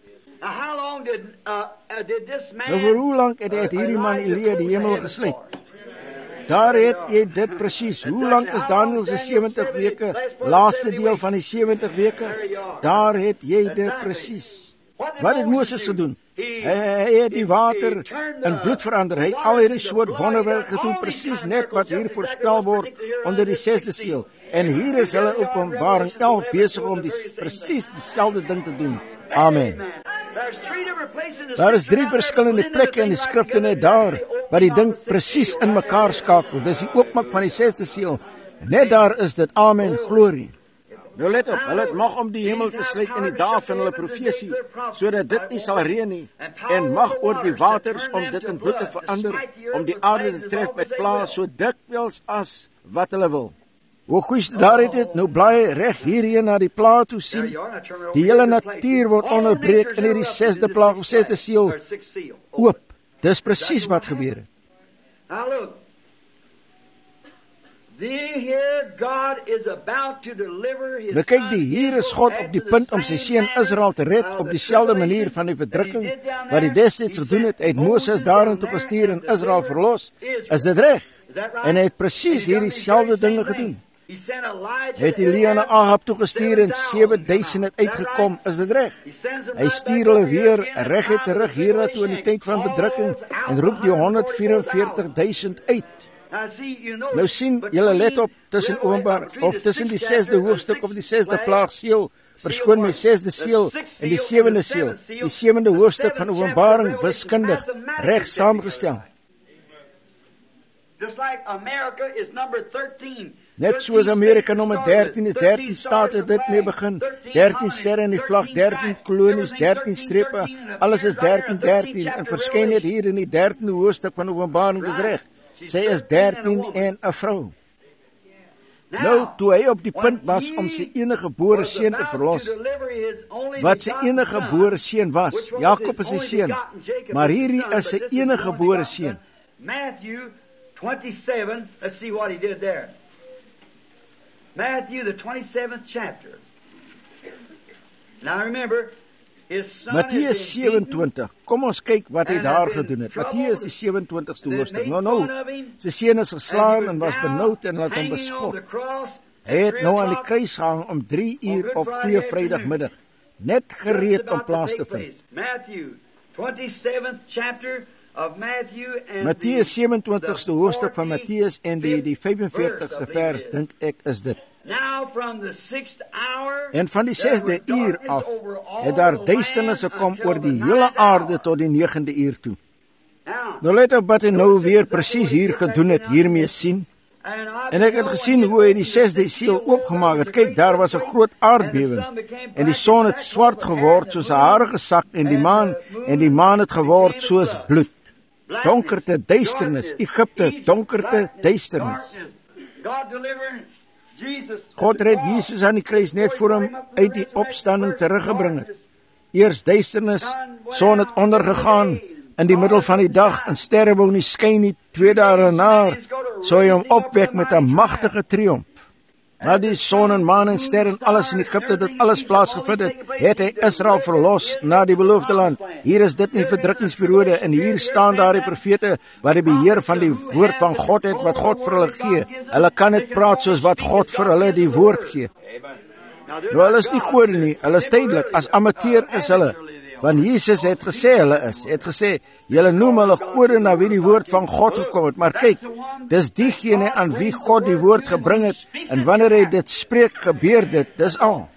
Nou vir hoe lang het hierdie man Elia die hemel gesluit? Daar het jy dit presies. Hoe lang is Daniel se 70 weke? Laaste deel van die 70 weke? Daar het jy dit presies. Wat het Moses gedoen? Hy het die water in bloed verander. Hy het al hierdie soort wonderwerk gedoen, presies net wat hier voorspel word onder die 6de seël. En hier is hulle Openbaring 11 besig om presies dieselfde ding te doen. Amen. Daar is 3 verskillende plekke in die skrifte net daar, waar die ding presies in mekaar skakel. Dis die oopmaak van die 6de seël. Net daar is dit. Amen, glorie. Nou let op, hulle het mag om die hemel te sluit in die dae van hulle profesie, sodat dit nie sal reën nie, en mag oor die waters om dit in bloed te verander, om die aarde te tref met plaas, so dikwels as wat hulle wil. Hoe goeie daar het dit, nou blaai reg hierheen na die plaas toe sien, die hele natuur word onderbreek in hierdie 6de plaag of 6de seël oop. Dis presies wat gebeur het. Now look, Kyk, hier is God op die punt om sy seun Israel te red op dieselfde manier van die verdrukking wat hy destyds gedoen het. Hy het Moses daartoe gestuur en Israel verlos. Is dit reg? En hy het presies hierdie selfde dinge gedoen. Hy het Elia na Ahab toegestuur en 7000 het uitgekom. Is dit reg? Hy stuur hulle weer reguit terug hiernatoe in die tyd van bedrukking en roep die 144,000 uit. Nou sien, julle let op tussen Openbaring of tussen die 6de hoofstuk of die 6de plaag seël, verskoon my 6de seël en die 7de seël. Die 7de hoofstuk van Openbaring wiskundig reg saamgestel. Net soos Amerika nommer 13 is, 13 state dit mee begin, 13 sterre in die vlag, 13 kolonies, 13 strepe, alles is 13, 13 en verskyn net hier in die 13de hoofstuk van Openbaring, dis reg. Sy is 13 en 'n vrou. Nou, toe hy op die punt was om sy enige gebore seun te verlos, wat sy enige gebore seun was, Jakob is sy seun, maar hierdie is sy enige gebore seun. Matthew 27, let's see what he did there. Matthew, the 27th chapter. Now remember, Matteus 27, kom ons kyk wat hy daar gedoen het. Matteus die 27ste hoofstuk. Nou, sy seun is geslaan en was benoud en laat hom bespot. Hy het nou aan die kruis gehang om 3 uur op Goeie Vrydagmiddag, net gereed om plaas te vind. Matteus 27ste hoofstuk van Matteus en die 45ste vers, dink ek, is dit. En van die 6de uur af het daar duisternis gekom oor die hele aarde tot die 9de uur toe. Nou let op wat hy nou weer presies hier gedoen het, hiermee sien. En ek het gesien hoe hy die 6de seël oopgemaak het. Kyk, daar was 'n groot aardbewing en die son het swart geword soos 'n harige sak en die maan het geword soos bloed. Donkerte, duisternis, Egipte, donkerte, duisternis. God red Jesus aan die kruis net voor hom uit die opstanding teruggebring het. Eers duisternis, son het ondergegaan in die middel van die dag en sterre wou nie skyn nie. 2 dae daarna sou hy hom opwek met 'n magtige triomf. Na die son en maan en ster en alles in Egipte, dit alles plaasgevind het hy Israel verlos na die beloofde land. Hier is dit nie verdrukkingsperiode en hier staan daar die profete wat die beheer van die woord van God het, wat God vir hulle gee. Hulle kan net praat soos wat God vir hulle die woord gee. Nou, hulle is nie gode nie, hulle is tydelik, as amateur is hulle. Want Jesus het gesê hulle is, het gesê, julle noem hulle gode na wie die woord van God gekom het, maar kyk, dis diegene aan wie God die woord gebring het, en wanneer hy dit spreek, gebeur dit, dis al.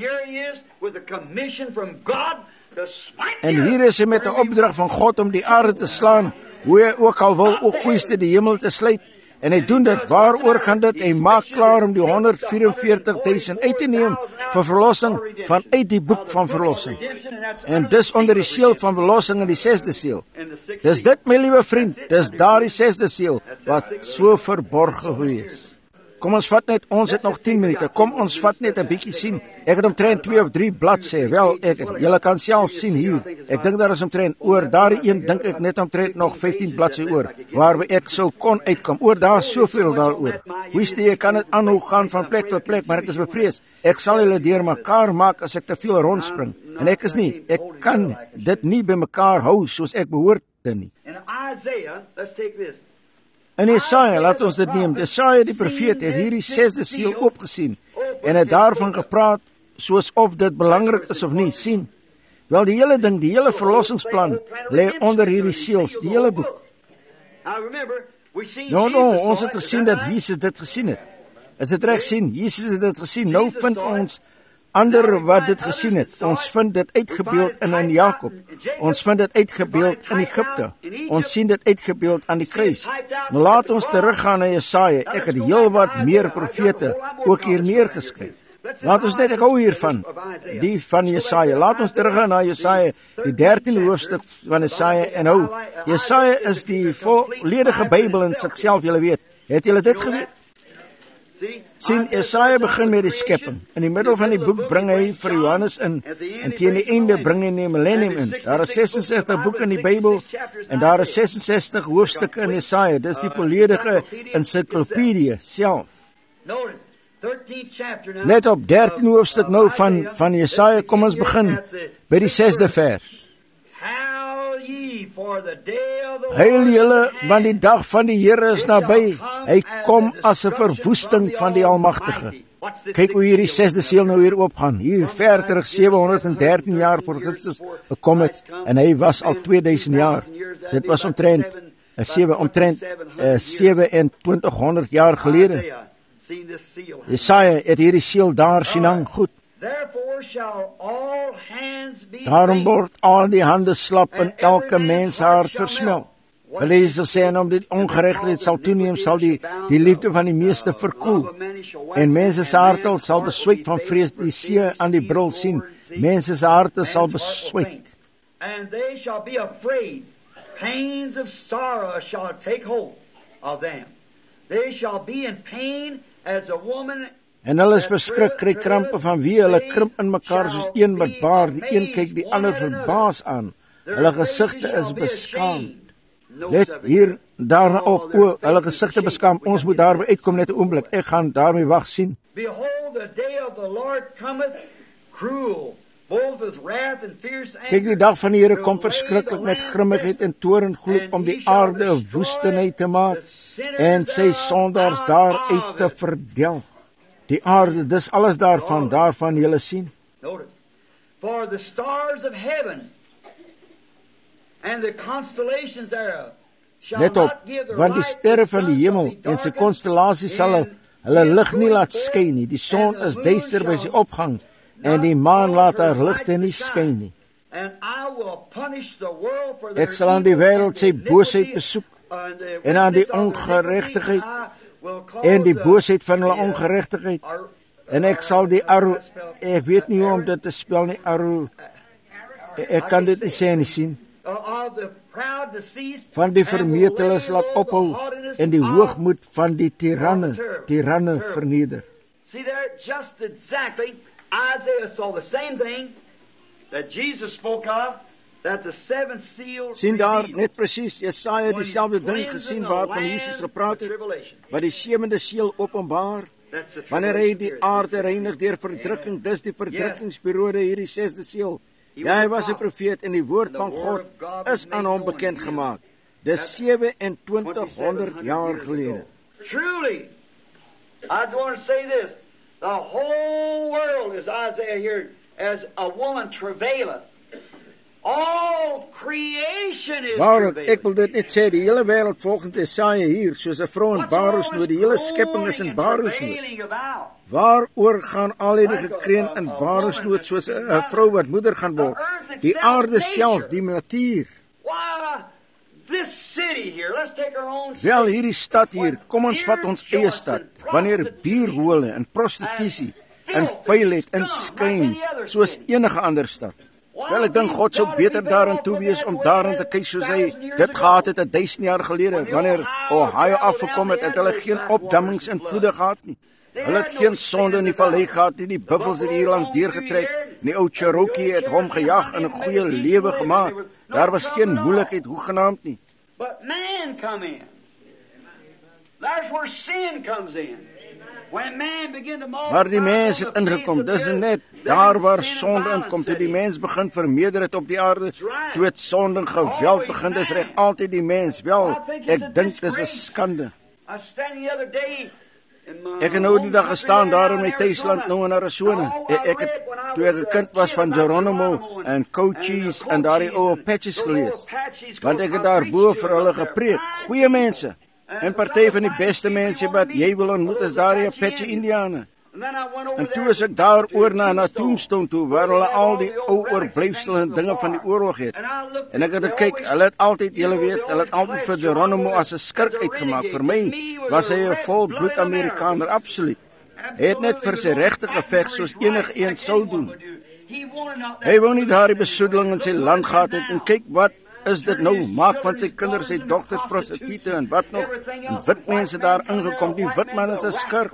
En hier is hy met 'n opdrag van God om die aarde te slaan, hoe hy ook al wil, o goeieste die hemel te sluit, en hy doen dit, waaroor gaan dit, hy maak klaar om die 144,000 uit te neem, vir verlossing, vanuit die boek van verlossing. En dis onder die seël van verlossing in die 6de seël. Dis dit, my liewe vriend, dis daar die 6de seël, wat so verborgen gewees. Kom ons vat net, ons het nog 10 minute, kom ons vat net 'n bietjie sien. Ek het omtrent 2 of 3 bladsye, wel, julle kan self sien hier. Ek dink daar is omtrent oor, daardie een dink ek net omtrent nog 15 bladsye oor, waarby ek sou kon uitkom. Oor daar soveel daaroor. Hoeste, jy kan dit aanhou gaan van plek tot plek, maar ek is bevrees. Ek sal julle deur mekaar maak as ek te veel rondspring. En ek kan dit nie by mekaar hou soos ek behoort te nie. In Jesaja, laat ons dit neem, Jesaja die profeet het hierdie 6de siel oopgesien en het daarvan gepraat soos of dit belangrik is of nie. Sien, wel die hele ding, die hele verlossingsplan lê onder hierdie seels, die hele boek. Ons het gesien dat Jesus dit gesien het. Is dit reg sien? Jesus het dit gesien. Nou vind ons ander wat dit gesien het. Ons vind dit uitgebeeld in Jakob. Ons vind dit uitgebeeld in Egipte. Ons sien dit uitgebeeld aan die kruis. Nou laat ons teruggaan na Jesaja. Ek het heel wat meer profete ook hier neergeskryf. Laat ons net, ek hou hiervan, die van Jesaja. Laat ons teruggaan na Jesaja, die 13e hoofstuk van Jesaja. En hou, Jesaja is die volledige Bybel in sigself, julle weet. Het julle dit geweet? Sien, Jesaja begin met die skepping. In die middel van die boek bring hy vir Johannes in, en teen die einde bring hy die millennium in. Daar is 66 boeke in die Bybel, en daar is 66 hoofstukke in Jesaja. Dis die volledige encyclopedie self. Let op, 13 hoofstuk nou van Jesaja, kom ons begin by die 6de vers. Heil julle, want die dag van die Here is naby. Hy kom as 'n verwoesting van die Almagtige. Kyk hoe hierdie 6de seël nou weer oopgaan. Hier ver terug 713 jaar voor Christus gekom het, en hy was al 2000 jaar. Dit was omtrent 2700 jaar gelede. Jesaja het hierdie seël daar sien hang. Goed. Daarom word al die hande slap en elke mens hart versmelt. Hulle sal sê, en omdat die ongeregtigheid sal toeneem, sal die liefde van die meeste verkoel. En mense se harte sal beswyk van vrees, die see aan die bril sien. Mense se harte sal beswyk. And they shall be afraid. Pains of sorrow shall take hold of them. They shall be in pain as a woman. En hulle is verskrik, kry krampe van wie, hulle krimp in mekaar soos een wat baar, die een kyk die ander verbaas aan. Hulle gesigte is beskaamd. Let hier daarna op, hulle gesigte beskaamd. Ons moet daarby uitkom net 'n oomblik. Ek gaan daarmee wag sien. Behold, the day of the Lord cometh cruel, both with wrath and fierce anger. Kyk, die dag van die Here kom verskriklik met grimmigheid en toorn gloed om die aarde 'n woestenheid te maak en sy sondaars daaruit te verdelg. Die aarde, dis alles daarvan julle sien. Notice, for the stars of heaven and the constellations thereof shall Let op, not give the want die light sterre to the van die sun hemel shall be en sy darkened, konstellasies sal hulle lig nie laat skyn nie. Die son is duister by sy opgang en die maan laat haar ligte nie skyn nie. and I will punish the world for Ek sal aan die wêreld sy boosheid besoek en aan die ongeregtigheid en die boosheid van hulle ongeregtigheid. En ek sal die arrow, ek weet nie hoe om dit te spel nie, arrow, ek kan dit nie sê nie sien, van die vermeteles laat ophou en die hoogmoed van die tiranne verneder. See there, just exactly, Isaiah saw the same thing that Jesus spoke of, that the seventh seal Sien daar, net presies, Jesaja dieselfde ding gesien waarvan Jesus gepraat het, wat die 7de seël openbaar, wanneer hy die aarde reinig deur verdrukking, dis die verdrukkingsperiode hierdie 6de seël. Ja, hy was 'n profeet en die woord van God is aan hom bekend gemaak. Dis 2700 jaar gelede. Truly, I just want to say this, the whole world, as Isaiah here, as a woman travaileth. All creation is Waarlik, ek travailing. wil dit net sê, die hele wêreld volgens Jesaja hier, soos 'n vrou in baarmoesnood, die hele skepping is in baarmoesnood. Waaroor gaan al hierdie gekreun in baarmoesnood soos 'n vrou wat moeder gaan word? Die aarde self, die natuur. Why, this city here, let's take our own city. Wel, hierdie stad hier, kom ons vat ons eie stad, wanneer bierhole en prostitusie en vuilheid en skuim, soos enige ander stad. Wel, ek dink God sou beter daarin toe wees om daarin te kyk soos hy dit gehad het 1000 jaar gelede, wanneer Ohio afgekom het hulle geen opdammings en vloede gehad nie. Hulle het geen sonde in die vallei gehad nie, die buffels het hier langs deurgetrek, en die ou Cherokee het hom gejag en 'n goeie lewe gemaak. Daar was geen moeilikheid hoegenaamd nie. But man come in. That's where sin comes in. Maar die mens het ingekom, dis net daar waar sonde inkom, toe die mens begin vermeerder het op die aarde, toe het sonde en geweld begin, dis reg altyd die mens. Wel, ek dink dis 'n skande. Ek het nou die dag gestaan daar in my tuisland nou in Arizona. Ek het, toe ek 'n kind was van Geronimo en Cochise en daardie ou Apaches gelees, want ek het daar bo vir hulle gepreek, goeie mense, en party van die beste mense wat jy wil ontmoet is daardie Apache Indiane. En toe is ek daar oor na Tombstone toe, waar hulle al die ou oorblyfsel en dinge van die oorlog het. En ek het gekyk, hulle het altyd, julle weet, hulle het altyd vir Geronimo as 'n skurk uitgemaak. Vir my was hy 'n volbloed Amerikaner, absoluut. Hy het net vir sy regte geveg soos enige een sou doen. Hy wou nie daardie besoedeling in sy land gehad het, en kyk wat is dit nou, maak van sy kinders, sy dogters prostituie en wat nog, en wit mense daar ingekom, die wit man is 'n skurk.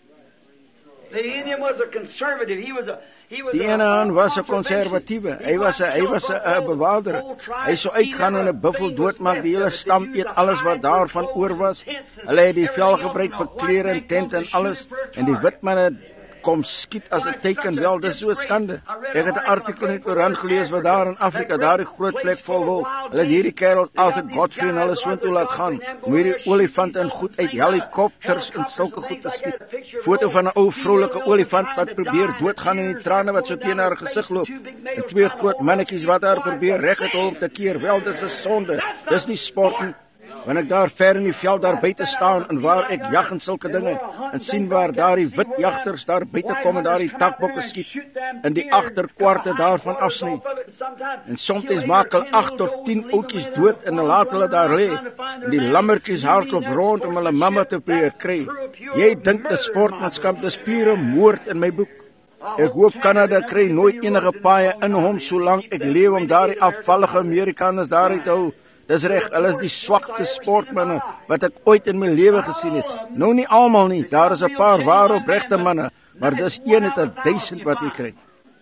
Die ene man was 'n konservatiewe, hy was 'n bewaarder. Hy sou uitgaan en 'n buffel doodmaak, die hele stam eet alles wat daarvan oor was. Hulle het die vel gebruik vir klere en tente en alles, en die wit manne kom skiet as 'n teken. Wel, dis so skande. Ek het 'n artikel in die koerant gelees wat daar in Afrika, daar die groot plek vol wil. Hulle het hierdie kerels altyd Godfrey en hulle soontoe laat gaan, om hierdie olifante en goed uit helikopters en sulke goed te skiet. Foto van 'n ou vrolike olifant wat probeer doodgaan in die trane wat so teen haar gesig loop. En twee groot mannetjies wat haar probeer reghet om te keer. Wel, dis 'n sonde. Dis nie sport nie. Wanneer ek daar ver in die veld daar buite staan en waar ek jag en sulke dinge en sien waar daardie wit jagters daar buite kom en daardie takbokke skiet in die agterkwarte daarvan afsny. En soms maak hulle 8 of 10 oudjies dood en laat hulle daar lê. En die lammertjies hardloop rond om hulle mamma te probeer kry. Jy dink dis sportmanskap, dis pure moord in my boek. Ek hoop Kanada kry nooit enige paaie in hom solank ek leef om daardie afvallige Amerikaners daaruit te hou. Dis reg, hulle is die swakste sportmanne wat ek ooit in my lewe gesien het. Nou nie almal nie, daar is 'n paar ware opregte manne, maar dis 1 uit 1000 wat jy kry.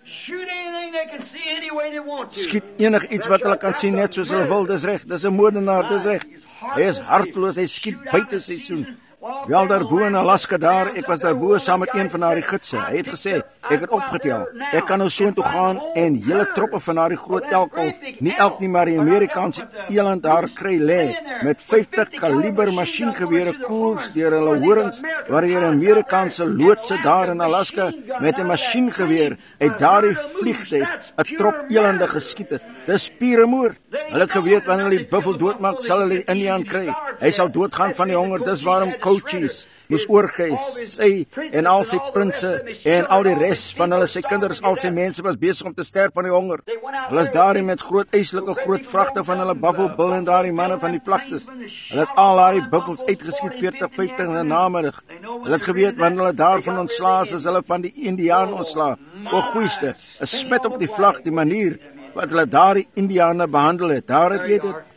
Skiet enig iets wat hulle kan sien net soos hulle wil, dis reg, dis 'n moordenaar, dis reg. Hy is hartloos, hy skiet buite seisoen. Wel daarbo in Alaska daar, ek was daarbo saam met een van daardie gidse. Hy het gesê, ek het opgetel, ek kan nou soontoe gaan en hele troppe van daardie groot elk of, nie elk nie, maar die Amerikaanse eland daar kry lê, met 50 kaliber masjiengewere koers deur hulle horings, waar die Amerikaanse loodse daar in Alaska met 'n masjiengeweer uit daardie vliegtuig 'n trop elande geskiet het. Dis pure moord. Hulle het geweet wanneer hulle die buffel doodmaak, sal hulle die Indiaan kry. Hy sal doodgaan van die honger, dis waarom Cochise moes oorgee, sy en al sy prinse en al die res van hulle, sy kinders, al sy mense was besig om te sterf van die honger. Hulle is daarin met groot eislike groot vragte van hulle buffel bil en daardie manne van die vlaktes. Hulle het al daardie buffels uitgeskiet 40-50 in 'n namiddag. Hulle het geweet wanneer hulle daarvan ontslae is, hulle van die Indiaan ontslae. O goeieste, 'n smet op die vlag, die manier wat hulle daardie Indiane behandel het. Daar het jy dit.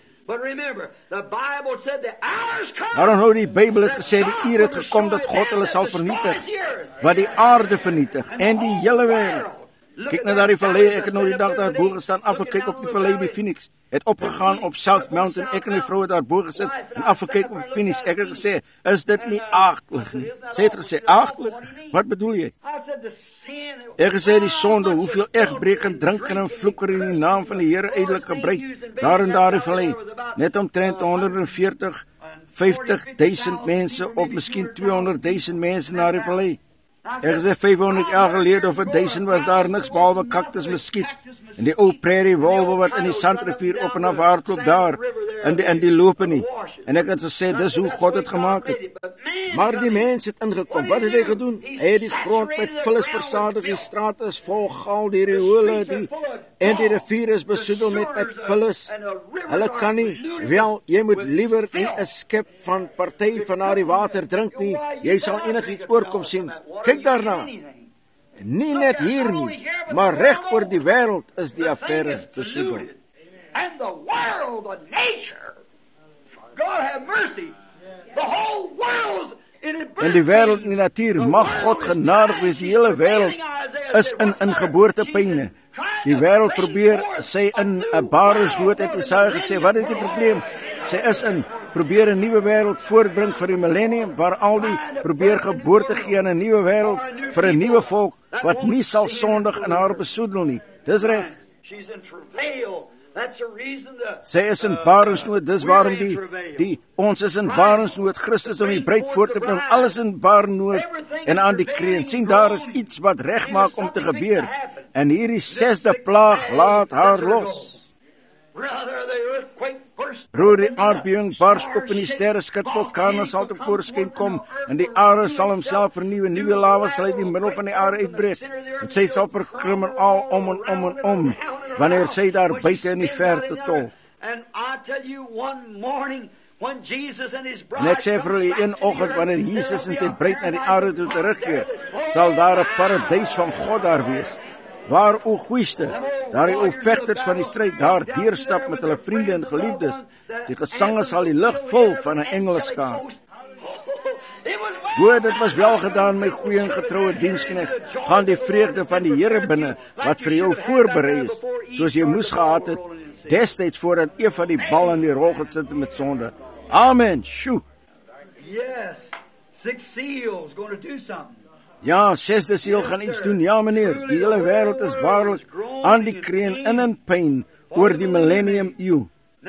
Maar onthou, die Bybel het gesê die uur het gekom dat God hulle sal vernietig, wat die aarde vernietig en die hele wêreld. Kyk na daardie vallei, ek het nou die dag daar bo gestaan, afgekyk op die vallei by Phoenix, het opgegaan op South Mountain, ek en die vrou het daar bo gesit en afgekyk op Phoenix. Ek het gesê, is dit nie aagtig nie? Sy het gesê, aagtig? Wat bedoel jy? Ek gesê, die sonde, hoeveel egbreek en drinken en vloeker in die naam van die Here ydelik gebruik, daar en daar die vallei, net omtrent 150.000 mense op miskien 200.000 mense na die vallei. Ek gesê 500 jaar gelede of 1000 was daar niks behalwe kaktus meskiet en die ou prairie wolwe wat in die Sandrivier op en af hardloop daar in die lope nie. En ek het gesê dis hoe God het gemaak het. Maar die mens het ingekom. Wat het hy gedoen? Hy het die grond met vullis versadig, die strate is vol gal, die riole en die rivier is besoedel met vullis. Hulle kan nie, wel, jy moet liewer nie 'n skep van party van daardie water drink nie. Jy sal enigiets oorkom sien. Kyk daarna. Nie net hier nie, maar reg oor die wêreld is die affære besoedel. And the world, the nature, for God have mercy, the whole world's In die wêreld en die natuur, mag God genadig wees, die hele wêreld is in geboortepyne. Die wêreld probeer sy in 'n barersnood, het Jesaja gesê. Wat is die probleem? Sy is probeer 'n nuwe wêreld voortbring vir die millennium, waar al die probeer geboorte gee aan 'n nuwe wêreld vir 'n nuwe volk wat nie sal sondig in haar besoedel nie. Dis reg. Sy is in barersnood, dis waarom ons is in barersnood, Christus om die bruid voor te bring, alles in barersnood en aan die kreun. Sien, daar is iets wat reg maak om te gebeur. En hierdie 6de plaag laat haar los. Broer, die aardbewing bars op en die sterre skud, vulkane sal te voorskyn kom, en die aarde sal homself vernuwe, nuwe lawa sal uit die middel van die aarde uitbreek, en sy sal verkrimmer al om en om, wanneer sy daar buite in die verte tol. En ek sê vir julle, een oggend, wanneer Jesus en sy bruid na die aarde toe terugkeer, sal daar 'n paradys van God daar wees, waar o goeiste, daar die o vegters van die stryd daar deurstap met hulle vriende en geliefdes. Die gesange sal die lug vul van 'n engeleskaar. O, dit was wel gedaan, my goeie en getroue diensknegt. Gaan die vreugde van die Here binne, wat vir jou voorberei is, soos jy moes gehad het, destyds voordat Eva die bal in die rol gesit het met sonde. Amen, sjoe. Ja, 6de seël gaan iets doen, ja meneer, die hele wêreld is waarlik aan die kreun in pyn oor die millennium eeu.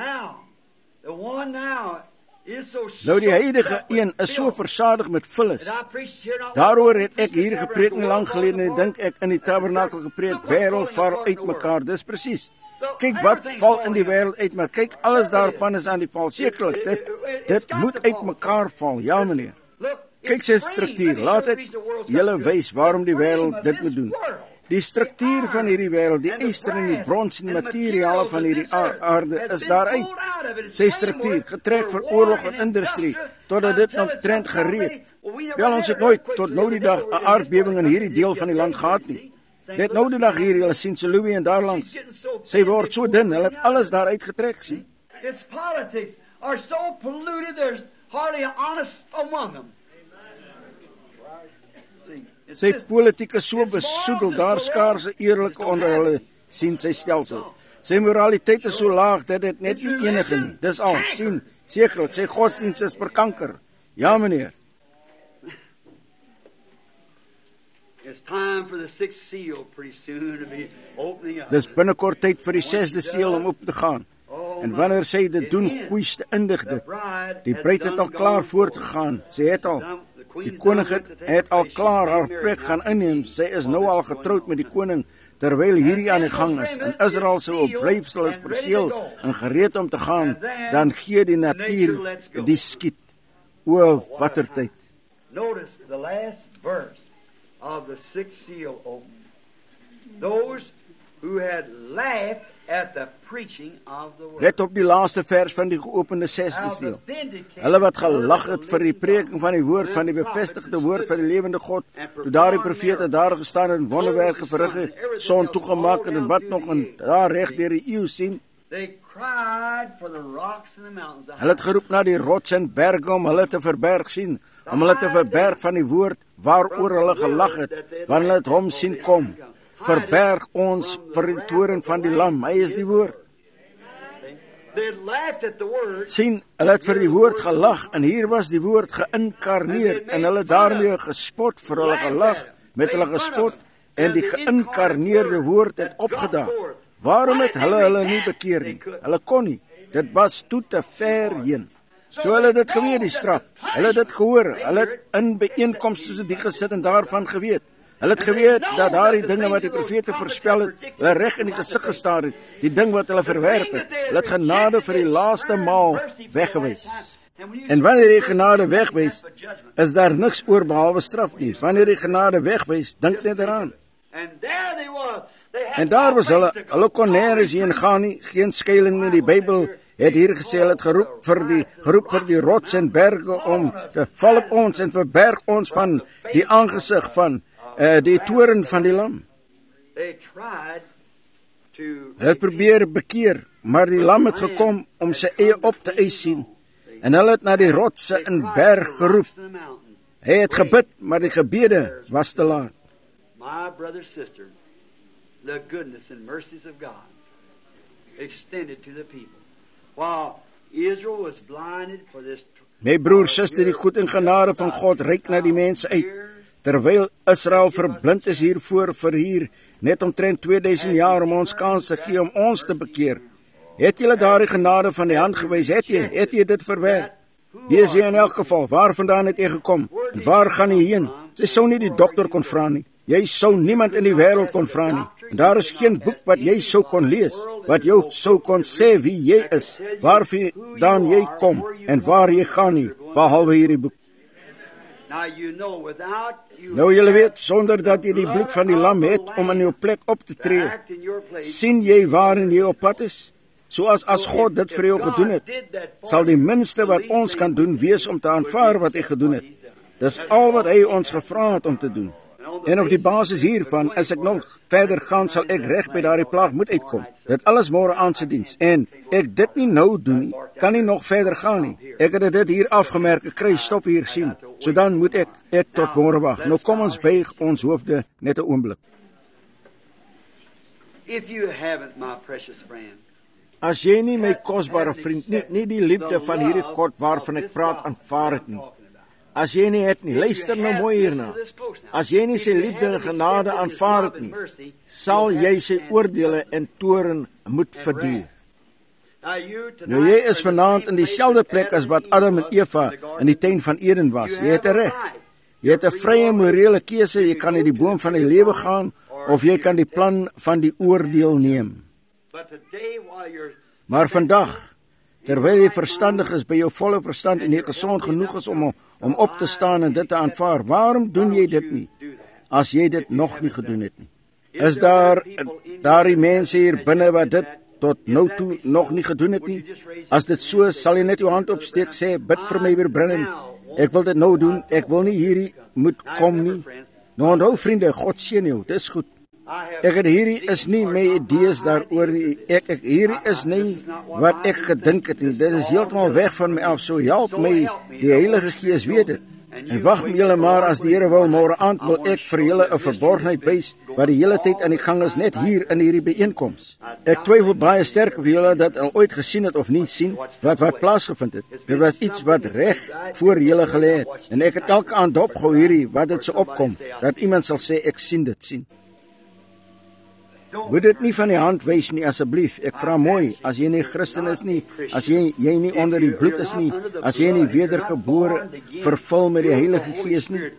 Nou die huidige een is so versadig met vullis. Daaroor het ek hier gepreek nie lang gelede, en dink ek in die tabernakel gepreek, wêreld val uit mekaar, dis presies. Kyk wat val in die wêreld uit, maar kyk, alles daarvan is aan die val, sekerlik, dit moet uit mekaar val, ja meneer. Kyk sy struktuur, laat ek julle wys waarom die wêreld dit moet doen. Die struktuur van hierdie wêreld, die yster en die brons en materiale van hierdie aarde is daaruit. Sy struktuur, getrek vir oorlog en industrie, totdat dit omtrent gereed. Wel, ons het nooit tot nou die dag 'n aardbewing in hierdie deel van die land gehad nie. Net nou die dag hier, julle sien St. Louis en daarlangs. Sy word so dun, hulle het alles daaruit getrek, sien. Its politics are so polluted, there's hardly an honest among them. Sy politiek is so besoedel, daar skaars 'n eerlike onder hulle, sien sy stelsel. Sy moraliteit is so laag, dat dit net nie enige nie. Dis al, sien, sekerlik, sy godsdienst is verkanker. Ja, meneer. It's time for the 6th seal pretty soon to be opening up. Dis binnekort tyd vir die 6de seël om op te gaan. En wanneer sy dit doen, goeieste indig dit. Die bruid het al klaar voortgegaan. Sy het al, die koning het al klaar haar plek gaan inneem. Sy is nou al getroud met die koning, terwyl hierdie aan die gang is. En Israel se opblyfsel is perseel en gereed om te gaan, dan gee die natuur die skiet. O, watter tyd. Notice the last verse of the 6th seal opening. Those who had laughed at the preaching of the word. Let op die laaste vers van die geopende 6de seël. Hulle wat gelag het vir die preking van die woord, van die bevestigde woord van die lewende God, toe daar die profete daar gestaan en wonderwerke verrig het, son toegemaak en wat nog en daar reg deur die eeu sien. Hulle het geroep na die rots en berge om hulle te verberg sien, om hulle te verberg van die woord waaroor hulle gelag het, wanneer hulle het hom sien kom. Verberg ons vir die toren van die lam, hy is die woord. Sien, hulle het vir die woord gelag, en hier was die woord geïnkarneer, en hulle daarmee gespot, vir hulle gelag, met hulle gespot, en die geïnkarneerde woord het opgedaag. Waarom het hulle nie bekeer nie? Hulle kon nie, dit was toe te ver heen. So hulle het dit geweet, die straf, hulle het dit gehoor, hulle het in bijeenkomst soos die gesit en daarvan geweet. Hulle het geweet dat daar die dinge wat die profete voorspel het, hulle reg in die gesig gestaar het, die ding wat hulle verwerp het, hulle het genade vir die laaste maal weggewys. En wanneer die genade wegwys, is daar niks oor behalwe straf nie. Wanneer die genade wegwys, dink net daaraan. En daar was hulle kon nergens heen gaan nie, geen skuiling nie. Die Bybel het hier gesê, hulle het geroep vir die rots en berge om te val op ons en verberg ons van die aangesig van die toren van die lam. Hulle het probeer bekeer, maar die lam het gekom om sy eie op te eis sien. En hulle het na die rotse en berg geroep. Hy het gebid, maar die gebede was te laat. the goodness and mercies of God extended to the people. While Israel was blinded for this. My broer, suster, die goed en genade van God reik na die mense uit, terwyl Israel verblind is hiervoor vir hier, net omtrent 2000 jaar om ons kans te gee om ons te bekeer. Het julle daardie genade van die hand gewys? Het jy dit verwerk? Wees jy in elk geval, waar vandaan het jy gekom? En waar gaan jy heen? Jy sou nie die dokter kon vra nie. Jy sou niemand in die wêreld kon vra nie. En daar is geen boek wat jy sou kon lees, wat jou sou kon sê wie jy is, waarvandaan jy kom en waar jy gaan nie, behalwe hierdie boek. Nou julle weet, sonder dat jy die bloed van die lam het om in jou plek op te tree, sien jy waarin jy op pad is? Soos as God dit vir jou gedoen het, sal die minste wat ons kan doen wees om te aanvaar wat hy gedoen het. Dis al wat hy ons gevra het om te doen. En op die basis hiervan, as ek nog verder gaan, sal ek reg by daardie plaag moet uitkom. Dit alles môre aan se diens. En ek dit nie nou doen nie, kan nie nog verder gaan nie. Ek het dit hier afgemerk, ek kry stop hier sien. So dan moet ek tot môre wag. Nou kom ons buig ons hoofde net 'n oomblik. If you haven't, my precious friend, as jy nie my kosbare vriend, nie die liefde van hierdie God waarvan ek praat aanvaar het nie. As jy nie het nie, luister nou mooi hierna. As jy nie sy liefde en genade aanvaar het nie, sal jy sy oordeele en toorn moet verduur. Nou jy is vanaand in dieselfde plek as wat Adam en Eva in die tuin van Eden was. Jy het 'n reg. Jy het 'n vrye morele keuse. Jy kan uit die boom van die lewe gaan of jy kan die plan van die oordeel neem. Maar vandag, terwyl jy verstandig is, by jou volle verstand en jy gesond genoeg is om op te staan en dit te aanvaar, waarom doen jy dit nie, as jy dit nog nie gedoen het nie? Is daar die mense hier binne wat dit tot nou toe nog nie gedoen het nie? As dit so, sal jy net jou hand opsteek, sê, bid vir my weer Brennan, ek wil dit nou doen, ek wil nie hierdie moet kom nie. Nou onthou vriende, God seën jou, dis goed. Ek het hierdie is nie my idees daaroor nie. Hierdie is nie wat ek gedink het nie. Dit is heeltemal weg van my af. So help my, die Heilige Gees weet dit. En wag julle maar, as die Here wil, môre aand wil ek vir julle 'n verborgenheid wys wat die hele tyd aan die gang is, net hier in hierdie byeenkoms. Ek twyfel baie sterk of julle dit al ooit gesien het of nie sien wat plaasgevind het. Dit was iets wat reg voor julle gelê het. En ek het elke aand opgehou hierdie wat dit so opkom, dat iemand sal sê ek sien dit sien. Moet dit nie van die hand wys nie, asseblief. Ek vra mooi, as jy nie Christen is nie, as jy nie onder die bloed is nie, as jy nie wedergebore vervul met die Heilige Gees nie,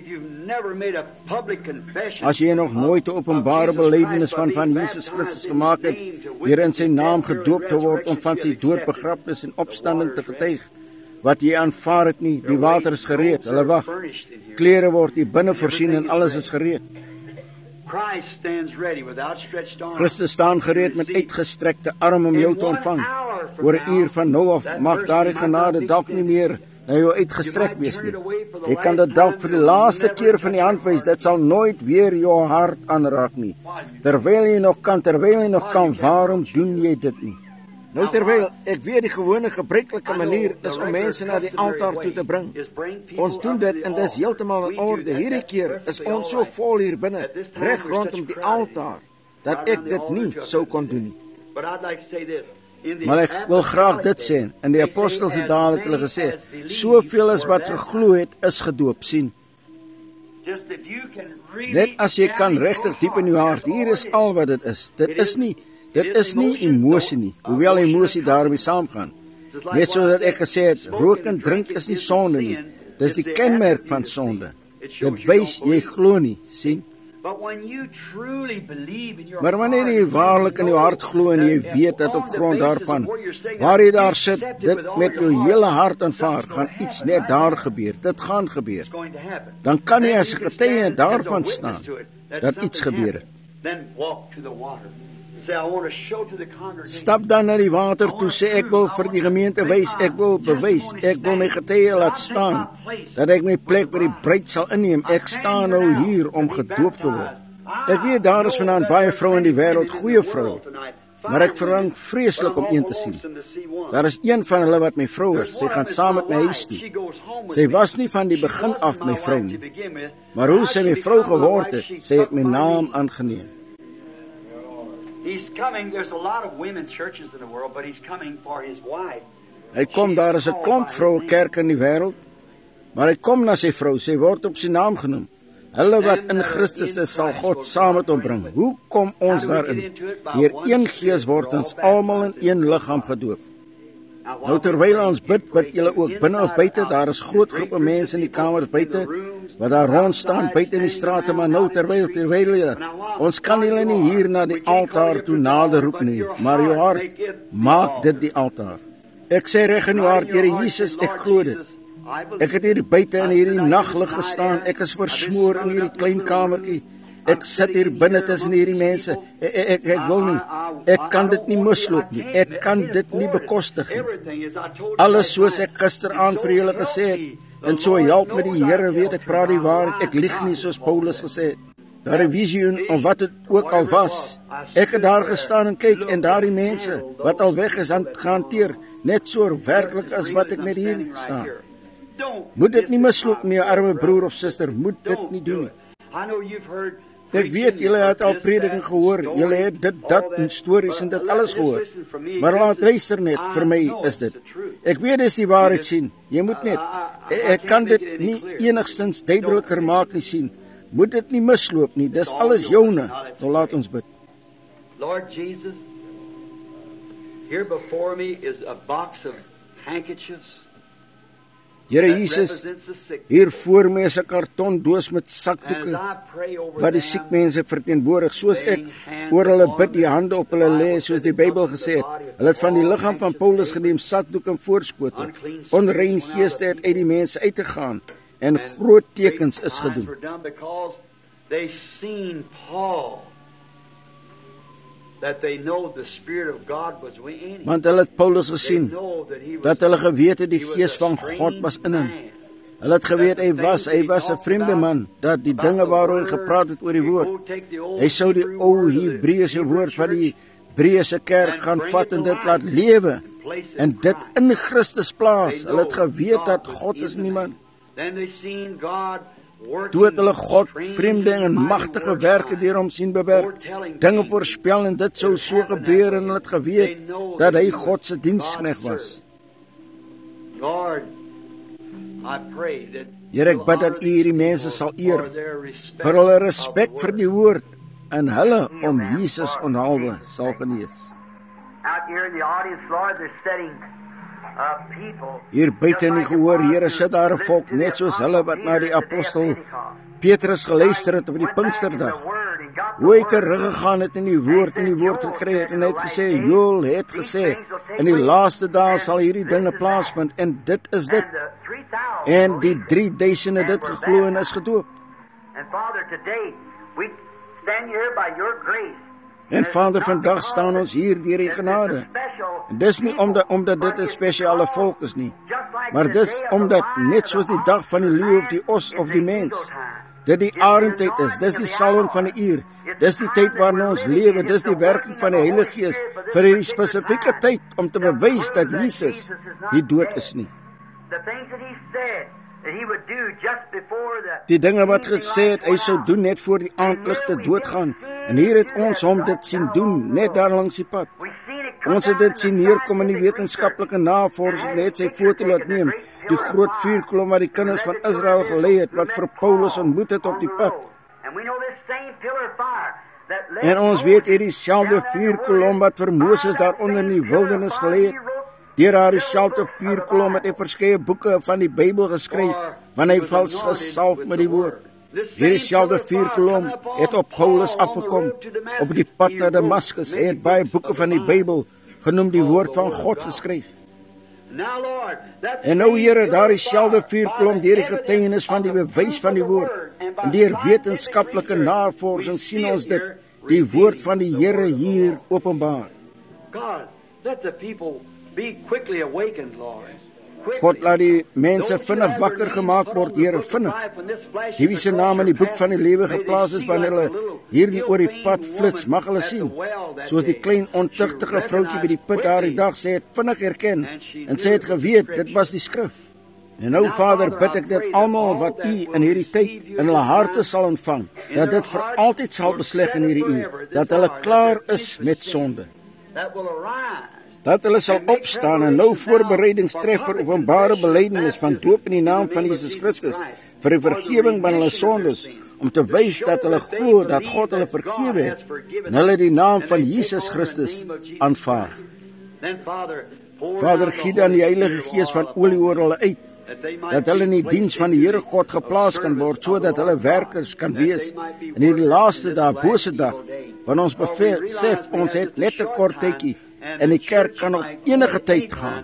as jy nog nooit 'n openbare belydenis van Jesus Christus gemaak het, deur in sy naam gedoop te word om van sy dood, begrafnis en opstanding te getuig, wat jy aanvaar het nie, die water is gereed, hulle wag, klere word hier binne voorsien en alles is gereed. Christus staan gereed met uitgestrekte arm om jou te ontvang. Oor 'n uur van nou af mag daardie genade dalk nie meer na jou uitgestrek wees nie. Jy kan dit dalk vir die laaste keer van die hand wys. Dit sal nooit weer jou hart aanraak nie. Terwyl jy nog kan, waarom doen jy dit nie? Nou terwyl ek weet die gewone gebruikelike manier is om mense na die altaar toe te bring. Ons doen dit en dis heeltemal in orde. Hierdie keer is ons so vol hier binne, reg rondom die altaar, dat ek dit nie sou kon doen nie. Maar ek wil graag dit sê, en die apostels het dadelik hulle gesê, soveel as wat geglo het, is gedoop, sien. Net as jy kan regtig diep in jou hart, hier is al wat dit is. Dit is nie emosie nie, hoewel emosie daarmee saamgaan. Net soos dat ek gesê het, rook en drink is nie sonde nie. Dis die kenmerk van sonde. Dit wys jy glo nie, sien? Maar wanneer jy waarlik in jou hart glo en jy weet dat op grond daarvan, waar jy daar sit, dit met jou hele hart aanvaar, gaan iets net daar gebeur. Dit gaan gebeur. Dan kan jy as 'n getuie daarvan staan, dat iets gebeur het. Stap dan na die water toe, sê ek wil vir die gemeente wys, ek wil bewys, ek wil my getuie laat staan, dat ek my plek by die bruid sal inneem. Ek staan nou hier om gedoop te word. Ek weet daar is vanaand baie vroue in die wêreld, goeie vroue, maar ek verlang vreeslik om een te sien. Daar is een van hulle wat my vrou is, sy gaan saam met my huis toe. Sy was nie van die begin af my vrou nie, maar hoe sy my vrou geword het, sy het my naam aangeneem. He's coming. There's a lot of women churches in the world, but he's coming for his wife. Hy kom, daar is 'n klomp vroue kerke in die wêreld, maar hy kom na sy vrou, sy word op sy naam genoem. Hulle wat in Christus is, sal God saam met hom bring. Hoe kom ons daarin? Deur een gees word ons almal in een liggaam gedoop. Nou terwyl ons bid julle ook binne of buite, daar is groot groepe mense in die kamers buite, wat daar rond staan, buite in die strate, maar nou terwyl julle, ons kan julle nie hier na die altaar toe nader roep nie, maar jou hart, maak dit die altaar. Ek sê reg in jou hart, Here Jesus, ek glo dit. Ek het hier buite in hierdie naglig gestaan, ek is versmoor in hierdie klein kamertjie. Ek sit hier binne tussen hierdie mense. Ek wil nie. Ek kan dit nie misloop nie. Ek kan dit nie bekostig nie. Alles soos ek gisteraand vir julle gesê het, en so help met die Here, weet ek praat die waarheid, ek lieg nie soos Paulus gesê het. Daar 'n visioen of wat dit ook al was. Ek het daar gestaan en kyk en daardie mense wat al weg is gehanteer, net so werklik as wat ek net hier staan. Moet dit nie misloop nie, arme broer of suster, moet dit nie doen nie. Ek weet, julle het al prediking gehoor, julle het dit, dat en stories en dit alles gehoor. Maar laat luister net, vir my is dit. Ek weet dis die waarheid sien, jy moet net. Ek kan dit nie enigstens duideliker maak nie sien. Moet dit nie misloop nie, dis alles joune. Nou laat ons bid. Lord Jesus, here before me is a box of handkerchiefs. Here Jesus, hier voor my is 'n kartondoos met sakdoeke wat die siek mense verteenwoordig, soos ek oor hulle bid, die hande op hulle lê, soos die Bybel gesê het. Hulle het van die liggaam van Paulus geneem, sakdoek en voorskote. Onrein geeste het uit die mense uitgegaan en groot tekens is gedoen. Want hulle het Paulus gesien, dat hulle geweet het die gees van God was in hom. Hulle het geweet hy was 'n vreemde man, dat die dinge waaroor hy gepraat het oor die woord, hy sou die ou Hebreëse woord van die Hebreëse kerk gaan vat en dit laat lewe, en dit in Christus plaas. Hulle het geweet dat God is niemand. Toe het hulle God vreemde en magtige werke deur hom sien bewerk, dinge voorspel en dit sou so gebeur, en hulle het geweet dat hy God se diensknegt was. Here, ek bid dat U hierdie mense sal eer vir hulle respek vir die woord en hulle om Jesus onhalwe sal genees. Hier buite in die gehoor, Here, sit daar 'n volk net soos hulle wat na die apostel Petrus geluister het op die Pinksterdag. Hoe hy teruggegaan het in die woord gekry het en hy het gesê, Joel het gesê, in die laaste dae sal hierdie dinge plaasvind en dit is dit. En die 3000 het dit geglo en is gedoop. En Vader, vandag staan ons hier deur die genade. En dis nie omdat dit 'n spesiale volk is nie, maar dis omdat net soos die dag van die leeu of die os of die mens, dit die arendtyd is, dis die salwing van die uur, dis die tyd waarin ons lewe, dis die werking van die Heilige Gees vir hierdie spesifieke tyd om te bewys dat Jesus nie dood is nie. Die dinge wat gesê het, hy sou doen net voor die aandligte doodgaan, en hier het ons hom dit sien doen, net daar langs die pad. Ons het dit sien neerkom in die wetenskaplike navorsing, net sy foto laat neem, die groot vuurkolom wat die kinders van Israel gelei het, wat vir Paulus ontmoet het op die pad. En ons weet hierdie selfde vuurkolom wat vir Moses daaronder in die wildernis gelei het, deur haar dieselfde vuurkolom het hy verskeie boeke van die Bybel geskryf, want hy was gesalf met die woord. Hierdie selfde vuurkolom het op Paulus afgekom, op die pad na Damaskus. Hy het baie boeke van die Bybel, genoem die woord van God, geskryf. En nou, Here, daar is selfde vuurkolom deur die getuienis van die bewys van die woord, en deur wetenskaplike navorsing sien ons dit, die woord van die Here hier openbaar. God laat die mense vinnig wakker gemaak word, Here, vinnig. Die wie se naam in die boek van die lewe geplaas is, wanneer hulle hierdie oor die pad flits, mag hulle sien. Soos die klein ontuchtige vroutjie by die put daardie dag, sy het vinnig herken, en sy het geweet, dit was die skrif. En nou, Vader, bid ek dat almal wat U in hierdie tyd in hulle harte sal ontvang, dat dit vir altyd sal besleg in hierdie uur, dat hulle klaar is met sonde. Dat hulle sal opstaan en nou voorbereidings tref vir openbare belydenis van doop in die naam van Jesus Christus, vir die vergewing van hulle sondes, om te wys dat hulle glo dat God hulle vergewe het, en hulle die naam van Jesus Christus aanvaar. Vader, gee dan die Heilige Gees van olie oor hulle uit, dat hulle in die diens van die Here God geplaas kan word, sodat hulle werkers kan wees in hierdie laaste dag, bose dag, want ons besef ons het net 'n kort tydjie, en die kerk kan op enige tyd gaan.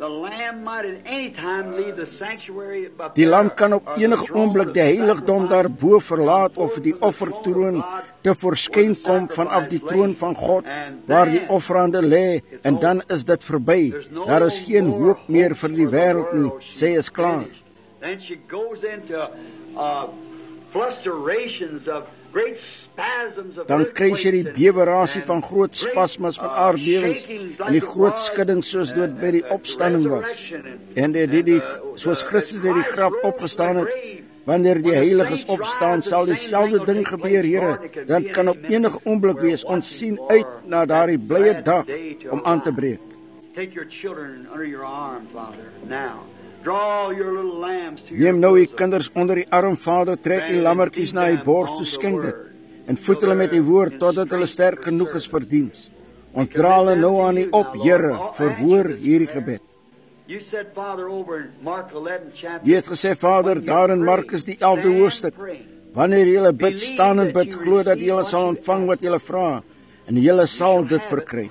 Die lam kan op enige oomblik die heiligdom daarbo verlaat of die offertroon te voorskyn kom vanaf die troon van God waar die offerande lê, en dan is dit verby. Daar is geen hoop meer vir die wêreld nie. Sy is klaar. Dan kry sy die bewerasie van groot spasmas van aardbewings en die groot skudding soos dit by die opstanding was. En soos Christus uit die graf opgestaan het, wanneer die heiliges opstaan, sal dieselfde ding gebeur, Here. Dat kan op enige oomblik wees. Ons sien uit na daardie blye dag om aan te breek. Neem nou die kinders onder die arm, Vader, trek die lammertjies na die bors toe, skenk dit, en voed hulle met die woord, totdat hulle sterk genoeg is vir diens. Ons dra hulle nou aan U op, Here, verhoor hierdie gebed. Jy het gesê, Vader, daar in Markus die 11de hoofstuk, wanneer julle bid, staan en bid, glo dat julle sal ontvang wat julle vra, en julle sal dit verkry.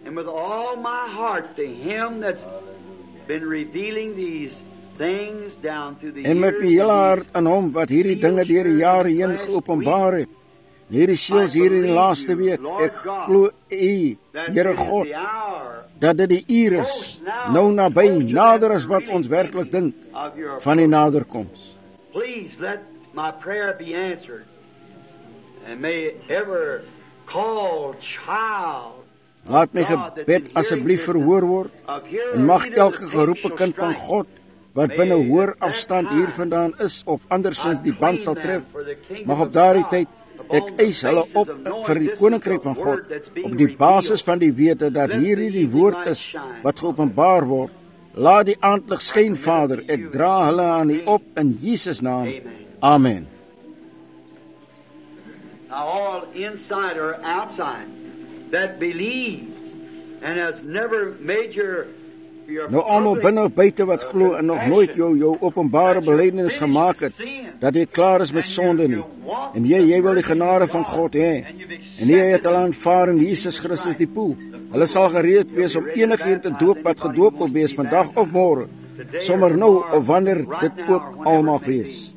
En met my hele hart aan hom wat hierdie dinge deur die jare heen geopenbaar het, hierdie seels hier in die laaste week, ek glo U, Here God, dat dit die uur is, nou naby, nader as wat ons werklik dink, van die naderkoms. Please let my prayer be answered, and may ever call child, laat my gebed asseblief verhoor word, en mag elke geroepe kind van God, wat binne hoër afstand hiervandaan is, of andersins die band sal tref, mag op daardie tyd, ek eis hulle op vir die koninkryk van God, op die basis van die wete, dat hierdie die woord is, wat geopenbaar word. Laat die aandlig skyn, Vader, ek dra hulle aan U op, in Jesus' naam. Amen. Now all inside or outside, that believes and has never made your nou almal binne of buite wat glo en nog nooit jou openbare belydenis gemaak het, dat jy klaar is met sonde nie, en jy wil die genade van God hê, en jy het hulle aanvaar in Jesus Christus die poel. Hulle sal gereed wees om enigiemand te doop wat gedoop wil wees, vandag of môre, sommer nou of wanneer dit ook al mag wees.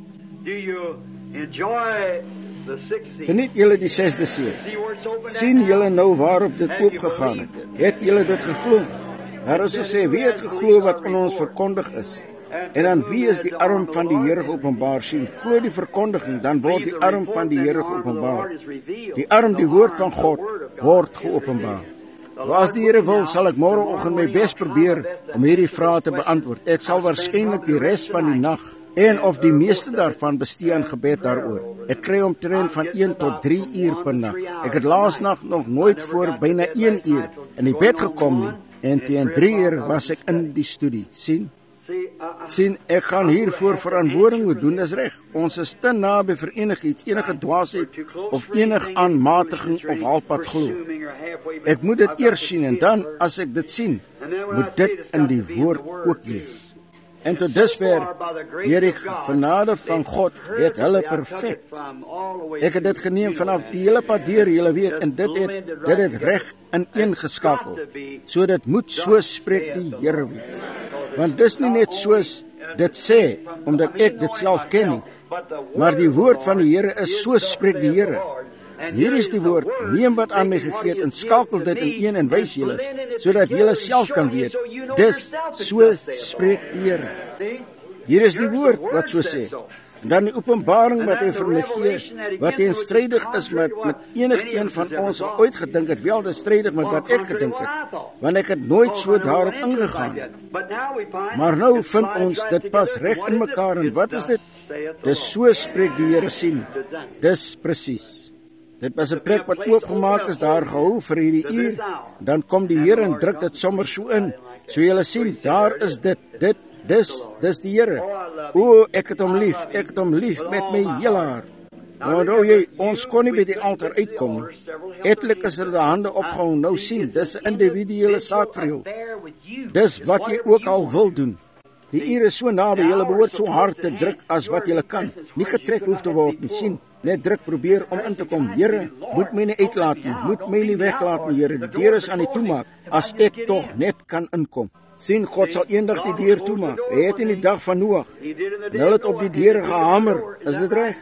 Geniet julle die 6de seël. Sien julle nou waarop dit oopgegaan het? Het julle dit geglo? Daar is gesê, wie het geglo wat aan ons verkondig is? En aan wie is die arm van die Here geopenbaar? Sien, glo die verkondiging, dan word die arm van die Here geopenbaar. Die arm, die woord van God, word geopenbaar. As die Here wil, sal ek môreoggend my bes probeer om hierdie vrae te beantwoord. Ek sal waarskynlik die res van die nag en of die meeste daarvan bestee aan gebed daaroor. Ek kry omtrent van 1 tot 3 uur per nag. Ek het laasnag nog nooit voor byna 1 uur in die bed gekom nie, en teen 3 uur was ek in die studie. Sien, ek gaan hiervoor verantwoording moet doen, dis reg. Ons is te naby vir enigiets, enige dwaasheid of enige aanmatiging of halfpad glo. Ek moet dit eers sien, en dan, as ek dit sien, moet dit in die woord ook wees. En tot dusver, deur die genade van God, het hulle perfek. Ek het dit geneem vanaf die hele pad deur, julle weet, en dit het reg ineengeskakel. So dit moet so spreek die Here wees. Want dis nie net soos dit sê, omdat ek dit self ken nie, maar die woord van die Here is so spreek die Here. En hier is die woord, neem wat aan my gegee het en skakel dit in een en wys julle, sodat julle self kan weet, dis so spreek die Here. Hier is die woord wat so sê. En dan die openbaring wat hy vir my gee, wat teenstrydig is met enig een van ons al ooit gedink het, wel teenstrydig met wat ek gedink het, want ek het nooit so daarop ingegaan. Maar nou vind ons, dit pas reg in mekaar, en wat is dit? Dis so spreek die Here sien. Dis presies. Dit was 'n plek wat oopgemaak is, daar gehou vir hierdie uur, dan kom die Here en druk dit sommer so in. So julle sien, daar is dis die Here. O, ek het hom lief met my hele hart. Nou jy, ons kon nie by die altaar uitkom nie. Etelik is hulle hande opgehou, nou sien, dis 'n individuele saak vir jou. Dis wat jy ook al wil doen. Die uur is so naby, julle behoort so hard te druk as wat julle kan. Nie getrek hoef te word nie, sien. Net druk, probeer om in te kom. Here, moet my nie uitlaat nie, moet my nie weglaat nie, Here. Die deur is aan die toemaak, as ek tog net kan inkom. Sien, God sal eendag die deur toemaak. Hy het in die dag van Noag, en hulle het op die deure gehamer. Is dit reg?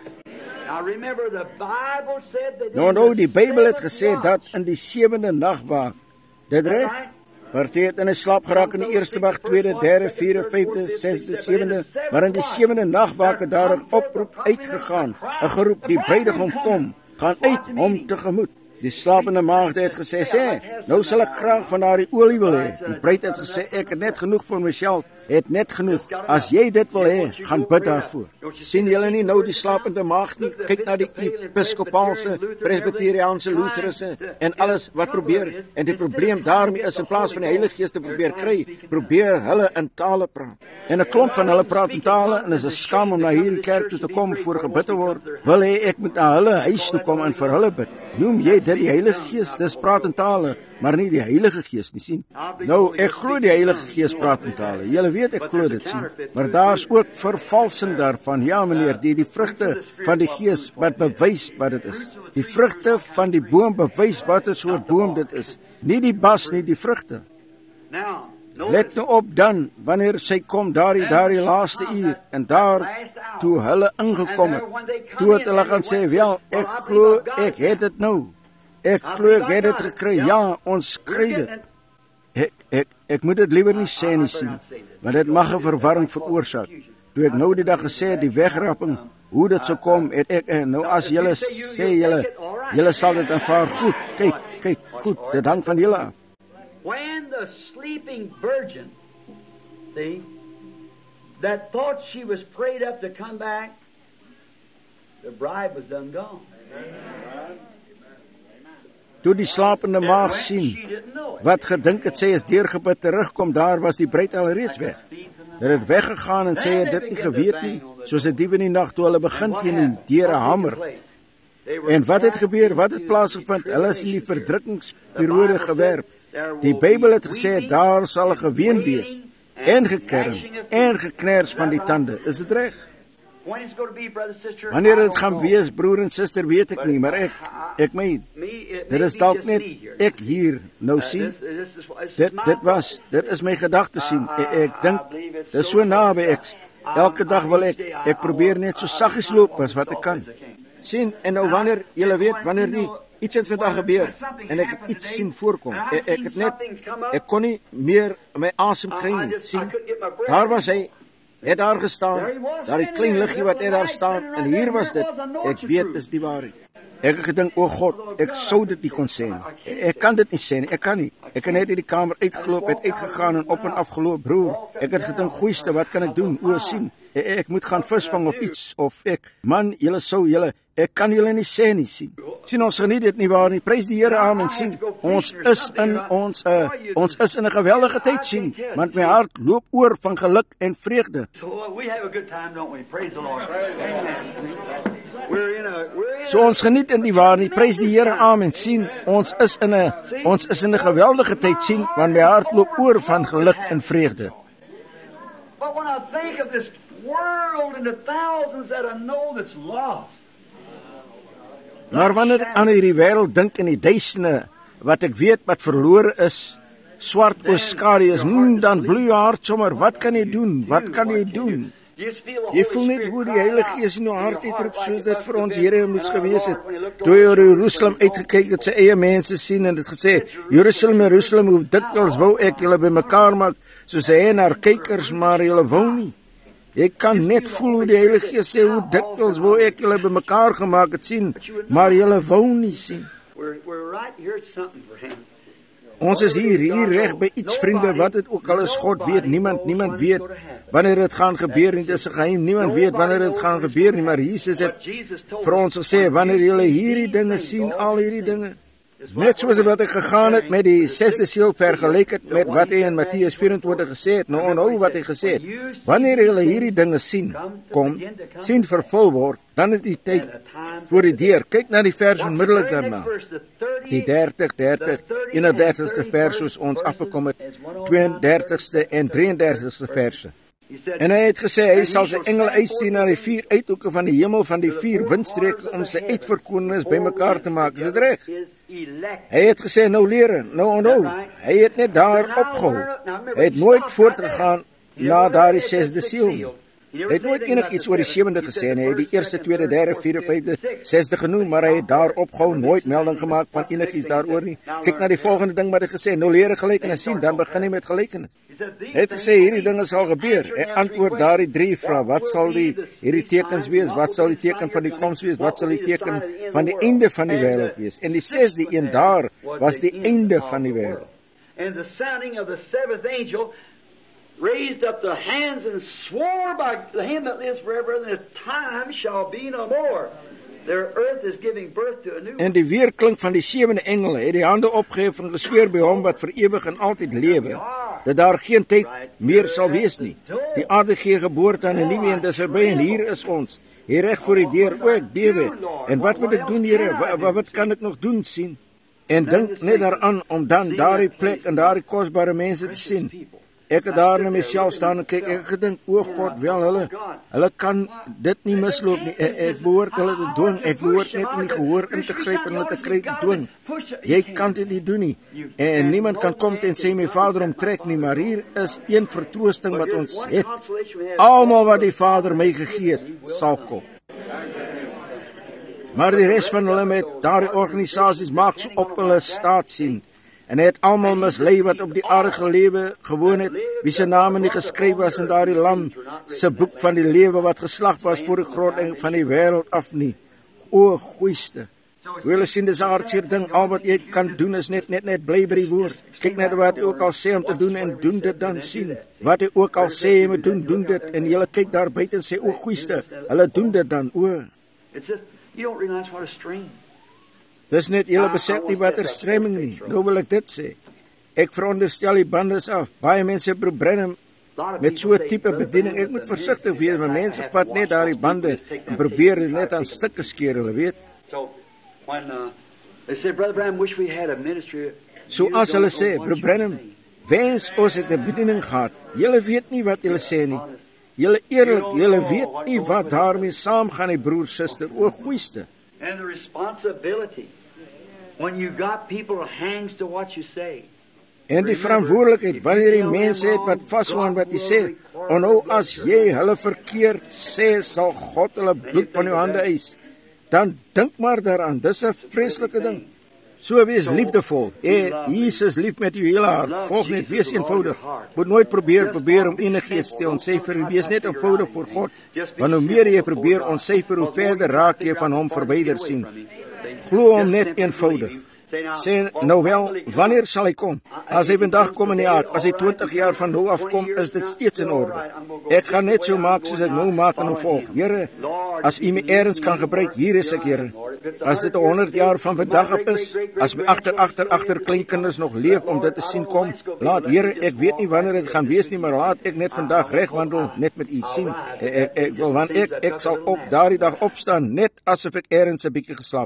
Nou, die Bybel het gesê dat in die 7de nagwaak, dit reg? Party het in 'n slaap geraak in die eerste wag, 2de, 3de, 4de, 5de, 6de, 7de, maar in die 7de nagwaak het daar 'n oproep uitgegaan, 'n geroep, die bruidegom kom, gaan uit hom tegemoet. Die slapende maagde het gesê, sê, nou sal ek graag van daardie olie wil hê. Die bruid het gesê, ek het net genoeg vir myself, het net genoeg. As jy dit wil hê, gaan bid daarvoor. Sien julle nie nou die slapende maagd nie? Kyk na die episkopaalse, presbyteriaanse, Lutherse en alles wat probeer. En die probleem daarmee is, in plaas van die Heilige Gees te probeer kry, probeer hulle in tale praat. En 'n klomp van hulle praat in tale, en is 'n skam om na hierdie kerk toe te kom voor gebid te word. Wil hê ek moet na hulle huis toe kom en vir hulle bid. Noem jy dit die Heilige Gees? Dis praat in tale, maar nie die Heilige Gees nie, sien. Nou, ek glo die Heilige Gees praat in tale. Julle weet ek glo dit, sien. Maar daar's ook vervalsing daarvan. Ja, meneer, die vrugte van die Gees wat bewys wat dit is. Die vrugte van die boom bewys wat 'n soort boom dit is. Nie die bas nie, die vrugte. Let nou op dan, wanneer sy kom daardie laaste uur, en daar toe hulle ingekom het, toe het hulle gaan sê, wel, ek glo, ek het dit nou. Ek glo, ek het dit gekry. Ja, ons kry dit. Ek moet dit liewer nie sê nie, sien, want dit mag 'n verwarring veroorsaak. Toe ek nou die dag gesê, die wegrapping, hoe dit sou kom, het ek, nou as julle sê, julle sal dit aanvaar, goed, kyk, goed, dit hang van julle af. When the sleeping virgin, see, that thought she was prayed up to come back, the bride was done gone. Toe die slapende maag sien, wat gedink het sy is deurgebid terugkom, daar was die bruid al reeds weg. Dit het weggegaan en sy het dit nie geweet nie, soos 'n dief in die nag toe hulle begin teen die deure hamer. En wat het gebeur? Wat het plaasgevind? Hulle is in die verdrukkingsperiode gewerp. Die Bybel het gesê, daar sal 'n geween wees, en gekerm, en gekners van die tande. Is dit reg? Wanneer dit gaan wees, broer en suster, weet ek nie, maar ek meen, dit is dalk net ek hier nou sien. Dit is my gedagte sien. Ek dink, dit is so naby ek. Elke dag wil ek probeer net so saggies loop as wat ek kan. Sien, en nou wanneer, julle weet, wanneer nie, iets het vandag gebeur, en ek het iets sien voorkom. Ek kon nie meer my asem kry nie, sien. Daar was hy, het daar gestaan, daar die klein liggie wat net daar staan, en hier was dit, ek weet, is die waarheid. Ek het gedink, o God, ek sou dit nie kon sê nie. Ek kan dit nie sê nie, ek kan nie. Ek het net in die kamer uitgeloop, het uitgegaan en op en af geloop, broer. Ek het gedink, goeieste, wat kan ek doen? O, sien, ek moet gaan visvang of iets, of man, ek kan julle nie sê nie, sien. Sien, ons geniet dit nie waar nie, prys die Here aan en sien, ons is in 'n geweldige tyd, sien, want my hart loop oor van geluk en vreugde. So ons geniet in die waar nie, prys die Here aan en sien, ons is in 'n geweldige tyd, sien, want my hart loop oor van geluk en vreugde. But when I think of this world and the thousands that I know that's lost. Maar wanneer ek aan hierdie wêreld dink en die duisende wat ek weet wat verlore is, swart oor skadu is, dan bloei jou hart sommer, wat kan jy doen? Wat kan jy doen? Jy voel net hoe die Heilige Gees in jou hart uitroep, soos dit vir ons Here moes gewees het. Toe hy oor Jerusalem uitgekyk het, sy eie mense sien en het gesê, Jerusalem, hoe dikwels wou ek julle bymekaar maak, soos hy na kykers, maar julle wou nie. Jy kan net voel hoe die Heilige Gees sê, hoe dikwels wou ek julle bymekaar gemaak het sien, maar julle wou nie sien. We're right here at something, friends. Ons is hier reg by iets, vriende, wat het ook al is, God weet, niemand weet wanneer dit gaan gebeur nie, dit is 'n geheim, niemand weet wanneer dit gaan gebeur nie, maar Jesus het vir ons gesê, wanneer julle hierdie dinge sien, al hierdie dinge, net soos wat ek gegaan het met die 6de seël vergelyk het met wat hy in Matteus 24 gesê het, nou onthou wat hy gesê het, wanneer julle hierdie dinge sien, sien vervul word, dan is die tyd voor die deur. Kyk na die vers onmiddellik daarna. Die 31ste vers soos ons afgekom het, 32ste en 33ste verse. En hy het gesê, hy sal sy engele uitsien na die 4 uithoeke van die hemel van die 4 windstreke om sy uitverkorenes bymekaar te maak. Is dit reg? Hy het gesê, nou lere, nou onthou, hy het net daar opgehou. Hy het nooit voortgegaan na daardie 6de seël nie. Hy het nooit enigiets oor die 7de gesê nie. Hy het die 1ste, 2de, 3de, 4de, 5de, 6de genoem, maar hy het daar opgehou, nooit melding gemaak van enigiets daaroor nie. Kyk na die volgende ding wat hy gesê, nou leer gelykenis sien, dan begin hy met gelykenis. Hy het gesê, hierdie dinge sal gebeur. Hy antwoord daardie 3 vrae, wat sal hierdie tekens wees, wat sal die teken van die koms wees, wat sal die teken van die einde van die wêreld wees. En die 6de een daar was die einde van die wêreld. And the sounding of the 7th angel raised up the hands and swore by him that lives forever, and the time shall be no more. Their earth is giving birth to a new. En die weerklink van die 7de engel het die hande opgehef en gesweer by hom wat vir ewig en altyd lewe, dat daar geen tyd meer sal wees nie. Die aarde gee geboorte aan 'n nuwe een, dis verby en hier is ons, hier reg voor die deur. O, ek bewe. En wat moet ek doen, Here? Wat kan ek nog doen, sien? En dink net daaraan om dan daardie plek en daardie kosbare mense te sien. Ek het daar na myself staan en kyk, ek het gedink, o God, wel hulle kan dit nie misloop nie. Ek behoort hulle te dwing, ek behoort net in die gehoor in te gryp en hulle te kry te dwing. Jy kan dit nie doen nie. En niemand kan kom en sê my Vader omtrek nie, maar hier is een vertroosting wat ons het. Almal wat die Vader my gegee het, sal kom. Maar die res van hulle met daardie organisasies maak so op hulle staat sien. En hy het almal mislei wat op die aarde gelewe gewoon het, wie se name nie geskryf was in daardie lam se boek van die lewe wat geslag was voor die gronding van die wêreld af nie. O, goeieste. Wil sien dis 'n hartseer ding, al wat jy kan doen is net bly by die woord. Kyk net wat hy ook al sê om te doen en doen dit dan sien. Wat hy ook al sê jy moet doen dit en jy kyk daar buite en sê o, goeieste, hulle doen dit dan. O. It's just you don't realize what a strain. Dis net julle besef nie wat stremming nie. Nou wil ek dit sê. Ek veronderstel die bande is af. Baie mense probeer met so 'n tipe bediening. Ek moet versigtig wees, want mense vat net daardie bande en probeer dit net aan stukke skeer, hulle weet. So when they say Brother Branham wish we had a ministry. So as hulle sê, Brother Branham, wens ons het 'n bediening gehad. Julle weet nie wat julle sê nie. Julle eerlik, julle weet nie wat daarmee saamgaan, die broer, suster, o goeieste. And the responsibility when you got people hangs to what you say. En die verantwoordelikheid wanneer die mense het wat vashou aan wat jy sê. Onthou as jy hulle verkeerd sê, sal God hulle bloed van jou hande eis. Dan dink maar daaraan, dis 'n vreeslike ding. So wees liefdevol. Jesus lief met jou hele hart. Volg net, wees eenvoudig. Moet nooit probeer om enigiets te ontsyfer. Wees net eenvoudig voor God. Want hoe meer jy probeer ontsyfer, hoe verder raak jy van hom verwyder sien. Glo hom net eenvoudig. Sê nou wel, wanneer sal hy kom? As hy vandag kom in die aard, as hy 20 jaar van nou af kom, is dit steeds in orde. Ek gaan net so maak soos ek nou maak en volg. Here, as u my ergens kan gebruik, hier is ek, Here. As dit 100 jaar van vandag af is, as my agter kleinkinders nog leef om dit te sien kom, laat Here, ek weet nie wanneer dit gaan wees nie, maar laat ek net vandag reg wandel, net met u sien. Ek wil, want ek sal op daardie dag opstaan, net asof ek ergens 'n bietjie geslaap.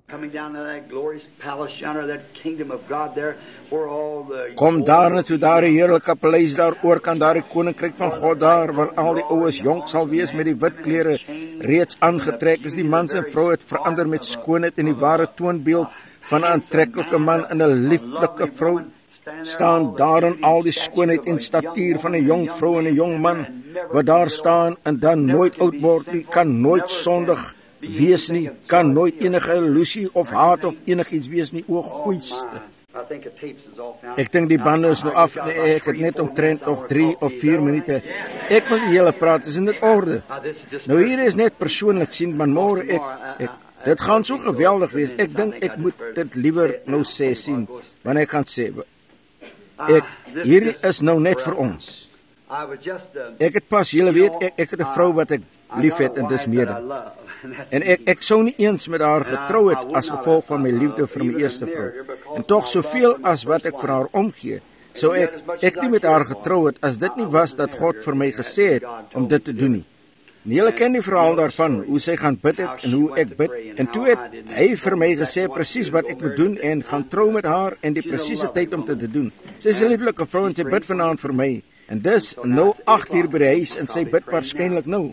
Kom daar naartoe, daardie heerlike paleis daar oor kan daardie koninkryk van God daar, waar al die oues jonk sal wees met die wit klere reeds aangetrek is. Die mans en vrou het verander met skoonheid en die ware toonbeeld van 'n aantreklike man en 'n lieflike vrou. Staan daar in al die skoonheid en statuur van 'n jong vrou en 'n jong man, wat daar staan en dan nooit oud word nie, kan nooit sondig wees nie, kan nooit enige illusie of haat of enigiets wees nie. O goeieste. Ek dink die bande is nou af en ek het net omtrent nog 3 of 4 minute. Ek wil die hele praat, is in dit orde. Nou hier is net persoonlik sien, maar môre dit gaan so geweldig wees. Ek dink ek moet dit liewer nou sê sien, wanneer ek gaan sê. Hierdie is nou net vir ons. Ek het pas, julle weet, ek het 'n vrou wat ek lief het en dis mede. En ek sou nie eens met haar getrou het as gevolg van my liefde vir my eerste vrou. En tog soveel as wat ek vir haar omgee, sou ek nie met haar getrou het as dit nie was dat God vir my gesê het om dit te doen nie. En julle ken die verhaal daarvan, hoe sy gaan bid het en hoe ek bid. En toe het hy vir my gesê presies wat ek moet doen en gaan trou met haar en die presiese tyd om dit te doen. Sy is 'n lieflike vrou en sy bid vanaand vir my. En dis nou 8 uur by die huis en sy bid waarskynlik nou.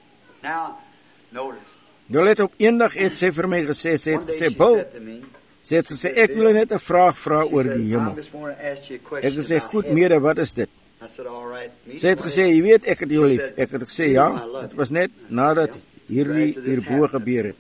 Nou let op, eendag het sy vir my gesê, sy het gesê, Bill, sy het gesê, ek wil net 'n vraag vra oor die hemel. Ek het gesê, goed mede, wat is dit? Sy het gesê, jy weet, ek het jou lief. Ek het gesê, ja, dit was net nadat hierbo gebeur het.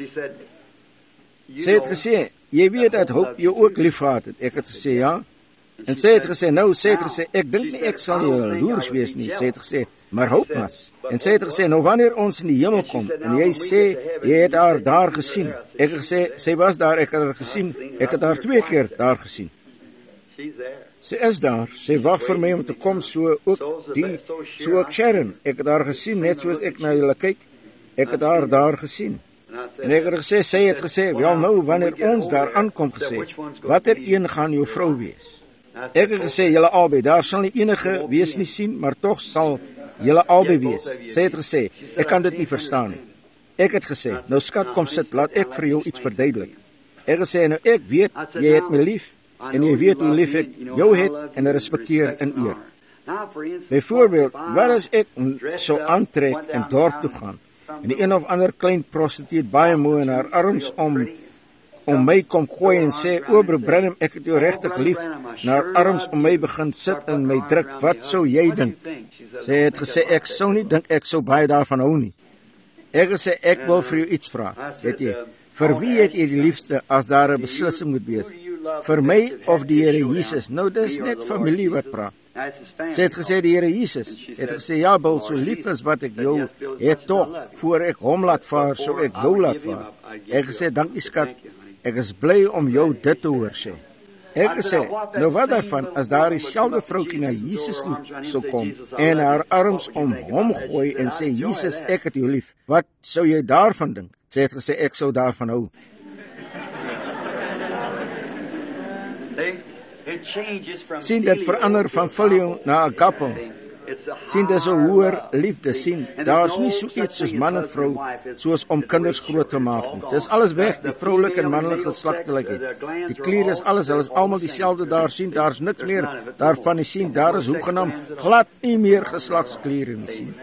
Sy het gesê, jy weet dat Hoop jou ook lief gehad het. Ek het gesê, ja. En sy het gesê, ek dink nie ek sal jou jaloers wees nie. Sy het gesê, maar Hoop was. En sy het gesê, nou wanneer ons in die hemel kom, en jy sê, jy het haar daar gesien. Ek het gesê, sy was daar, ek het haar gesien. Ek het haar 2 keer daar gesien. Sy is daar, sy wag vir my om te kom, so ook Sharon. Ek het haar gesien, net soos ek na julle kyk. Ek het haar daar gesien. En ek het gesê, sy het gesê, wel nou, wanneer ons daar aankom gesê, watter een gaan jou vrou wees? Ek het gesê, julle albei, daar sal nie enige wees nie sien, maar toch sal julle albei wees. Sy het gesê, ek kan dit nie verstaan nie. Ek het gesê, nou skat, kom sit, laat ek vir jou iets verduidelik. Ek het gesê, nou ek weet, jy het my lief, en jy weet hoe lief ek jou het, en respekteer en eer. Byvoorbeeld, wat as ek so aantrek en dorp toe gaan, en die een of ander klein prostituut baie mooi in haar arms om my kom gooi en sê, Broer Branham, ek het jou regtig lief, en haar arms om my begin sit en my druk, wat sou jy dink? Sy het gesê, ek sou nie dink, ek sou baie daarvan hou nie. Ek het gesê, ek wil vir jou iets vra, weet jy, vir wie het jy die liefste as daar 'n beslissing moet wees? Vir my of die Here Jesus? Nou, dis net familie wat praat. Sy het gesê, die Here Jesus. Het gesê, ja, Bill, so lief is wat ek jou het toch, voor ek hom laat vaar, so ek jou laat vaar. Ek gesê, dankie skat, ek is bly om jou dit te hoor sê. Ek gesê, nou wat daarvan, as daar dieselfde vroukie na Jesus toe sou kom, en haar arms om hom gooi en sê, Jesus, ek het jou lief, wat sou jy daarvan dink? Sy het gesê, ek sou daarvan hou. Sien, dit verander van filial na agape. Sien, dis 'n hoër liefde. Sien, daar's nie so iets soos man en vrou, soos om kinders groot te maak nie. Dis alles weg, die vroulike en manlike geslagtelikheid. Die klier is alles, hulle is almal dieselfde daar. Sien, daar's niks meer daarvan nie. Sien, daar is hoegenaamd glad nie meer geslagskliere nie. Sien.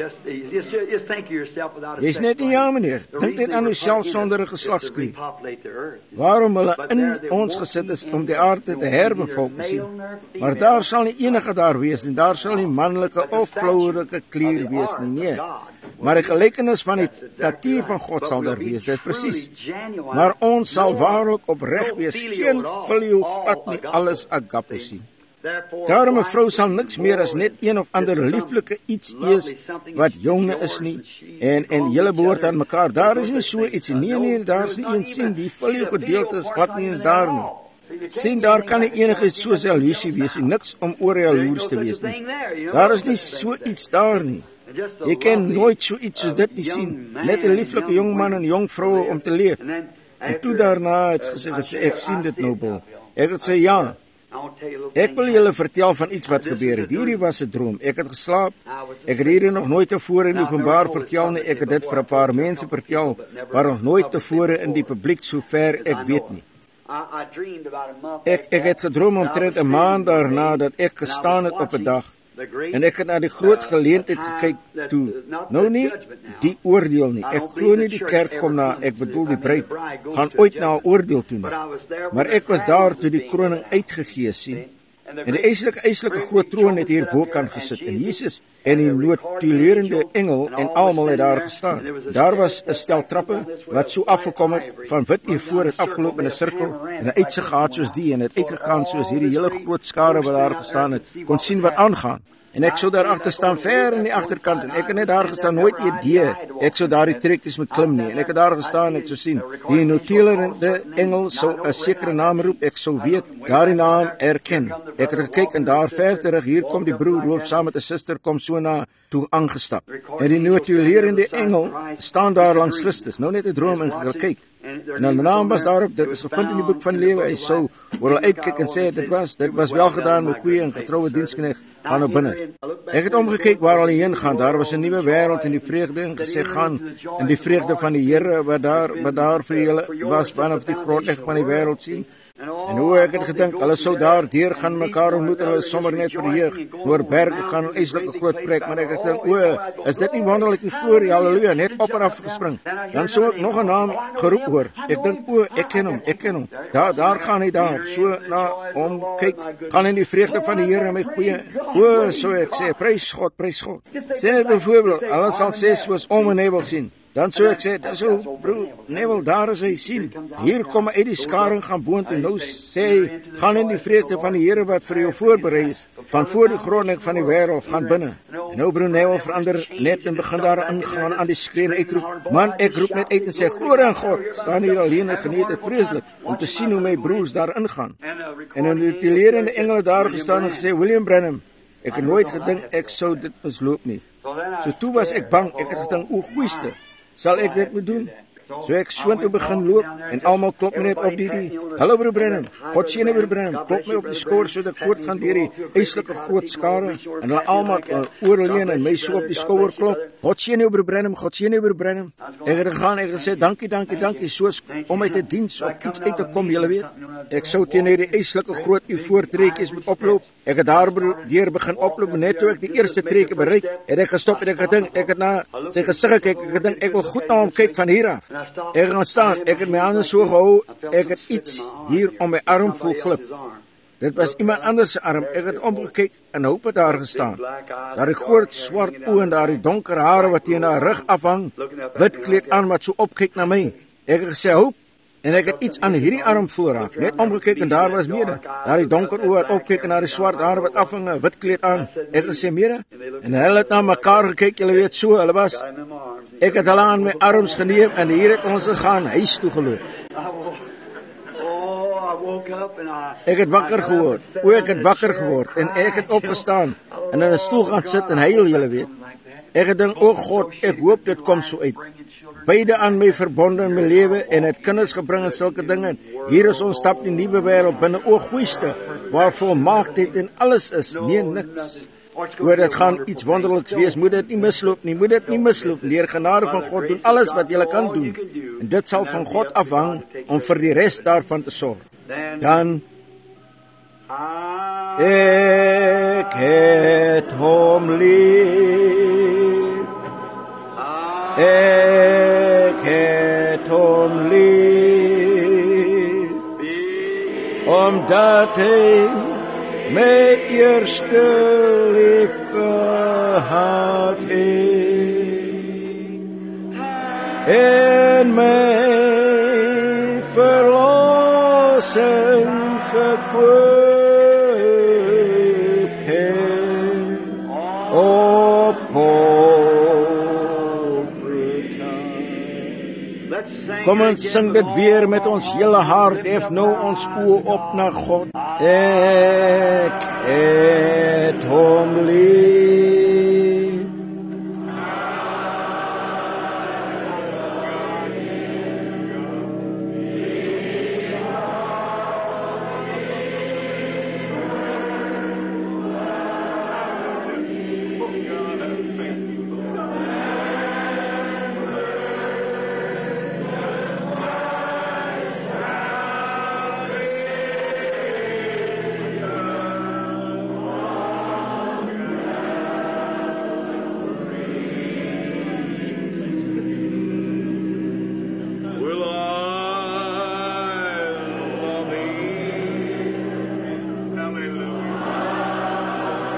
Jy's net nie, ja meneer, dink net aan jouself sonder 'n geslagsklier. Waarom hulle in ons gesit is om die aarde te herbevolk, sien. Maar daar sal nie enige daar wees nie, daar sal nie manlike of vrouwelike klier wees nie, nee. Maar die gelykenis van die natuur van God sal daar wees, dit presies. Maar ons sal waarlik opreg wees, geen filio glad nie, alles agape sien. Daarom 'n vrou sal niks meer as net een of ander lieflike iets ees wat jonge is nie, en julle behoort aan mekaar. Daar is nie so iets nie, nee, daar is nie eens sien, die filio gedeelte is glad nie eens daar nie. Sien, daar kan nie enige iets soos jaloesie wees, en niks om oor jaloers te wees nie. Daar is nie so iets daar nie. Jy kan nooit so iets soos dit nie sien, net 'n lieflike jong man en jong vrou om te leef. En toe daarna het gesê, ek sien dit nou, Bill. Ek het sê, ja. Ek wil julle vertel van iets wat gebeur het. Hierdie was 'n droom. Ek het geslaap. Ek het hierdie nog nooit tevore in die openbaar vertel nie. Ek het dit vir 'n paar mense vertel, maar nog nooit tevore in die publiek sover ek weet nie. Ek het gedroom omtrent 'n maand daarna dat ek gestaan het op 'n dag en ek het na die groot geleentheid gekyk toe. Nou nie die oordeel nie. Ek glo nie die kerk kom na, ek bedoel die bruid, gaan ooit na 'n oordeel toe nie. Maar ek was daar toe die kroning uitgegee sien. En die eislike groot troon het hier bokant gesit, en Jesus en die notulerende engel en almal het daar gestaan. Daar was 'n stel trappe wat so afgekom het, van wit ivoor het afgeloop in 'n sirkel, en 'n uitgegaan soos die, en het uitgegaan soos hierdie hele groot skare wat daar gestaan het, kon sien wat aangaan. En ek sou daar agter staan, ver in die agterkant, en ek het net daar gestaan, nooit idee, ek sou daar die trekkies moet klim nie, en ek het daar gestaan, ek sou sien, die notulerende engel sou 'n sekere naam roep, ek sou weet, daardie naam erken. Ek het gekyk, en daar ver terug, hier kom die broer, loop saam met 'n suster, kom so na toe aangestap. En die notulerende engel staan daar langs Christus, nou net 'n droom en gekyk. En dan naam was daarop, dit is gevind in die boek van lewe, hy sou oor uitkyk en sê, dit was wel gedaan met goeie en getroue diensknegt, gaan nou binne. Ek het omgekyk waar al heen gaan, daar was 'n nuwe wêreld in die vreugde, en gesê, gaan in die vreugde van die Here, wat daar vir julle was, vanaf die grondleg van die wêreld sien. En hoe ek het gedink, hulle sou daar deur gaan mekaar ontmoet, en hulle sommer net verheug, oor berge gaan, eislike groot plek, maar ek het gedink, is dit nie wonderlik nie, glorie, halleluja, net op en af gespring. Dan sou ek nog 'n naam geroep hoor, ek dink, ek ken hom, daar gaan hy daar, so na hom kyk, gaan in die vreugde van die Here, my goeie, so ek sê, prys God, sê net byvoorbeeld, hulle sal sê, soos om en Neville sien, dan sou ek sê, dis hoe, broer, Neville, daar is hy, sien, hier kom hy uit die skaring gaan boont, en nou sê hy, gaan in die vreugde van die Here wat vir jou voorberei is, van voor die grondleg van die wêreld, gaan binne. En nou broer Neville verander net en begin daar ingaan aan die skree en uitroep, man, ek roep net uit en sê, glorie aan God, staan hier alleen en geniet het vreeslik, om te sien hoe my broers daar ingaan. En in die lerende engele daar gestaan en gesê, William Branham, ek het nooit gedink, ek sou dit misloop nie. So toe was ek bang, ek het gedink, o goeieste, sal ek dit moet doen? So ek soontoe begin loop, en almal klop my net op die, hallo broer Branham, God sien broer Branham, klop my op die skouer, so dat ek voortgaan deur die eislike groot skare, en hulle almal oorleen, en my so op die skouer klop, God sien broer Branham, ek het gegaan, ek het gesê, dankie, soos om my te diens, of iets uit te kom, julle weet, ek sou teen die eislike groot voortrekies moet oploop, ek het daar deur begin oploop, net toe ek die eerste treke bereik, het ek gestop, en ek gedink, ek het na sy gesig gekyk, ek gedink, ek wil goed na hom kyk van hier af. Ek gaan staan, ek het my hande so gehou, ek het iets hier om my arm voel glip. Dit was iemand anders se arm, ek het omgekyk en hoop het daar gestaan. Daar die groot swart oë en daar die donker hare wat teen haar rug afhang, wit kleed aan wat so opkyk na my. Ek het gesê, hoop, en ek het iets aan hierdie arm voel raak, net omgekyk en daar was mede. Daar die donker oë wat opkyk en daar die swart hare wat afhang, wit kleed aan. Ek het gesê, mede, en hulle het na mekaar gekyk, julle weet so, hulle was. Ek het hulle aan my arms geneem en hier het ons gegaan, huis toe geloop. Ek het wakker geword, en ek het opgestaan en in 'n stoel gaan sit en huil, julle weet. Ek het gedink, o God, ek hoop dit kom so uit. Beide aan my verbonde in my lewe en het kinders gebring en sulke dinge. Hier is ons stap die nuwe wêreld binne, o goeiste, waar volmaaktheid en alles is, nee niks. Oor dit gaan iets wonderliks wees, moet dit nie misloop, deur genade van God doen alles wat jy kan doen, en dit sal van God afhang om vir die res daarvan te sorg. Dan ek het hom lief, ek het hom lief, omdat hy my eerste lief gehad het, en my verlossing gekoop het op Golgotha. Kom ons sing dit weer met ons hele hart, hef nou ons oë op na God. Ek het hom lief.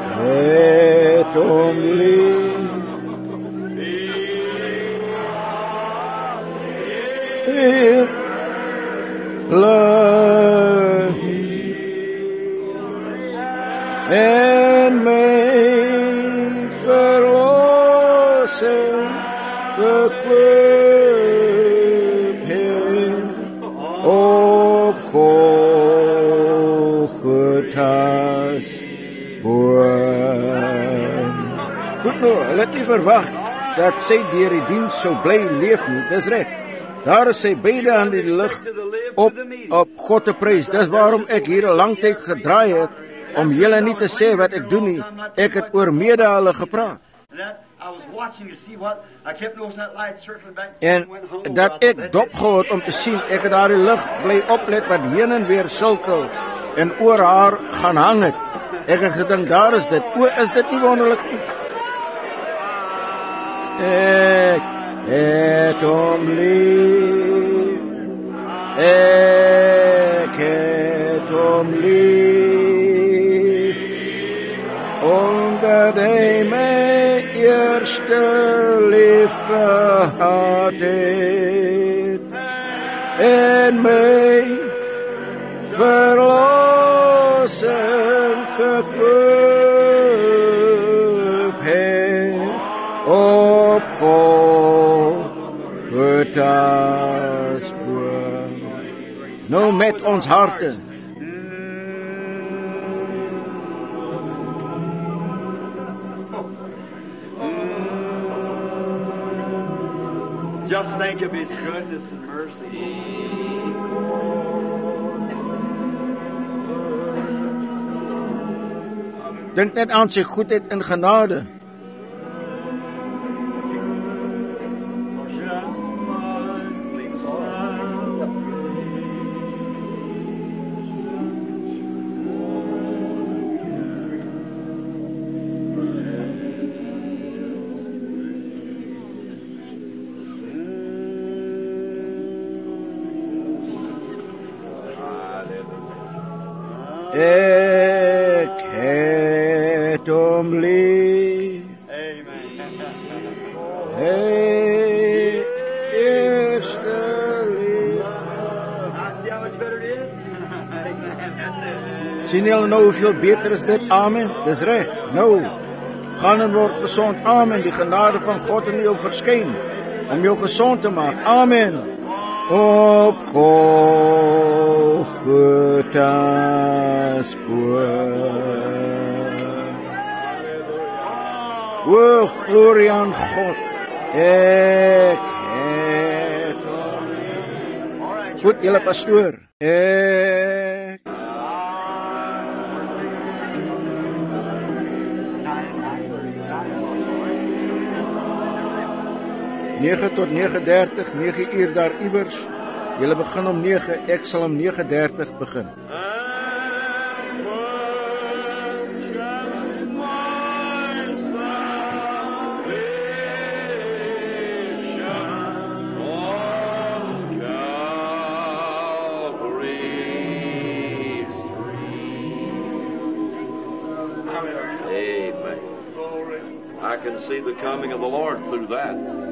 het hom lief. Love me en my verlossing gekoop het op Golgotha's boom. Goed nou, hulle het nie verwag dat sy deur die diens sou bly leef nie, dis reg. Daar is sy beide aan die lig op God te prys. Dis waarom ek hier 'n lang tyd gedraai het, om julle nie te sê wat ek doen nie. Ek het oor mede hulle gepraat. En dat ek dopgehou het om te sien, ek het daar die lig bly oplet wat heen en weer silkel en oor haar gaan hang het. Ek het gedink, daar is dit. O, is dit nie wonderlik nie? Ek het hom lief. Ek het hom lief. Omdat hy my eerste lief gehad het en my verlossing gekoop het op Golgotha's boom. Nou met ons harte. Just think of His goodness and mercy. Dink net aan sy goedheid en genade. Ek het hom lief. Hey, eerste liefde. Sien julle nou hoeveel beter is dit? Amen. Dis reg. Nou, gaan en word gezond. Amen. Die genade van God in jou verskyn om jou gezond te maak. Amen. Op Golgotha's boom. O, glorie aan God. Ek het hom lief. Goed, julle pastoor. Ek 9 tot 9:30, 9 uur daar iewers. Julle begin om 9, ek sal om 9:30 begin. I can see the coming of the Lord through that.